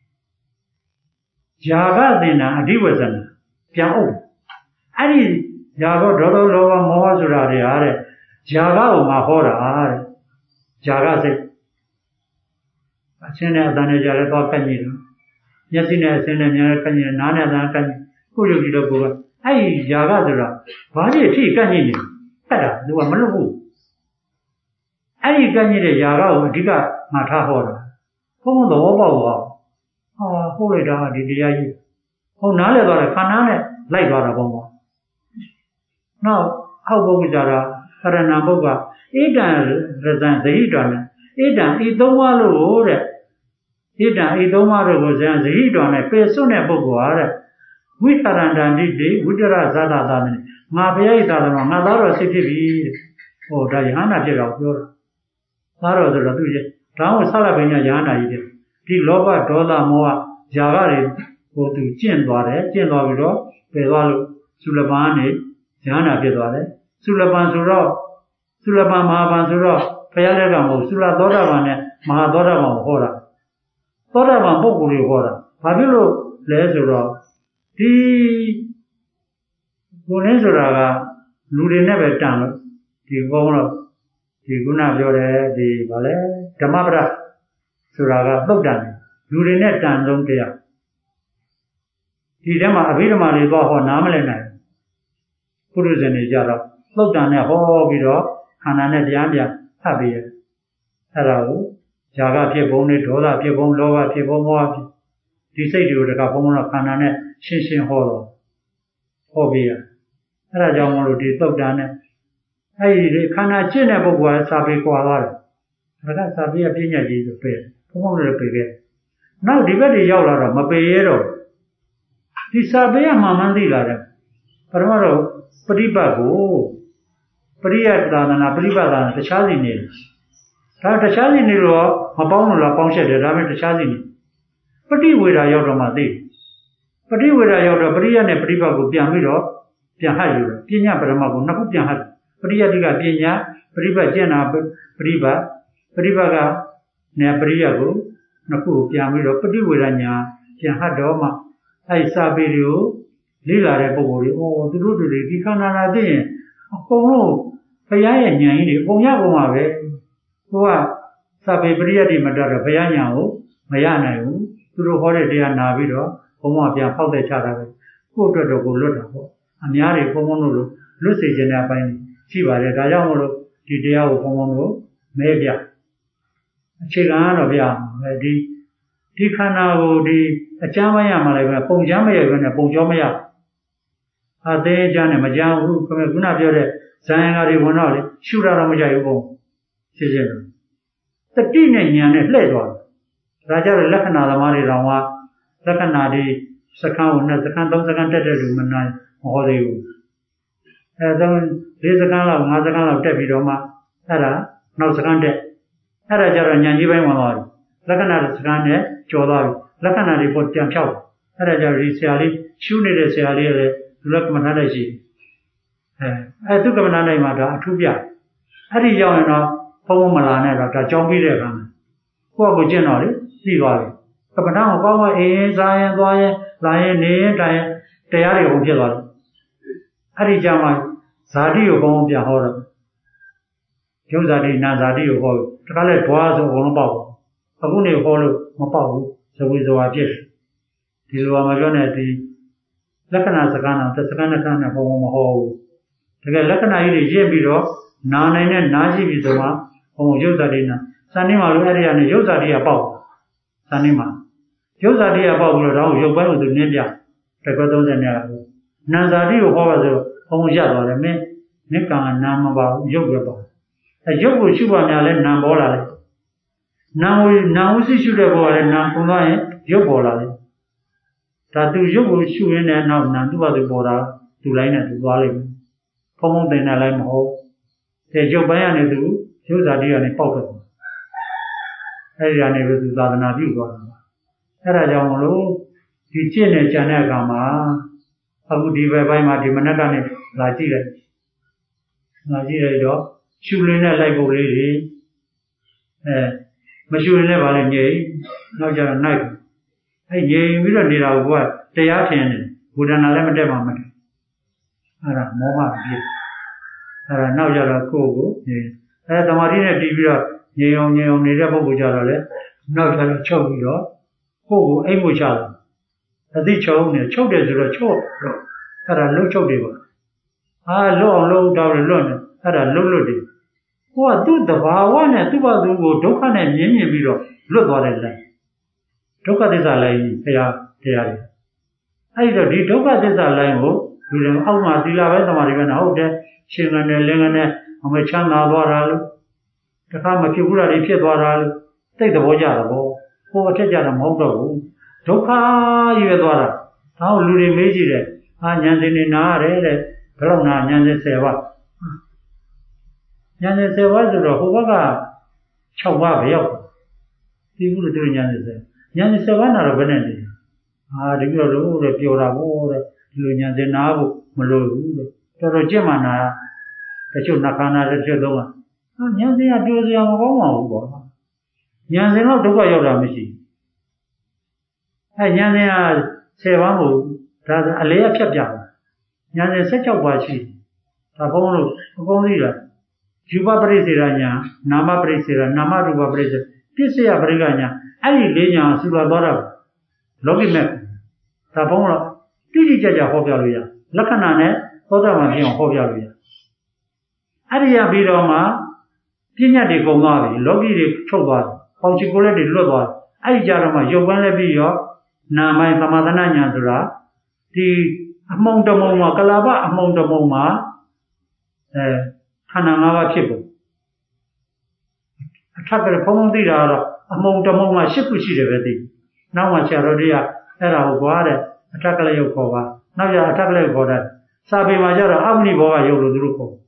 ຢာကသင်္နာအဓိဝဇ္ဇနာပြန်အုပ်အဲ့ဒီຢာကောဒေါသလောဘမောဟဆိုတာတွေဟာတဲ့ຢာကကိုမှဟောတာတဲ့ຢာကစိတ်အချင်းနဲ့အတန်နဲ့ကြလဲတော့ကန့်ညိတယ်မျက်စိနဲ့အချင်းနဲ့များကန့်ညိတယ်နားနဲ့အတန်ကန့်ညိကိုယ်ရုပ်ကြည့်တော့ကိုယ်ကအဲ့ဒီຢာကဆိုတာဘာဖြစ်အဖြစ်ကန့်ညိနေဖတ်တာသူကမလွတ်ဘူးအဲ့ဒီကန့်ညိတဲ့ຢာကကိုအဓိကမှထားဟောတာဘုံဘုံသဘောပေါက်သွားဟာဟုတ်လိုက်တာဒီတရားကြီးဟုတ်နားလဲသွားတယ်ခန္ဓာနဲ့လိုက်သွားတာဘုံပေါ့နောက်အောက်ဘုံကြတာခရဏဘုတ်ကဣဒံရဇံဇဟိတံနဲ့ဣဒံဤသုံးပါးလို့တဲ့ဣဒံဤသုံးပါးလို့ကိုဇံဇဟိတံနဲ့ပေစွတ်တဲ့ပုဂ္ဂိုလ်ဟာတဲ့ဝိသရန္တန်တိတိဝိတရဇာတာသာနဲ့ငါဘုရားဤသာတော်ငါသားတော်စစ်ဖြစ်ပြီတဲ့ဟောဒါယဟနာဖြစ်တော့ပြောတာသားတော်ဆိုတော့သူဒါကိုဆက်လက်ပင်ညာယဟနာကြီးတဲ့ဒီလောဘဒေါသမောဟຢာကတွေဟိုသူကျင့်သွားတယ်ကျင့်သွားပြီးတော့ပယ်သွားလို့သုလပန်ကနေယဟနာဖြစ်သွားတယ်သုလပန်ဆိုတော့သုလပန်မဟာပန်ဆိုတော့ဘုရားလက်ကမဟုတ်သုလသောတာပန်နဲ့မဟာသောတာပန်ကိုဟောတာသောတာပန်ပုဂ္ဂိုလ်ကိုဟောတာဘာဖြစ်လို့လဲဆိုတော့ဒီကိုယ်နဲ့ဆိုတာကလူတွေနဲ့ပဲတန်လို့ဒီဘုန်းတော့ဒီခုနပြောတယ်ဒီဗာလဲဓမ္မပဒဆိုတာကသုတ်တန်လူတွေနဲ့တန်ဆုံးတရားဒီထဲမှာအဘိဓမ္မာတွေတော့ဟောနားမလည်နိုင်ပုရိသင်တွေကြတော့သုတ်တန်နဲ့ဟောပြီးတော့ခန္ဓာနဲ့တရားပြန်ဖတ်ပြီးရအဲ့ဒါကိုຢာကဖြစ်ဘုံနဲ့ဒေါသဖြစ်ဘုံလောဘဖြစ်ဘုံမောဟဖြစ်ဒီစိတ်တွေကိုတကဘုံတော့ခန္ဓာနဲ့ရှင်းရှင်းဟောတော့ဟောပြီးရအဲ့ဒါကြောင့်မလို့ဒီသုတ်တန်နဲ့အဲ့ဒီခန္ဓာကျင့်တဲ့ပုဂ္ဂိုလ်ကစာပေကွာသွားတယ်ဒါကစာပေအပြည့်ညတ်ကြီးဆိုပဲဘုံဘုံလည်းပေခဲ့နောက်ဒီဘက်တွေရောက်လာတော့မပေရတော့ဒီစာပေကမှန်မှန်သိလာတယ်ပရမတော့ပฏิပတ်ကိုပရိယသာသနာပฏิပတ်သာတခြားစီနေတယ်ဒါတခြားစီနေလို့မပေါင်းလို့လားပေါင်းချက်တယ်ဒါပေမဲ့တခြားစီနေပฏิဝေဒရောက်တော့မှသိပฏิဝေဒရောက်တော့ပရိယနဲ့ပฏิပတ်ကိုပြန်ပြီးတော့ပြန်ဟတ်ယူတယ်ပညာပရမကိုနှစ်ခုပြန်ဟတ်ပရိယတိကပညာပฏิပတ်ကျင့်တာပฏิပတ်ပฏิပတ်ကနဲ့ပရိယကိုနှစ်ခုကိုပြန်ပြီးတော့ပฏิဝေဒညာပြန်ဟတ်တော့မှအဲ့စာပေတွေကိုလေ့လာတဲ့ပုဂ္ဂိုလ်တွေအော်သူတို့တွေဒီခန္ဓာနာသိရင်အကုန်လုံးဘုရားရဲ့ဉာဏ်ကြီးတွေအကုန်ရကုန်ပါပဲကိုကစာပေပရိယတ်တွေမတတ်တော့ဘုရားဉာဏ်ကိုမရနိုင်ဘူးသူတို့ဟောတဲ့တရားနာပြီးတော့ဘုံဘပြန်ဖောက်တဲ့ချတာပဲကိုယ့်အတွက်တော့ကိုလွတ်တာပေါ့အများတွေဘုံဘုံတို့လိုလွတ်စေခြင်းတဲ့အပိုင်းရှိပါတယ်ဒါကြောင့်မလို့ဒီတရားကိုဘုံဘုံတို့မဲပြအခြေခံကတော့ဗျာဒီဒီခန္ဓာကိုဒီအကျမ်းမရမှလည်းပဲပုံချမ်းမရဘဲနဲ့ပုံကျော်မရအသေးအကျမ်းနဲ့မကြမ်းဘူးခုနပြောတဲ့ဇာယံကာတွေဝင်တော့လေရှုတာတော့မကြိုက်ဘူးပုံရှင်းရှင်းတတိနဲ့ဉာဏ်နဲ့လှည့်သွားတယ်ဒါကြတော့လက္ခဏာသမားတွေတောင်ကလက္ခဏာတွေစက္ကန့်ကိုနှစ်စက္ကန့်သုံးစက္ကန့်တက်တဲ့လူမနိုင်မဟောသေးဘူးအဲဒါလေးစက္ကန့်လောက်ငါးစက္ကန့်လောက်တက်ပြီးတော့မှအဲ့ဒါနောက်စက္ကန့်တက်အဲ့ဒါကြတော့ဉာဏ်ကြီးပိုင်းဝင်သွားတယ်လက္ခဏာစက္ကန့်နဲ့ကျော်သွားပြီလက္ခဏာတွေပေါ်ပြန်ဖြောက်အဲ့ဒါကြတော့ဒီဆရာလေးရှုနေတဲ့ဆရာလေးလည်းလူလက်ကမ္မထာလိုက်ရှိအဲအဲသူကမ္မထာလိုက်မှာဒါအထူးပြအဲ့ဒီရောက်ရင်တော့ဘုံဘုံမလာနဲ့တော့ဒါကြောင်းပြီးတဲ့အခါမှာကိုယ့်ကိုကျင့်တော့လေသိသွားပြီကမ္မထာကိုကောင်းမှအေးရင်စားရင်သွားရင်လာရင်နေရင်တိုင်ရင်တရားတွေဘုံဖြစ်သွားတယ်အဲ့ဒီကြမှာဇာတိကိုဘုံဘုံပြန်ဟောတော့ယုတ်ဇာတိနာဇာတိကိုဟောတခါလဲဓွားဆိုအကုန်လုံးပေါက်အခုနေဟောလို့မပေါက်ဘူးဇဝေဇဝါဖြစ်ဒီလိုမှမပြောနဲ့ဒီ Lakana Sakana, the Sakana home hole. The Lakana is Jebiro, Nana and Nazi Vizoma, or Josadina, Sanima area and Josadi about Sanima. Josadi about Yoba to Nedia, Pecodos and Yahoo. Nazadi over the Homojado, the men, Nika and Nam about Yoga. A Yogu Shubanale Nambola. Now now she should have a Nampuma, Yobola. Tatu Yogu Shuin and now Nantua the Bora to Lina to Valim. Pomo de Nalam Ho. The Jobayan do, Josadi and a pocket. Ariane with the Nabu. Erajamolo, the Chene Chanagama, Abu Diva by Mati Managani, Nigeria. Nigeria dog, Shulina like lady, Mashulina Valene, not just a night. I gave we don't need our work, they are ten, would an eleven moment. Ara, Moma, Ara, now you're a cogo, at the Marina T V, Neon Neon Nirabo Bujale, now you're a choke. Oh, a muchal. A dicho, a choke is a choke. Had a low choke. Ah, low, low down alone. Had a low loading. What do the one and two are do Dokan and Yemi Biro? Look what it like. Doka is a line, they are, they are. I did Doka is a line, oh, you know, how much you love it, Marivan out there, Shingan and Lengan, on the Chana Doral. The Kama Kibura, if you Doral, take the Wojaro. Oh, take a motor. Toka, you are. How Ludi Major, Anjan in Nare, Perona, Nyan Seva. Nyan Seva, the Hovaga, Chawa, people doing Yan. Yan Savana of Benetti. Ah, the Guru, the Pura War, Lunya de Nabu, Molo, Torojemana, the Chunakana, the Jodoma. Yanzi, I do the Amoma. Yanzi not to go your machine. I Yanzi Sevamu, that a layer kept down. Yanzi such a watchy. Tabono, Bonilla. Juba Bresirania, Nama Bresira, Nama Ruba Bresir, Pisia Brigania, Ali Lena, Subadora, Logimet, Tabono, Tidi Jaja Hogalia, Lacanane, Hodamazion Hogalia. Aria Biroma, Pina de Gomavi, Logi de Choba. Ponchicola de Loba, I Jarama, Jovan Lebio, Nama Kamadana Yandra, the among the Moma Calaba, among the Moma, Hanamawa Chibu. A tracker Pomodira, among the Moma Shipushi de now much Arodia, Era Guare, a tracker Yokova, now you are a tracker Goda, Sabi Majara, Amni Boa Yolo.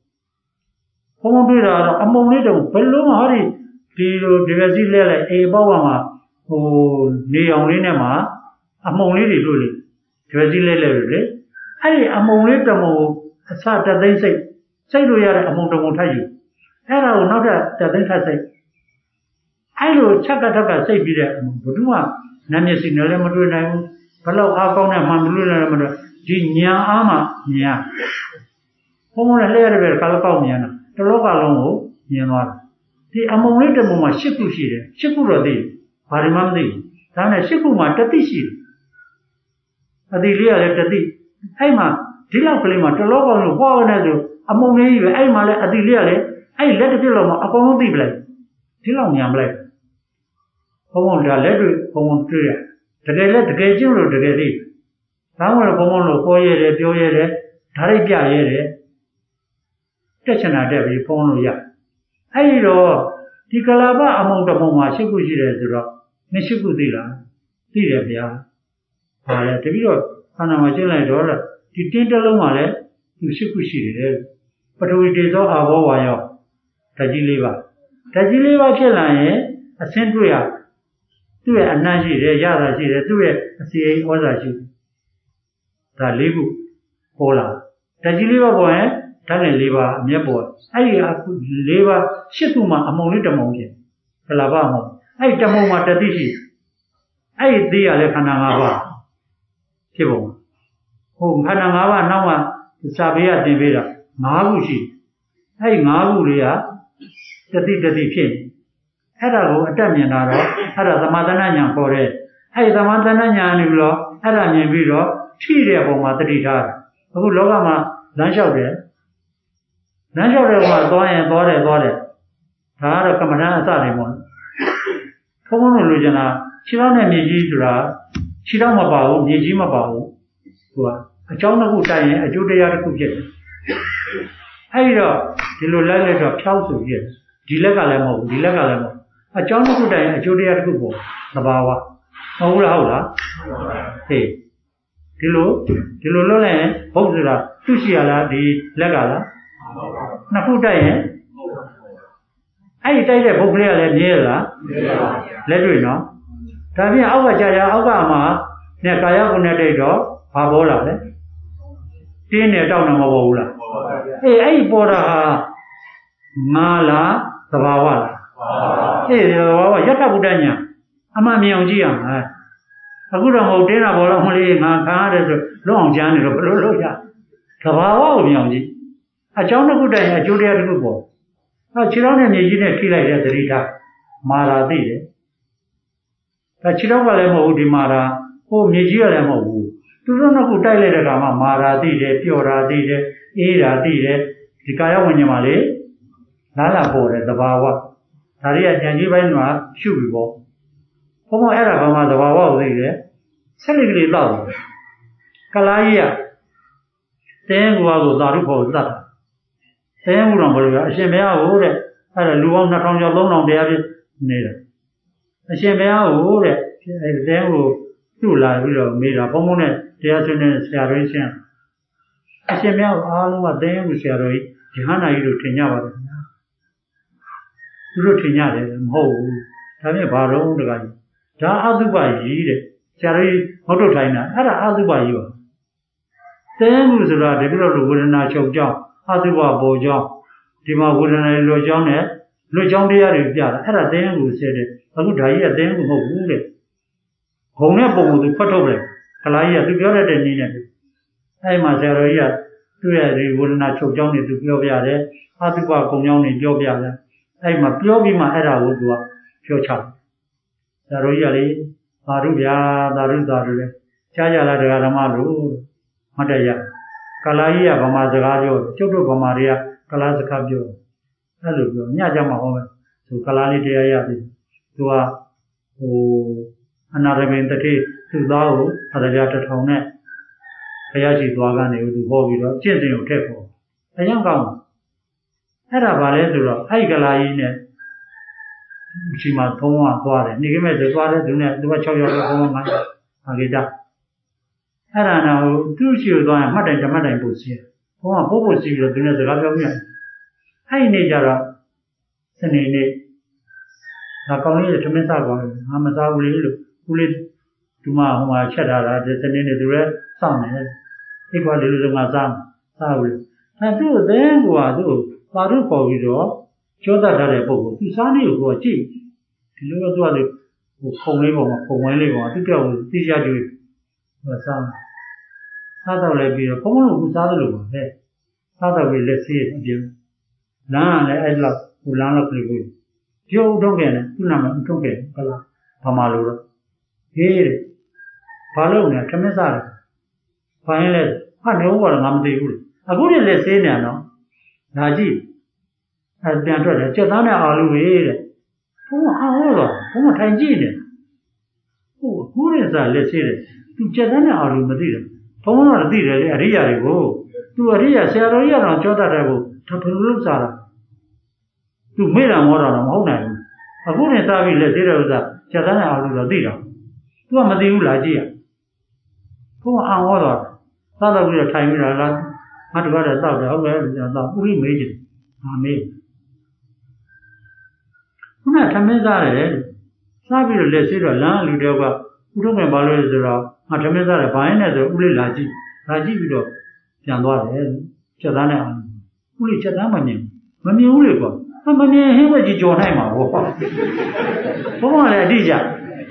Pomodira, among little, Pelum Hari. Tiro Divazilla, a Bawama, who Neon Linema, among lady really. Divazilla, I among little a Sata they say, say to Yara among the Montayu. Era not that they say. I do Chakataka say, be there, Budua, Nanasin, Lemadu, Palo Akona, Mandula, Ginia Ama, Nia. Home and later, California, the local Yanwa. The among little Moma Shipu Shire, Shipura de, Parimandi, Tana Shipuma Tatishi. Adilia let the Aima, Dilla Plima, the local Wawanadu, among the Aima Adilia, I let the Diloma upon the black. Dilom black. Pomon the letter, Pomon Tria. The let the gay general to get it. Somewhere Pomono, Poye, Pioye, Taripia, Tachana Devi, Pono Ya. I know the Calaba among the Moma Shibuji, Mishibudilla, Tilia, Pala, the Viro, Anamajula dollar, the Tintalomale, you Shibushi, but we did all our Wayo, Tajiliva. Tajiliva Chelae, a centuria, to a Nazi, a Yara, to a C A or Raji. The Libu, Pola. Tajiliva boy. Liva, Nebo, I have Liva, Shipuma among little monkey, Calabamo, I Tamoma Tadishi, I dear Lekanava, Tibo, whom Hanamawa Nawa, Sabia de Vera, Magushi, I Magulia, the Dita Chin, Era Italianaro, Era the Madananya for it, I the Madananya Nilo, Era Neviro, ထိတဲ့ပုံမှာတတိထားအခုလောကမှာလမ်းလျှောက်တယ်လမ်းလျှောက်တဲ့ပုံမှာသွားရင်သွားတယ်သွားတယ်ဒါကတော့ကမ္မဋ္ဌာန်းအစတွေပေါ့ဘုန်းဘုန်းတို့လိုချင်တာခြေထောက်နဲ့မြေကြီးဆိုတာခြေထောက်မပါဘူးမြေကြီးမပါဘူးသူကအကြောင်းတစ်ခုတိုက်ရင်အကျိုးတရားတစ်ခုဖြစ်တယ်အဲဒီတော့ဒီလိုလိုက်လိုက်တော့ဖြောက်ဆိုပြည့်ဒီလက်ကလည်းမဟုတ်ဘူးဒီလက်ကလည်းမဟုတ်အကြောင်းတစ်ခုတိုင်အကျိုးတရားတစ်ခုပေါ့သဘာဝမဟုတ်ဘူးလားဟုတ်လားဟေးဒီလိုဒီလိုလုပ်လိုက်ရင်ဘုတ်ဆိုတာသူ့ရှိရလားဒီလက်ကလားနှစ်ခုတိုက်ရင်အဲ့ဒီတိုက်တဲ့ဘုတ်ကလေးကလည်းမြဲလားမြဲပါဘူးလက်တွေ့နော်ဒါပြင်အောက်ကကြာကြာအောက်ကမှာနဲ့ကာယကုဏ္ဏတိတ်တော့ဘာပေါ်လာလဲတင်းနဲ့တောက်နေမပေါ်ဘူးလားအေးအဲ့ဒီပေါ်တာဟာငါလားသဘာဝလားအေးသဘာဝယထာဘုဒ္ဓညာအမှန်မြင်အောင်ကြည့်ရမှာအခုတော့မဟုတ်တင်းတာပေါ်တော့မလေးငါခံရတယ်ဆိုလွတ်အောင်ကြမ်းနေတော့ဘယ်လိုလုပ်ရသဘာဝကိုမြင်အောင်ကြည့်အကြောင်းတစ်ခုတိုင်အကျိုးတရားတစ်ခုပေါ်အဲခြေထောက်နဲ့မြေကြီးနဲ့ထိလိုက်တဲ့သတိထားမာရာသိတယ်ဒါခြေထောက်ကလည်းမဟုတ်ဘူးဒီမာရာဟိုမြေကြီးကလည်းမဟုတ်ဘူးသူတို့နှစ်ခုတိုက်လိုက်တဲ့အခါမှာမာရာသိတယ်ပျော်တာသိတယ်အေးတာသိတယ်ဒီကာယဝိညာဉ်မှာလေနားလာပေါ်တယ်သဘာဝဒါတွေကဉာဏ်ကြီးပိုင်းမှာရှုပြီပေါ့ဘုံဘအဲ့ဒါဘာမှသဘာဝကိုသိတယ်ဆက်လက်ကလေးတောက်တယ်ကလားကြီးကတင်းကွာကိုသာရုဖို့သတ်တာတင်းကူတော့ဘယ်လိုလဲအရှင်ဘုရားဟိုတဲ့အဲ့ဒါလူပေါင်းနှစ်ထောင်ကျော်သုံးထောင်တရားပြည့်နေတာအရှင်ဘုရားဟိုတဲ့အဲ့တင်းကိုသူ့လာပြီးတော့မေးတာဘုံဘုံနဲ့တရားဆွေးနွေးဆရာတော်ကြီးရှင်းအရှင်ဘုရားအားလုံးကတင်းကူဆရာတော်ကြီးဒီဟန္တာကြီးတို့ထင်ကြပါတယ်ခင်ဗျာသူတို့ထင်ကြတယ်မဟုတ်ဘူးဒါဖြင့်ဘာတော့တကကြီးဒါအတုပကြီးတဲ့ဆရာတော်ကြီးဟောထုတ်ထိုင်တာအဲ့ဒါအတုပကြီးပါတင်းကူဆိုတာဒီလိုလိုဝေဒနာချုပ်ကြောင်းအတုပပေါ်ကြောင်းဒီမှာဝေဒနာလွတ်ကြောင်းနဲ့လွတ်ကြောင်းတရားတွေပြတာအဲ့ဒါတင်းကူဆဲတဲ့အခုဓာကြီးကတင်းကူမဟုတ်ဘူးတဲ့ဂုံနဲ့ပုံကိုသူဖွက်ထုတ်တယ်ခလာကြီးကသူပြောတတ်တဲ့နည်းနဲ့အဲ့မှာဆရာတော်ကြီးကသူ့ရဲ့ဒီဝေဒနာချုပ်ကြောင်းတွေသူပြောပြတယ်အတုပကုံကြောင်းတွေပြောပြတယ်အဲ့မှာပြောပြီးမှအဲ့ဒါကိုသူကပြောချတယ်ဆရာတော်ကြီးကလေသာဓုဗျာသာဓုသာဓုလေကြားကြလားတရားဓမ္မလို့မှတ်တရကလာကြီးကဗမာစကားပြောကျုပ်တို့ဗမာတွေကကလာစကားပြောအဲ့လိုပြောညကြမှာဟောမယ်သူကလာလေးတရားရပြီသူကဟိုအနာရမင်းတတိသူ့သားကိုအရကြတစ်ထောင်နဲ့ဘုရားရှိသွားကနေသူဟောပြီးတော့ကျင့်စဉ်ကိုထည့်ဖို့အရင်ကောင်းအဲ့ဒါဗာလဲဆိုတော့အဲ့ကလာကြီးနဲ့ဒီမှာဘုံကသွားတယ်နေကမဲ့ဆိုသွားတယ်သူနဲ့သူက၆ရောက်တော့ဘုံကငါဟာကိတာအဲ့ဒါတော့သူ့ရှိကိုသွားရင်မှတ်တိုင်ဓမ္မတိုင်ပို့စီဘုံကပို့ပို့စီပြီးတော့သူနဲ့စကားပြောမြတ်အဲ့ဒီနေ့ကျတော့စနေနေ့ငါကောင်းလေးထမင်းစားသွားတယ်ငါမစားဘူးလေလို့ဦးလေးဒီမှာဟိုမှာချက်ထားတာဒီစနေနေ့သူလည်းစောင့်နေတယ်အိတ်ခွာလေးလို့ငါစားစားဘူးလေအဲ့သူ့အသေးကသူ့ပါရုပ်ပေါ်ပြီးတော့ကြောတတ်တဲ့ပုံကိုသူစားနေကိုကြည့်ဒီလိုတော့သူကလေဟိုခုံလေးပေါ်မှာခုံဝဲလေးပေါ်မှာသူကြောက်သိရကြွေးဟိုစားစားတော့လည်းပြီးတော့ဘုံဘုံကစားတယ်လို့ပါပဲစားတော့ပြီးလက်ဆေးအပြင်လမ်းကလည်းအဲ့လောက်ဟိုလမ်းလောက်ကလေးကိုပြုတ်တော့ခဲ့တယ်သူ့နာမည်ထုတ်ခဲ့ဟုတ်လားဘာမှလို့တော့ဟေးတဲ့ဘာလို့လဲခမင်းစားတယ်ဘာရင်လဲဟာနေဦးကတော့ငါမသိဘူးလေအခုလည်းလက်ဆေးနေနော်ဒါကြည့်အဲပြန်ထွက်တယ်ကြက်သားနဲ့အာလူပဲတဲ့ဘုံအားဟောတော့ဘုံထိုင်ကြည့်နေဟိုအခုလည်းစားလက်ဆေးတယ်သူကြက်သားနဲ့အာလူမသိတယ်ဘုံကတော့သိတယ်လေအရိယာတွေကိုသူအရိယာဆရာတော်ကြီးကတော့ကြောတတ်တယ်ကိုဒါဘယ်လိုလုပ်စားတာသူမေ့တာမောတာတော့မဟုတ်နိုင်ဘူးအခုနဲ့စားပြီးလက်ဆေးတဲ့ဥစ္စာကြက်သားနဲ့အာလူတော့သိတာသူကမသိဘူးလားကြည့်ရဘုံအားဟောတော့သာတော့ပြီးတော့ထိုင်ပြီးတော့လားငါတကားတော့တောက်တယ်ဟုတ်ကဲ့တော့ဥရိမေးကြည့်ဟာမေးခုနထမင်းစားတယ်စားပြီးတော့လက်ဆေးတော့လမ်းလူတယောက်ကဥထုံးကဘာလို့လဲဆိုတော့ငါထမင်းစားတယ်ဘာရင်နဲ့ဆိုဥလေးလာကြည့်လာကြည့်ပြီးတော့ပြန်သွားတယ်ချက်သားနဲ့အောင်ဥလေးချက်သားမမြင်မမြင်ဘူးလေကွာမမြင်ဟင်းပဲကြီးကြော်နိုင်မှာဘောဘုံကလည်းအတိကျ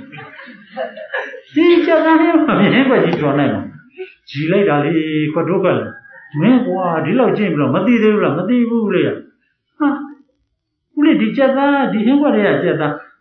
ဒီချက်သားနဲ့မမြင်ဟင်းပဲကြီးကြော်နိုင်မှာကြည်လိုက်တာလေခွတ်တော့ကလည်းမင်းကွာဒီလောက်ကျင့်ပြီးတော့မသိသေးဘူးလားမသိဘူးလေဟာဦးလေးဒီချက်သားဒီဟင်းခွက်တွေကချက်သား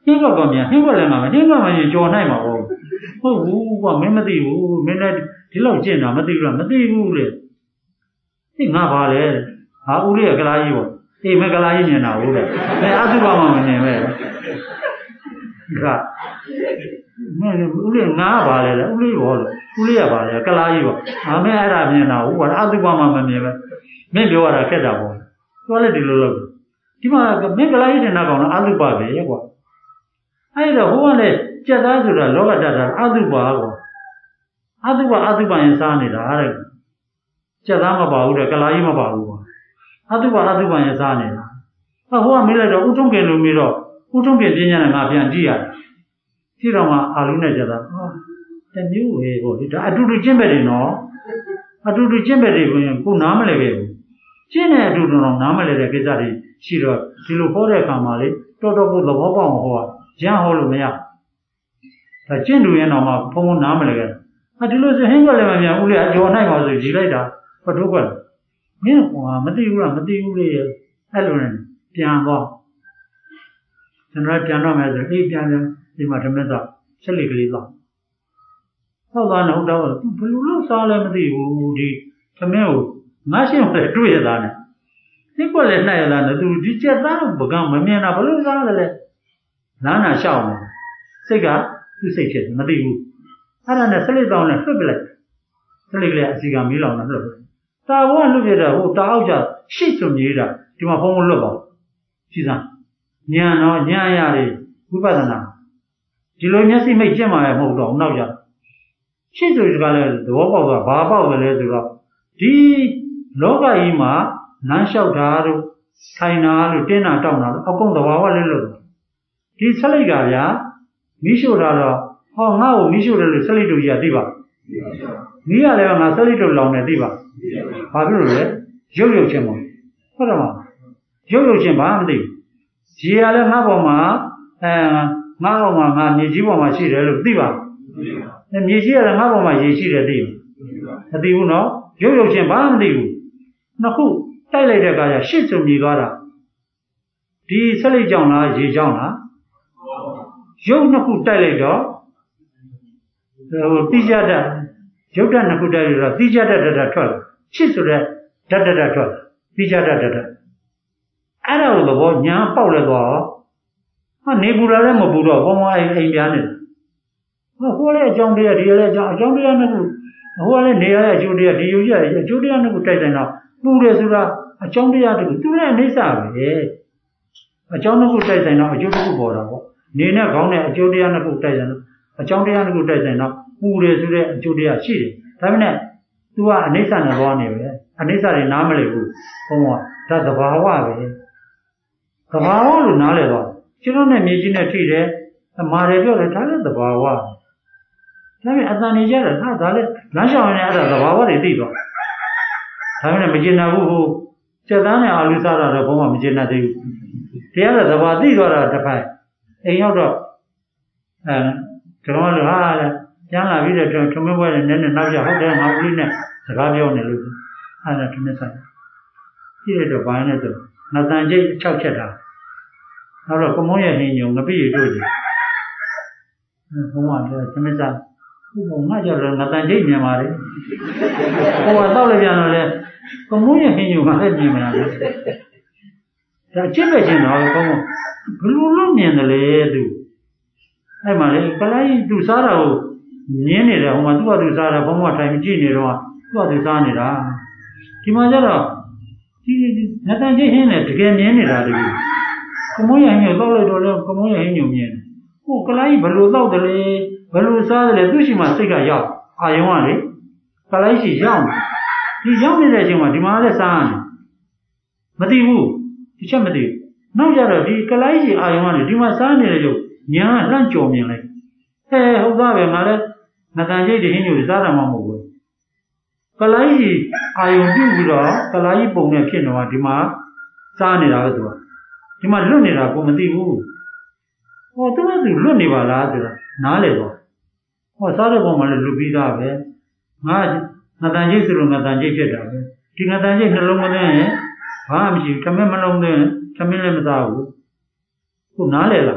င်းကွက်ကမြန်ဟင်းကွက်လည်းငါမဟင်းကွက်မှရင်ကြော်နိုင်မှာပေါ့ဟုတ်ဘူးကွာမင်းမသိဘူးမင်းလည်းဒီလောက်ကျင့်တာမသိဘူးလားမသိဘူးလေဒီငါပါလေဟာဦးလေးကကလားကြီးပေါ့အေးမကလားကြီးမြင်တာဟုတ်တယ်အဲအသုဘမှမမြင်ပဲဒါမင်းဦးလေးငါပါလေလေဦးလေးဘောလို့ဦးလေးကပါလေကလားကြီးပေါ့ဟာမင်းအဲ့ဒါမြင်တာဟုတ်ပါအသုဘမှမမြင်ပဲမင်းပြောရတာခက်တာပေါ့သူကလည်းဒီလိုလုပ်ဒီမှာမင်းကလားကြီးတင်တာကောင်လားအသုဘပဲကွာအဲ့တော့ဟိုကလည်းကြက်သားဆိုတာလောကတ္တတာအသုဘကွာအသုဘအသုဘရင်စားနေတာတဲ့ကြက်သားမပါဘူးတဲ့ကလားကြီးမပါဘူးကွာအသုဘအသုဘရင်စားနေတာဟောဟိုကမေးလိုက်တော့ဥထုံးကင်လို့မေးတော့ဥထုံးကင်ပြင်းညာနဲ့ငါပြန်ကြည့်ရတယ်ကြည့်တော့မှအာလူနဲ့ကြက်သားဟောတမျိုးပဲပေါ့ဒီဒါအတူတူကျင့်ပဲတယ်နော်အတူတူကျင့်ပဲတယ်ကိုကိုနားမလဲခဲ့ဘူးကျင့်တဲ့အတူတူတော့နားမလဲတဲ့ကိစ္စတွေရှိတော့ဒီလိုဟောတဲ့အခါမှာလေတော်တော်ကိုသဘောပေါက်အောင်ဟောရရဟောလို့မရဒါကျင့်တူရင်တော့မှဘုံဘုံနားမလဲခဲ့အဒီလိုဆိုဟင်းကလည်းမမြန်ဦးလေအကျော်နိုင်ပါဆိုကြည်လိုက်တာဘတ်တော့ကမင်းကမသိဘူးလားမသိဘူးလေအဲ့လိုနဲ့ပြန်တော့ကျွန်တော်ပြန်တော့မယ်ဆိုအေးပြန်ပြန်ဒီမှာဓမ္မသချက်လေးကလေးတော့ဟုတ်သွားတော့တော့ဘယ်လိုလုပ်စားလဲမသိဘူးဒီသမင်းကိုငါရှင်းတယ်တွေ့ရတာနဲ့ဒီကွက်လည်းနှိုက်ရတာနဲ့သူဒီချက်သားပကံမမြင်တာဘယ်လိုစားလဲနားနာရှောက်နေစိတ်ကသူ့စိတ်ဖြစ်မသိဘူးအဲ့ဒါနဲ့စလိတ်တောင်းနဲ့လွှတ်ပလိုက်စလိတ်ကလေးအစီကမီးလောင်နဲ့လွှတ်ပလိုက်တာဘောကလွှတ်ပြတာဟိုတာအောက်ကျရှိတ်ဆိုမြေးတာဒီမှာဖုံးမလွတ်ပါဘူးရှိစမ်းညာတော့ညာရတယ်ဝိပဿနာဒီလိုမျက်စိမိတ်ကျင့်မှာလည်းမဟုတ်တော့နောက်ကျရှိတ်ဆိုဒီကလည်းသဘောပေါက်တာဘာပေါက်တယ်လဲဆိုတော့ဒီလောကကြီးမှာလမ်းလျှောက်တာတို့ထိုင်တာတို့တင်းတာတောက်တာတို့အကုန်သဘာဝလေးလို့ဒီစလိတ်ကဗျာမိရှို့တာတော့ဟောငါ့ကိုမိရှို့တယ်လို့စလိတ်တို့ကြီးကသိပါမိရလည်းငါစလိတ်တို့လောင်တယ်သိပါဘာဖြစ်လို့လဲရုပ်ရုပ်ချင်းပေါ့ဟုတ်တယ်မရုပ်ရုပ်ချင်းဘာမှမသိဘူးရေရလည်းငါ့ပေါ်မှာအဲငါ့ပေါ်မှာငါမြေကြီးပေါ်မှာရှိတယ်လို့သိပါမြေကြီးရလည်းငါ့ပေါ်မှာရေရှိတယ်သိဘူးမသိဘူးနော်ရုပ်ရုပ်ချင်းဘာမှမသိဘူးနှစ်ခုတိုက်လိုက်တဲ့အခါကျရှစ်စုံမြည်သွားတာဒီဆက်လိတ်ကြောင့်လားရေကြောင့်လားရုပ်နှစ်ခုတိုက်လိုက်တော့ဟိုတိကျတဲ့ရုပ်ဓာတ်နှစ်ခုတိုက်လိုက်တော့တိကျတဲ့ဓာတ်ထွက်လာရှစ်ဆိုတဲ့ဓာတ်ဓာတ်ထွက်လာတိကျတဲ့ဓာတ်ဓာတ်အဲ့ဒါကိုသဘောညာပေါက်လဲသွားဟာနေပူလာလည်းမပူတော့ဘောမအိမ်အိမ်ပြားနေဟောဟိုလည်းအကြောင်းတရားဒီလည်းအကြောင်းအကြောင်းတရားနှစ်ခုဟိုကလည်းနေရတဲ့အကျိုးတရားဒီယူရတဲ့အကျိုးတရားနှစ်ခုတိုက်ဆိုင်တော့ပူတယ်ဆိုတာအကြောင်းတရားတခုသူလည်းအိဋ္ဌပဲအကြောင်းနှစ်ခုတိုက်ဆိုင်တော့အကျိုးတစ်ခုပေါ်တာပေါ့နေနဲ့ခေါင်းနဲ့အကျိုးတရားနှစ်ခုတိုက်ဆိုင်တော့အကြောင်းတရားနှစ်ခုတိုက်ဆိုင်တော့ပူတယ်ဆိုတဲ့အကျိုးတရားရှိတယ်ဒါပေမဲ့ तू ကအိဋ္ဌနဲ့သွားနေပဲအိဋ္ဌတွေနားမလည်ဘူးဘုံကဒါသဘာဝပဲသဘာဝလို့နားလည်တော့ကျွန်တော်နဲ့မြေကြီးနဲ့ထိတယ်မာတယ်ပြောတယ်ဒါလည်းသဘာဝဒါပေမဲ့အတန်နေကြတယ်ဟာဒါလည်းလမ်းလျှောက်နေအဲ့ဒါသဘာဝတွေသိတော့ဒါပေမဲ့မကျင်နာဘူးဟိုစက်သားနဲ့အာလူစားတာတော့ဘုံကမကျင်နာသေးဘူးတရားကသဘာသိသွားတာတစ်ပိုင်းအိမ်ရောက်တော့အဲကျွန်တော်ကဟာကျန်းလာပြီးတဲ့ထမင်းပွဲနဲ့နည်းနည်းနောက်ကျဟုတ်တယ်ငါဦးလေးနဲ့စကားပြောနေလို့အဲ့ဒါထမင်းဆိုင်ကြည့်ရတော့ဘိုင်းနဲ့ဆိုငါတန်ကျိတ်၆ချက်တာနောက်တော့ကမုန်းရဲ့ဟင်းညုံငပိရတို့ကြီးဘုံကလည်းထမင်းစားဘုံငါကြောက်တော့ငါတန်ကျိတ်မြင်ပါလေဟိုကတော့လည်းပြန်တော့လေကမုန်းရဲ့ဟင်းညုံကလည်းမြင်မလားဒါချစ်ပဲချင်းတော့ကောင်းဘယ်လိုလုပ်မြင်တယ်လေသူအဲ့မှာလေကလေးသူစားတာကိုမြင်နေတယ်ဟိုမှာသူ့ကသူစားတာဘုံကထိုင်ကြည့်နေတော့သူ့ကသူစားနေတာဒီမှာကျတော့ဒီငါတန်ကျိတ်ဟင်းနဲ့တကယ်မြင်နေတာတကယ်ကမုန်းရဲ့ဟင်းညုံတော့လိုက်တော့လေကမုန်းရဲ့ဟင်းညုံမြင်တယ်ဟိုကလေးဘယ်လိုတော့တယ်လေဘယ်လိုစားတယ်လဲသူ့ရှိမှစိတ်ကရောက်အာယုံကလေကလေးရှိရောက်ဒီရောက်နေတဲ့အချိန်မှာဒီမှာလည်းစားရတယ်မသိဘူးဒီချက်မသိဘူးနောက်ကြတော့ဒီကလေးရှိအာယုံကနေဒီမှာစားနေတဲ့ရုပ်ညာလှမ်းကြော်မြင်လိုက်ဟဲဟုတ်သားပဲငါလည်းငတန်ကျိတ်တဟင်းညိုစားတာမှမဟုတ်ဘူးကလေးရှိအာယုံပြုတ်ပြီးတော့ကလေးပုံနဲ့ဖြစ်တော့ဒီမှာစားနေတာပဲသူကဒီမှာလွတ်နေတာကိုမသိဘူးဟောသူကသူလွတ်နေပါလားဆိုတာနားလေတော့ဟောစားတဲ့ပုံမှာလည်းလွတ်ပြီးသားပဲငါငတန်ကျိတ်ဆိုလို့ငတန်ကျိတ်ဖြစ်တာပဲဒီငတန်ကျိတ်နှလုံးမသွင်းရင်ဘာမှမရှိဘူးခမင်းမလုံးသွင်းခမင်းလည်းမစားဘူးခုနားလေလား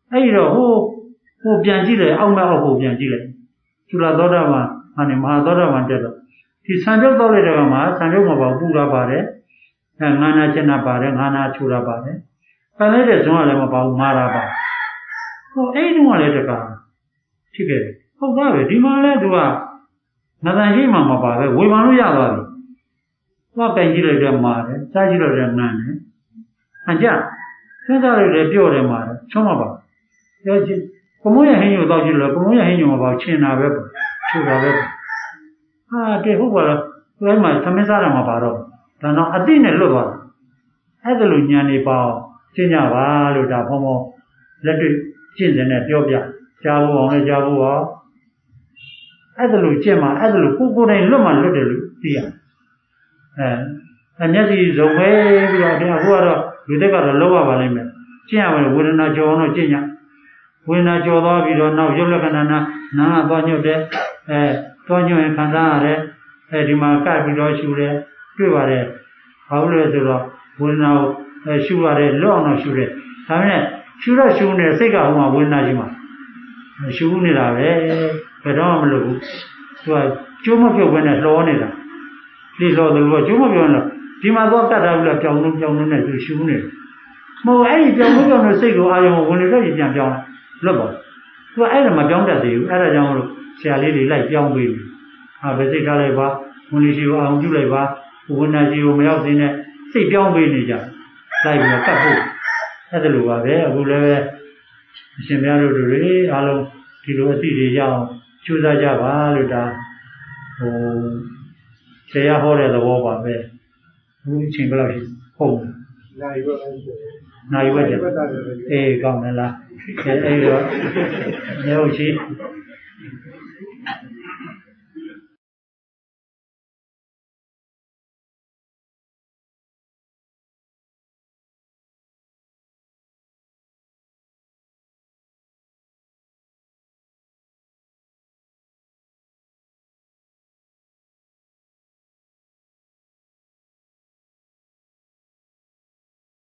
အဲ့တော့ဟိုဟိုပြန်ကြည့်တယ်အောက်မဲ့အောက်ကိုပြန်ကြည့်လိုက်ကျူလာသောတာပန်အနေမဟာသောတာပန်တက်တော့ဒီဆံပြုတ်တော့လိုက်တဲ့ကမှာဆံပြုတ်မှာပေါ့ပူတာပါတယ်အဲငါနာချက်နာပါတယ်ငါနာချူတာပါတယ်ပန်လိုက်တဲ့ဇွန်ကလည်းမပေါ့မာတာပါဟိုအဲ့ဒီကလည်းတကားဖြစ်ခဲ့တယ်ဟုတ်သားပဲဒီမှာလဲသူကငါတန်ရှိမှမပါပဲဝေဖန်လို့ရသွားပြီသွားကြင်ကြည့်လိုက်တဲ့မာတယ်စားကြည့်လိုက်တဲ့နန်းတယ်အကြစဉ်းစားလိုက်တဲ့ပြော့တယ်မာတယ်ချောင်းမပါပြောကြည့်ကမုန်းရဲ့ဟင်းညိုတော့ကြည့်လို့ကမုန်းရဲ့ဟင်းညိုမပေါ့ချင်တာပဲပေါ့ချူတာပဲပေါ့ဟာတဲ့ဟုတ်ပါတော့သူအဲ့မှာသမင်းစားတာမပါတော့ဒါတော့အတိနဲ့လွတ်သွားတယ်အဲ့ဒါလိုညံနေပါကျင့်ကြပါလို့ဒါဘုံဘုံလက်တွေ့ကျင့်တယ်နဲ့ပြောပြကြားဖို့အောင်လည်းကြားဖို့ပါအဲ့ဒါလိုကျင့်မှာအဲ့ဒါလိုကိုကိုယ်တိုင်လွတ်မှလွတ်တယ်လို့သိရအဲအမျက်စီဇုံပဲပြီးတော့အခုကတော့လူတက်ကတော့လောက်ရပါလိမ့်မယ်ကျင့်ရမယ်ဝေဒနာကြောအောင်တော့ကျင့်ကြဝေဒနာကြောသွားပြီးတော့နောက်ရုပ်လက္ခဏာနာနာသွားညွတ်တယ်အဲသွားညွတ်ရင်ခံစားရတယ်အဲဒီမှာကပ်ပြီးတော့ရှူတယ်တွေ့ပါတယ်ဘာလို့လဲဆိုတော့ဝေဒနာကိုအဲရှူရတယ်လွတ်အောင်တော့ရှူတယ်ဒါပေမဲ့ရှူတော့ရှူနေစိတ်ကဟိုမှာဝေဒနာရှိမှာရှူနေတာပဲဘယ်တော့မှမလုပ်ဘူးသူကကျိုးမပြုတ်ဘဲနဲ့လှောနေတာလိလှောတယ်လို့ကျိုးမပြုတ်လို့ဒီမှာသွားကတ်တာကလည်းပြောင်းလုံးပြောင်းလုံးနဲ့သူရှူနေတယ်မဟုတ်အဲ့ဒီပြောင်းလုံးပြောင်းလို့စိတ်ကိုအာရုံဝင်လို့ပြန်ပြောင်းလွတ်ပါသူကအဲ့ဒါမပြောင်းတတ်သေးဘူးအဲ့ဒါကြောင့်လို့ဆရာလေးတွေလိုက်ပြောင်းပေးတယ်ဟာပဲစိတ်ထားလိုက်ပါဝင်လို့ရှိကိုအောင်ပြုလိုက်ပါဝိညာဉ်ကြီးကိုမရောက်သေးနဲ့စိတ်ပြောင်းပေးနေကြလိုက်ပြီးတော့ကတ်ဖို့အဲ့ဒါလိုပါပဲအခုလည်းအရှင်ဘုရားတို့တွေအားလုံးဒီလိုအသိတွေရအောင်ကြိုးစားကြပါလို့ဒါဟိုဆရာဟောတဲ့သဘောပါပဲဘုရားချင်းဘယ်လောက်ရှိဟုတ်နိုင်ရွက်နိုင်ရွက်တယ်အေးကောင်းတယ်လားအဲအဲ့တော့ရုပ်ရှိ